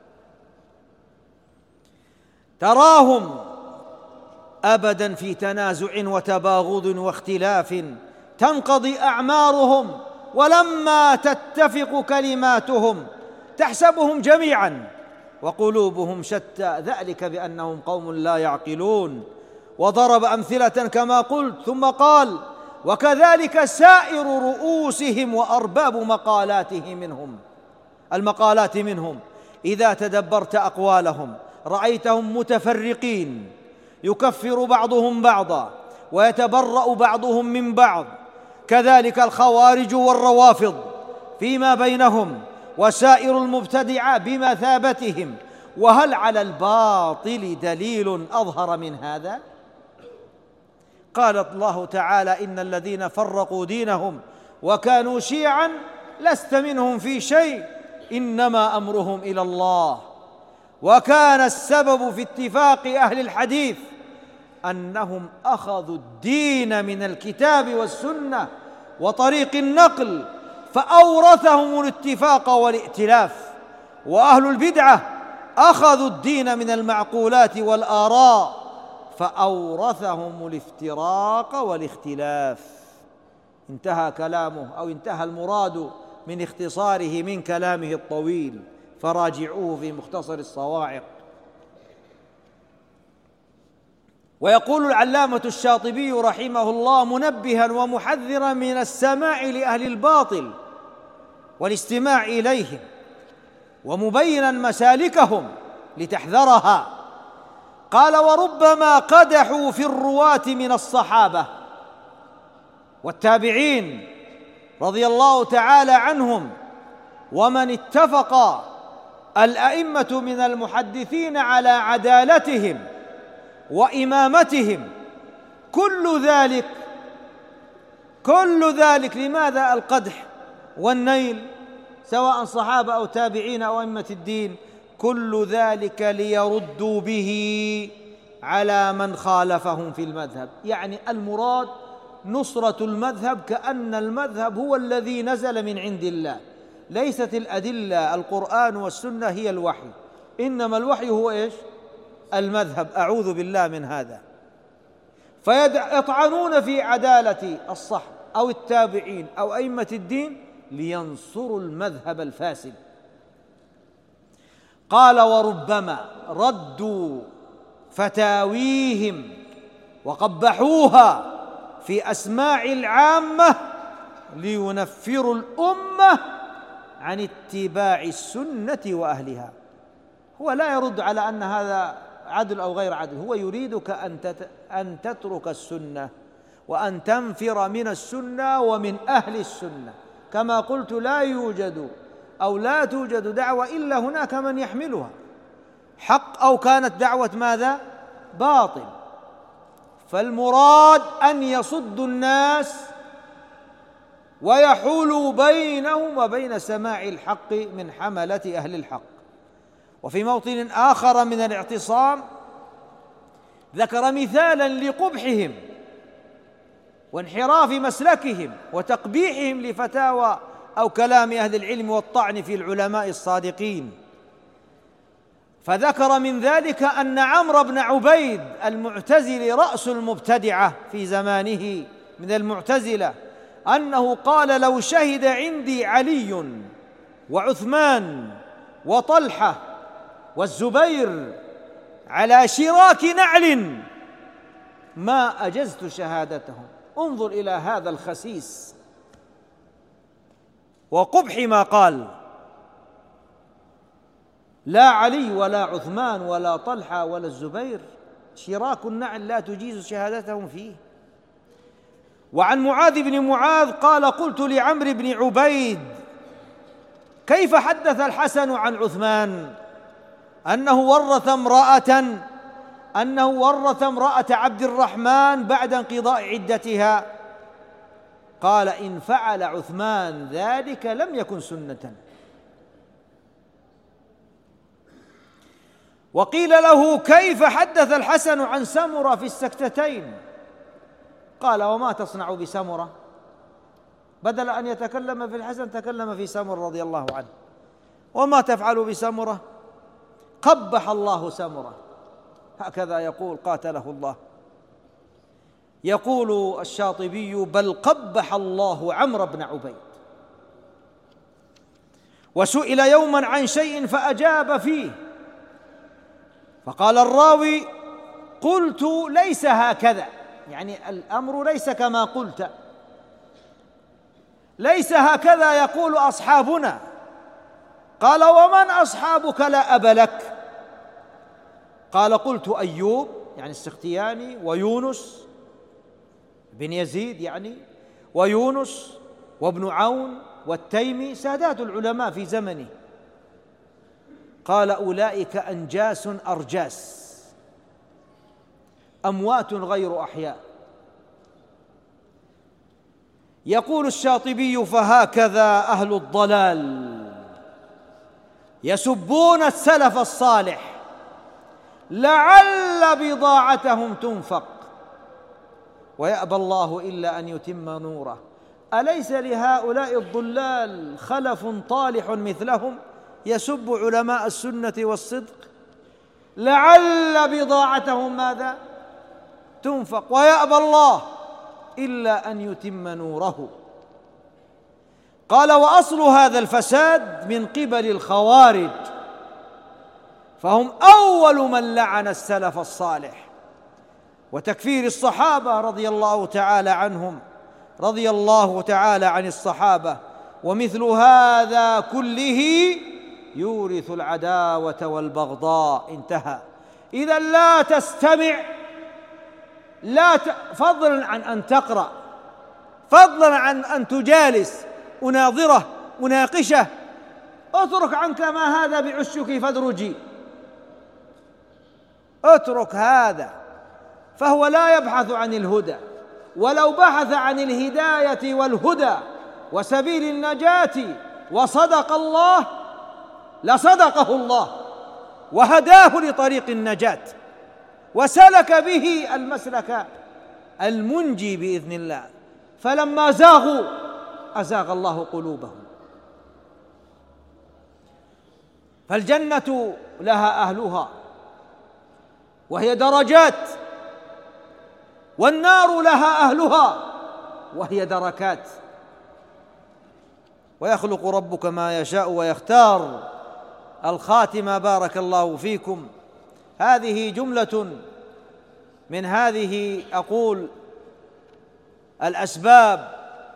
تراهم أبدا في تنازع وتباغض واختلاف، تنقضي أعمارهم ولما تتفق كلماتهم تحسبهم جميعا وقلوبهم شتى، ذلك بأنهم قوم لا يعقلون. وضرب أمثلة كما قلت، ثم قال: وكذلك سائر رؤوسهم وأرباب المقالات منهم إذا تدبرت أقوالهم رأيتهم متفرقين، يكفر بعضهم بعضا ويتبرأ بعضهم من بعض، كذلك الخوارج والروافض فيما بينهم، وسائر المبتدعة بمثابتهم. وهل على الباطل دليل أظهر من هذا؟ قال الله تعالى: إن الذين فرقوا دينهم وكانوا شيعا لست منهم في شيء إنما أمرهم إلى الله. وكان السبب في اتفاق أهل الحديث أنهم أخذوا الدين من الكتاب والسنة وطريق النقل فأورثهم الاتفاق والائتلاف، وأهل البدعة أخذوا الدين من المعقولات والآراء فأورثهم الافتراق والاختلاف. انتهى كلامه، أو انتهى المراد من اختصاره من كلامه الطويل، فراجعوه في مختصر الصواعق. ويقول العلامة الشاطبي رحمه الله منبها ومحذرا من السماع لأهل الباطل والاستماع إليهم، ومبينا مسالكهم لتحذرها، قال: وربما قدحوا في الرواة من الصحابة والتابعين رضي الله تعالى عنهم، ومن اتفق الأئمة من المحدثين على عدالتهم وإمامتهم. كل ذلك لماذا القدح والنيل، سواء صحابة أو تابعين أو أئمة الدين؟ كل ذلك ليردوا به على من خالفهم في المذهب. يعني المراد نصرة المذهب، كأن المذهب هو الذي نزل من عند الله، ليست الأدلة القرآن والسنة هي الوحي، إنما الوحي هو إيش؟ المذهب. أعوذ بالله من هذا. فيطعنون في عدالة الصحابة أو التابعين أو أئمة الدين لينصروا المذهب الفاسد. قال: وربما ردوا فتاويهم وقبحوها في أسماع العامة لينفروا الأمة عن اتباع السنة وأهلها. هو لا يرد على أن هذا عدل أو غير عدل، هو يريدك أن تترك السنة وأن تنفر من السنة ومن أهل السنة. كما قلت: لا يوجد أو لا توجد دعوة إلا هناك من يحملها، حق أو كانت دعوة ماذا؟ باطل. فالمراد أن يصدوا الناس ويحولوا بينهم وبين سماع الحق من حملة أهل الحق. وفي موطن آخر من الاعتصام ذكر مثالا لقبحهم وانحراف مسلكهم وتقبيحهم لفتاوى أو كلام أهل العلم والطعن في العلماء الصادقين، فذكر من ذلك أن عمرو بن عبيد المعتزلي رأس المبتدعة في زمانه من المعتزلة، أنه قال: لو شهد عندي علي وعثمان وطلحة والزبير على شراك نعل ما أجزت شهادتهم. انظر إلى هذا الخسيس وقبح ما قال: لا علي ولا عثمان ولا طلحة ولا الزبير، شراك النعل لا تجيز شهادتهم فيه. وعن معاذ بن معاذ قال: قلت لعمرو بن عبيد: كيف حدث الحسن عن عثمان أنه ورث امرأة عبد الرحمن بعد انقضاء عدتها قال: إن فعل عثمان ذلك لم يكن سنة. وقيل له: كيف حدث الحسن عن سمرة في السكتتين؟ قال: وما تصنع بسمرة؟ بدل أن يتكلم في الحسن تكلم في سمرة رضي الله عنه. وما تفعل بسمرة؟ قبح الله سمرة. هكذا يقول قاتله الله. يقول الشاطبي: بل قبح الله عمرو بن عبيد. وسئل يوما عن شيء فأجاب فيه، فقال الراوي: قلت ليس هكذا، يعني الأمر ليس كما قلت، ليس هكذا يقول أصحابنا. قال: ومن أصحابك لا أب لك؟ قال: قلت أيوب، يعني السختياني، ويونس بن يزيد يعني، ويونس وابن عون والتيمي، سادات العلماء في زمنه. قال: أولئك أنجاس أرجاس، أموات غير أحياء. يقول الشاطبي: فهكذا أهل الضلال يسبون السلف الصالح لعل بضاعتهم تنفق، ويأبى الله إلا أن يتم نوره. أليس لهؤلاء الضلال خلف طالح مثلهم يسب علماء السنة والصدق؟ لعل بضاعتهم ماذا؟ تنفق، ويأبى الله إلا أن يتم نوره. قال: وأصل هذا الفساد من قبل الخوارج، فهم أول من لعن السلف الصالح، وتكفير الصحابة رضي الله تعالى عنهم، رضي الله تعالى عن الصحابة. ومثل هذا كله يورث العداوة والبغضاء. انتهى. إذا لا تستمع، فضلا عن أن تقرأ، فضلا عن أن تجالس أناظره أناقشه، اترك عنك ما هذا بعشك فادرجي، اترك هذا، فهو لا يبحث عن الهدى. ولو بحث عن الهداية والهدى وسبيل النجاة وصدق الله لصدقه الله وهداه لطريق النجاة وسلك به المسلك المنجي بإذن الله. فلما زاغوا أزاغ الله قلوبهم. فالجنة لها أهلها وهي درجات، والنار لها أهلها وهي دركات. ويخلق ربك ما يشاء ويختار. الخاتمة بارك الله فيكم. هذه جملة من هذه أقول الأسباب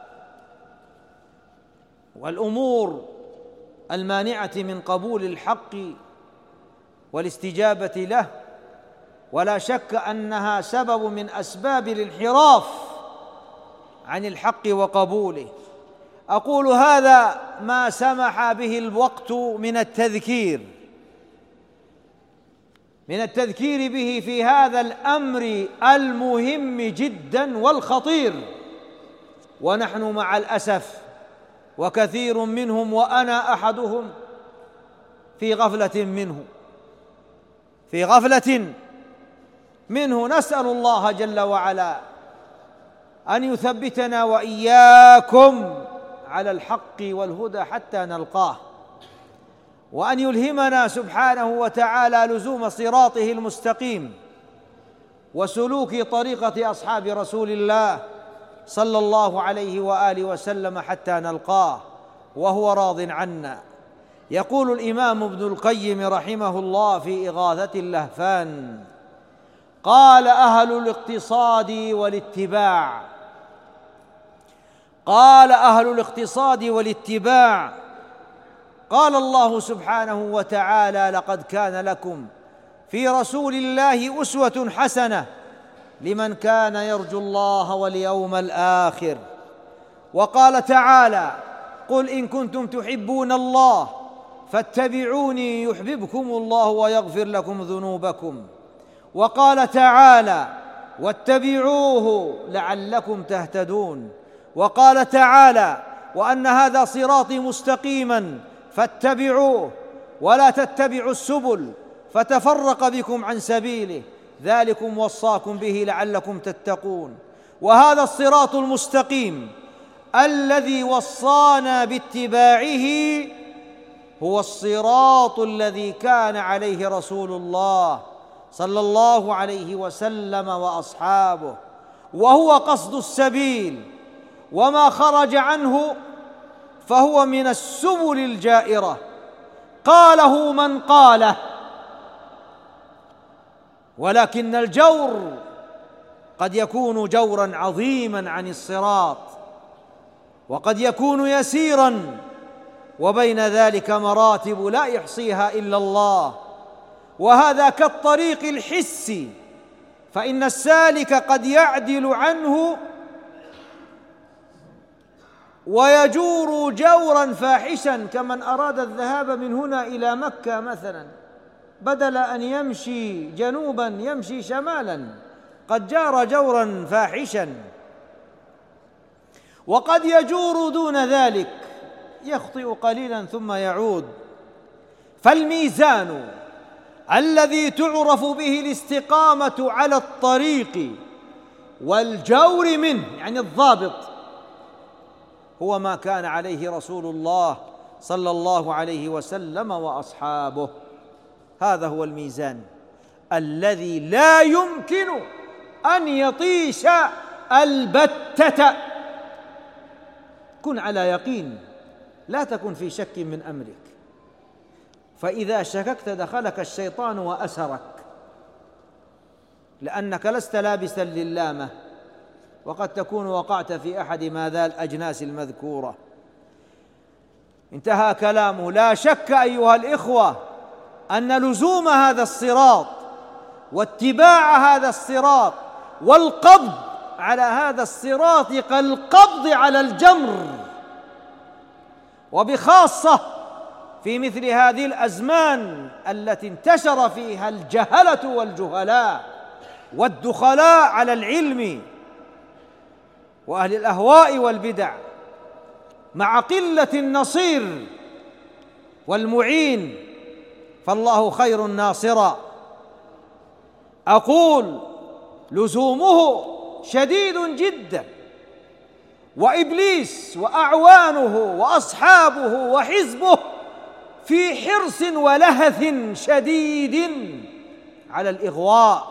والأمور المانعة من قبول الحق والاستجابة له، ولا شك أنها سبب من أسباب الانحراف عن الحق وقبوله. أقول هذا ما سمح به الوقت من التذكير به في هذا الأمر المهم جدا والخطير، ونحن مع الأسف وكثير منهم وأنا أحدهم في غفلة منه. نسأل الله جل وعلا أن يثبتنا وإياكم على الحق والهدى حتى نلقاه، وأن يلهمنا سبحانه وتعالى لزوم صراطه المستقيم وسلوك طريقة أصحاب رسول الله صلى الله عليه وآله وسلم حتى نلقاه وهو راض عنا. يقول الإمام ابن القيم رحمه الله في إغاثة اللهفان: قال أهل الاقتصاد والاتباع قال الله سبحانه وتعالى: لقد كان لكم في رسول الله أسوة حسنة لمن كان يرجو الله واليوم الآخر. وقال تعالى: قل إن كنتم تحبون الله فاتبعوني يحببكم الله ويغفر لكم ذنوبكم. وقال تعالى: واتبعوه لعلكم تهتدون. وقال تعالى: وأن هذا صراطي مستقيما فاتبعوه ولا تتبعوا السبل فتفرق بكم عن سبيله ذلكم وصاكم به لعلكم تتقون. وهذا الصراط المستقيم الذي وصانا باتباعه هو الصراط الذي كان عليه رسول الله صلى الله عليه وسلم وأصحابه، وهو قصد السبيل، وما خرج عنه فهو من السبل الجائرة قاله من قاله. ولكن الجور قد يكون جورا عظيما عن الصراط، وقد يكون يسيرا، وبين ذلك مراتب لا يحصيها إلا الله. وهذا كالطريق الحسي، فإن السالك قد يعدل عنه ويجور جورا فاحشا، كمن أراد الذهاب من هنا إلى مكة مثلا، بدل أن يمشي جنوبا يمشي شمالا، قد جار جورا فاحشا. وقد يجور دون ذلك، يخطئ قليلا ثم يعود. فالميزان الذي تعرف به الاستقامة على الطريق والجور منه، يعني الضابط، هو ما كان عليه رسول الله صلى الله عليه وسلم وأصحابه. هذا هو الميزان الذي لا يمكن أن يطيش البتة. كن على يقين، لا تكن في شك من أمرك، فإذا شككت دخلك الشيطان وأسرك، لأنك لست لابسا للامة، وقد تكون وقعت في أحد ماذا الأجناس المذكورة. انتهى كلامه. لا شك أيها الإخوة أن لزوم هذا الصراط واتباع هذا الصراط والقبض على هذا الصراط كالقبض على الجمر، وبخاصة في مثل هذه الأزمان التي انتشر فيها الجهلة والجهلاء والدخلاء على العلم وأهل الأهواء والبدع، مع قلة النصير والمعين، فالله خير ناصرا. أقول لزومه شديد جدا، وإبليس وأعوانه وأصحابه وحزبه في حرص ولهث شديد على الإغواء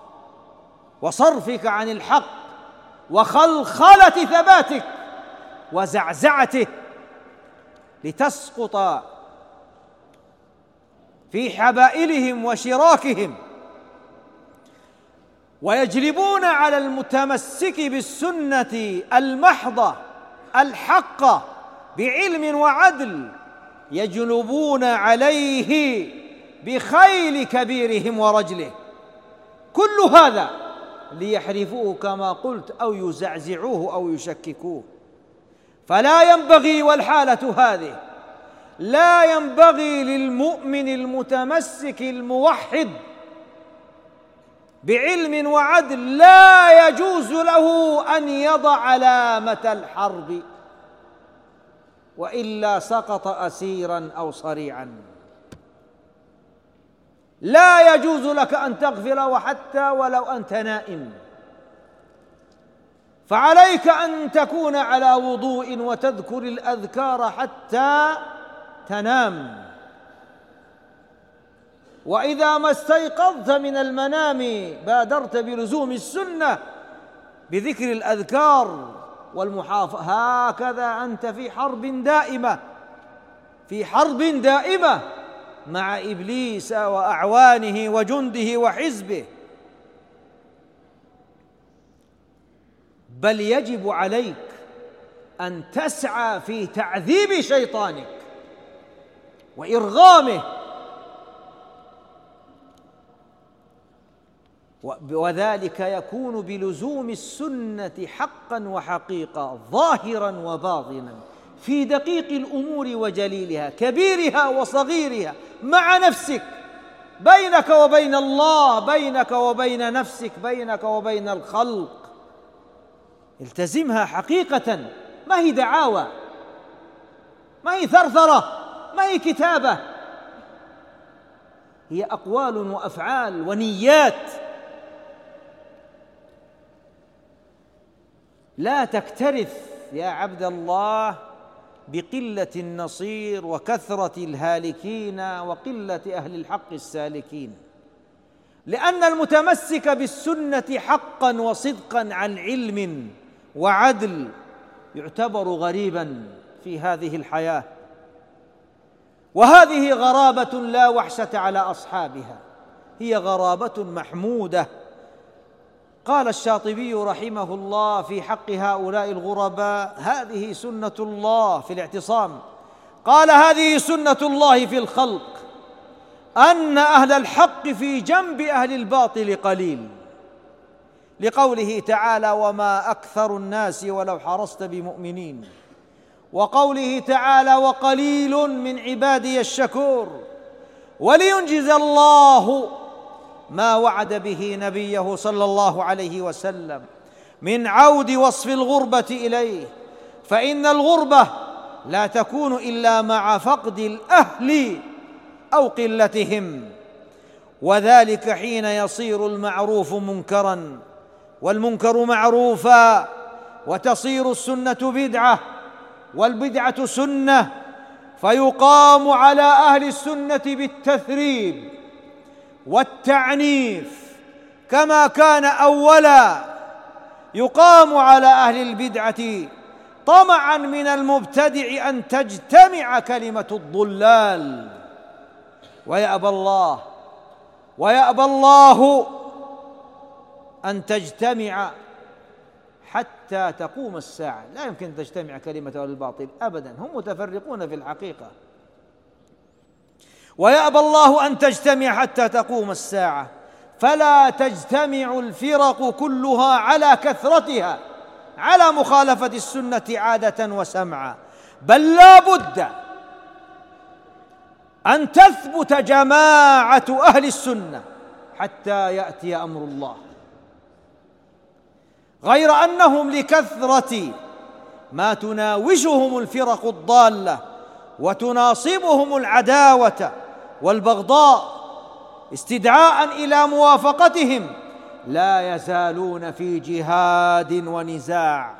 وصرفك عن الحق وخلخلة ثباتك وزعزعته، لتسقط في حبائلهم وشراكهم، ويجلبون على المتمسك بالسنة المحضة الحقة بعلم وعدل، يجلبون عليه بخيل كبيرهم ورجله. كل هذا ليحرفوه كما قلت، أو يزعزعوه أو يشككوه. فلا ينبغي، والحالة هذه لا ينبغي للمؤمن المتمسك الموحد بعلم وعدل، لا يجوز له أن يضع علامة الحرب، وإلا سقط أسيرا أو صريعا. لا يجوز لك أن تغفل، وحتى ولو أنت نائم، فعليك أن تكون على وضوء وتذكر الأذكار حتى تنام. وإذا ما استيقظت من المنام بادرت بلزوم السنة بذكر الأذكار والمحافظة. هكذا أنت في حرب دائمة، في حرب دائمة مع إبليس وأعوانه وجنده وحزبه. بل يجب عليك أن تسعى في تعذيب شيطانك وإرغامه، وذلك يكون بلزوم السنة حقا وحقيقة، ظاهرا وباطنا، في دقيق الأمور وجليلها، كبيرها وصغيرها، مع نفسك، بينك وبين الله، بينك وبين نفسك، بينك وبين الخلق. التزمها حقيقة، ما هي دعاوى، ما هي ثرثرة، ما هي كتابة، هي أقوال وأفعال ونيات. لا تكترث يا عبد الله بقلة النصير وكثرة الهالكين وقلة أهل الحق السالكين، لأن المتمسك بالسنة حقا وصدقا عن علم وعدل يعتبر غريبا في هذه الحياة، وهذه غرابة لا وحشة على أصحابها، هي غرابة محمودة. قال الشاطبي رحمه الله في حق هؤلاء الغرباء: هذه سنة الله في الاعتصام، قال: هذه سنة الله في الخلق، أن أهل الحق في جنب أهل الباطل قليل، لقوله تعالى: وما أكثر الناس ولو حرصت بمؤمنين، وقوله تعالى: وقليل من عبادي الشكور، ولينجز الله ما وعد به نبيه صلى الله عليه وسلم من عود وصف الغربة إليه، فإن الغربة لا تكون إلا مع فقد الأهل أو قلتهم، وذلك حين يصير المعروف منكرا والمنكر معروفا، وتصير السنة بدعة والبدعة سنة، فيقام على أهل السنة بالتثريب والتعنيف، كما كان أولا يقام على أهل البدعة طمعا من المبتدع أن تجتمع كلمة الضلال، ويأبى الله أن تجتمع حتى تقوم الساعة. لا يمكن أن تجتمع كلمة أهل الباطل أبدا، هم متفرقون في الحقيقة. ويأبى الله أن تجتمع حتى تقوم الساعة، فلا تجتمع الفرق كلها على كثرتها على مخالفة السنة عادة وسمعا، بل لا بد أن تثبت جماعة أهل السنة حتى يأتي أمر الله، غير أنهم لكثرة ما تناوشهم الفرق الضالة وتناصبهم العداوة والبغضاء استدعاء إلى موافقتهم لا يزالون في جهاد ونزاع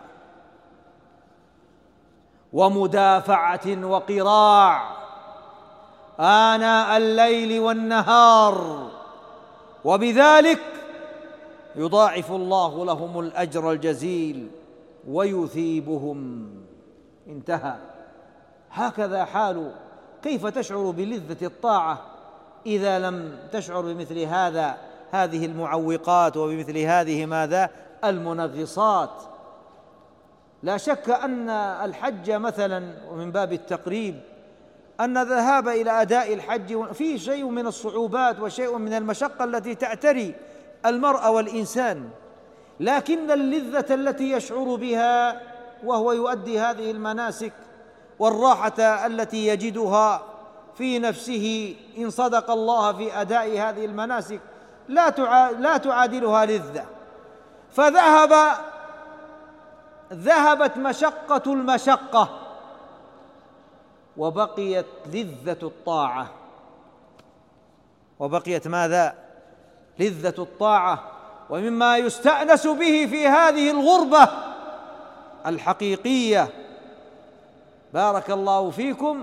ومدافعة وقراع آناء الليل والنهار، وبذلك يضاعف الله لهم الأجر الجزيل ويثيبهم. انتهى. هكذا حال. كيف تشعر بلذة الطاعة إذا لم تشعر بمثل هذه المعوقات وبمثل هذه المنغصات؟ لا شك أن الحج مثلا، ومن باب التقريب، أن الذهاب إلى أداء الحج فيه شيء من الصعوبات وشيء من المشقة التي تعتري المرء والإنسان، لكن اللذة التي يشعر بها وهو يؤدي هذه المناسك والراحة التي يجدها في نفسه إن صدق الله في أداء هذه المناسك لا تعادلها لذة. ذهبت مشقة المشقة وبقيت لذة الطاعة. وبقيت ماذا؟ لذة الطاعة. ومما يستأنس به في هذه الغربة الحقيقية بارك الله فيكم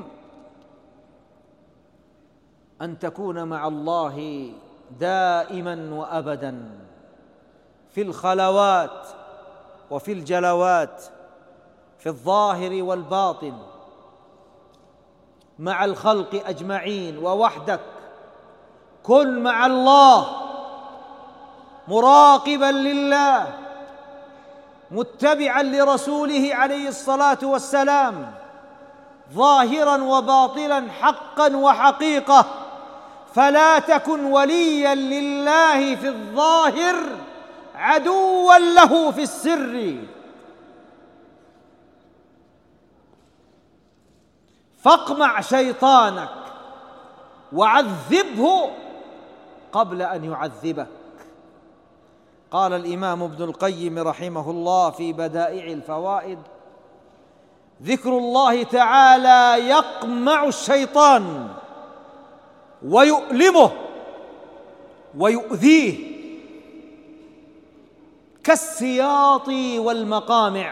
أن تكون مع الله دائما وأبدا في الخلوات وفي الجلوات، في الظاهر والباطن، مع الخلق أجمعين ووحدك. كن مع الله مراقبا لله متبعا لرسوله عليه الصلاة والسلام، ظاهرا وباطلا، حقا وحقيقة. فلا تكن وليا لله في الظاهر عدوا له في السر. فاقمع شيطانك وعذبه قبل أن يعذبك. قال الإمام ابن القيم رحمه الله في بدائع الفوائد: ذكر الله تعالى يقمع الشيطان ويؤلمه ويؤذيه كالسياط والمقامع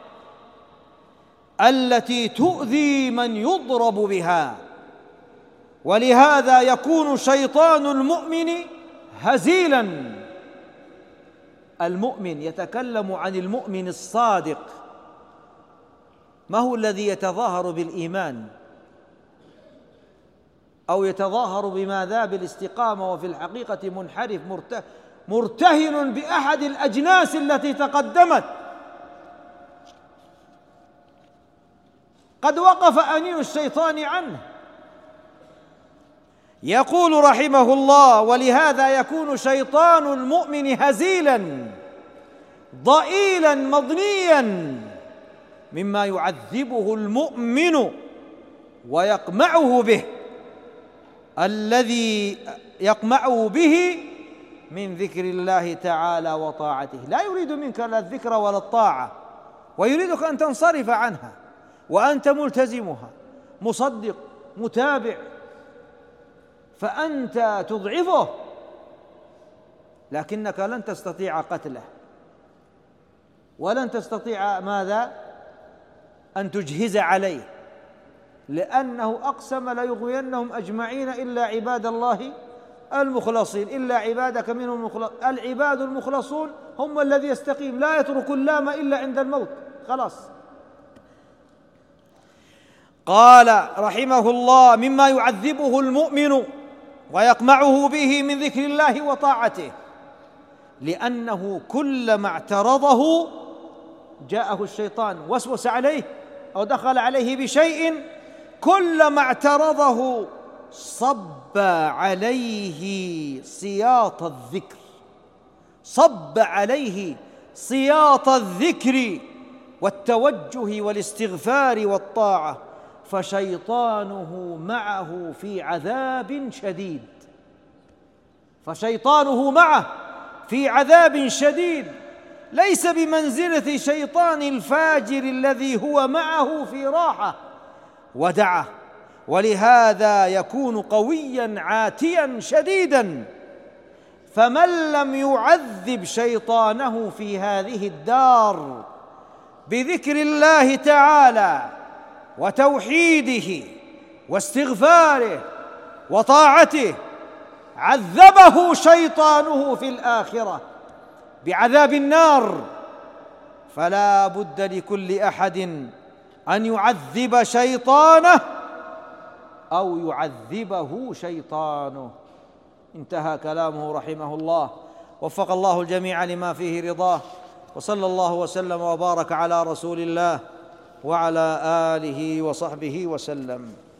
التي تؤذي من يضرب بها. ولهذا يكون شيطان المؤمن هزيلا. المؤمن يتكلم عن المؤمن الصادق، ما هو الذي يتظاهر بالإيمان أو يتظاهر بماذا؟ بالاستقامة، وفي الحقيقة منحرف مرتهن بأحد الأجناس التي تقدمت. قد وقف أنين الشيطان عنه. يقول رحمه الله: ولهذا يكون شيطان المؤمن هزيلا ضئيلا مضنيا مما يعذبه المؤمن ويقمعه به، الذي يقمعه به من ذكر الله تعالى وطاعته. لا يريد منك لا الذكر ولا الطاعة، ويريدك أن تنصرف عنها وأنت ملتزمها مصدق متابع، فأنت تضعفه، لكنك لن تستطيع قتله، ولن تستطيع ماذا؟ أن تجهز عليه، لأنه أقسم ليغوينهم أجمعين إلا عباد الله المخلصين، إلا عبادك منهم المخلصين. العباد المخلصون هم الذي يستقيم، لا يترك اللام إلا عند الموت، خلاص. قال رحمه الله: مما يعذبه المؤمن ويقمعه به من ذكر الله وطاعته، لأنه كلما اعترضه جاءه الشيطان، وسوس عليه أو دخل عليه بشيء، كلما اعترضه صب عليه سياط الذكر، صب عليه سياط الذكر والتوجه والاستغفار والطاعة، فشيطانه معه في عذاب شديد، فشيطانه معه في عذاب شديد، ليس بمنزلة شيطان الفاجر الذي هو معه في راحة ودعه. ولهذا يكون قويا عاتيا شديدا. فمن لم يعذب شيطانه في هذه الدار بذكر الله تعالى وتوحيده واستغفاره وطاعته، عذبه شيطانه في الآخرة بعذاب النار. فلا بد لكل أحد أن يعذب شيطانه أو يعذبه شيطانه. انتهى كلامه رحمه الله، وفق الله الجميع لما فيه رضاه، وصلى الله وسلم وبارك على رسول الله وعلى آله وصحبه وسلم.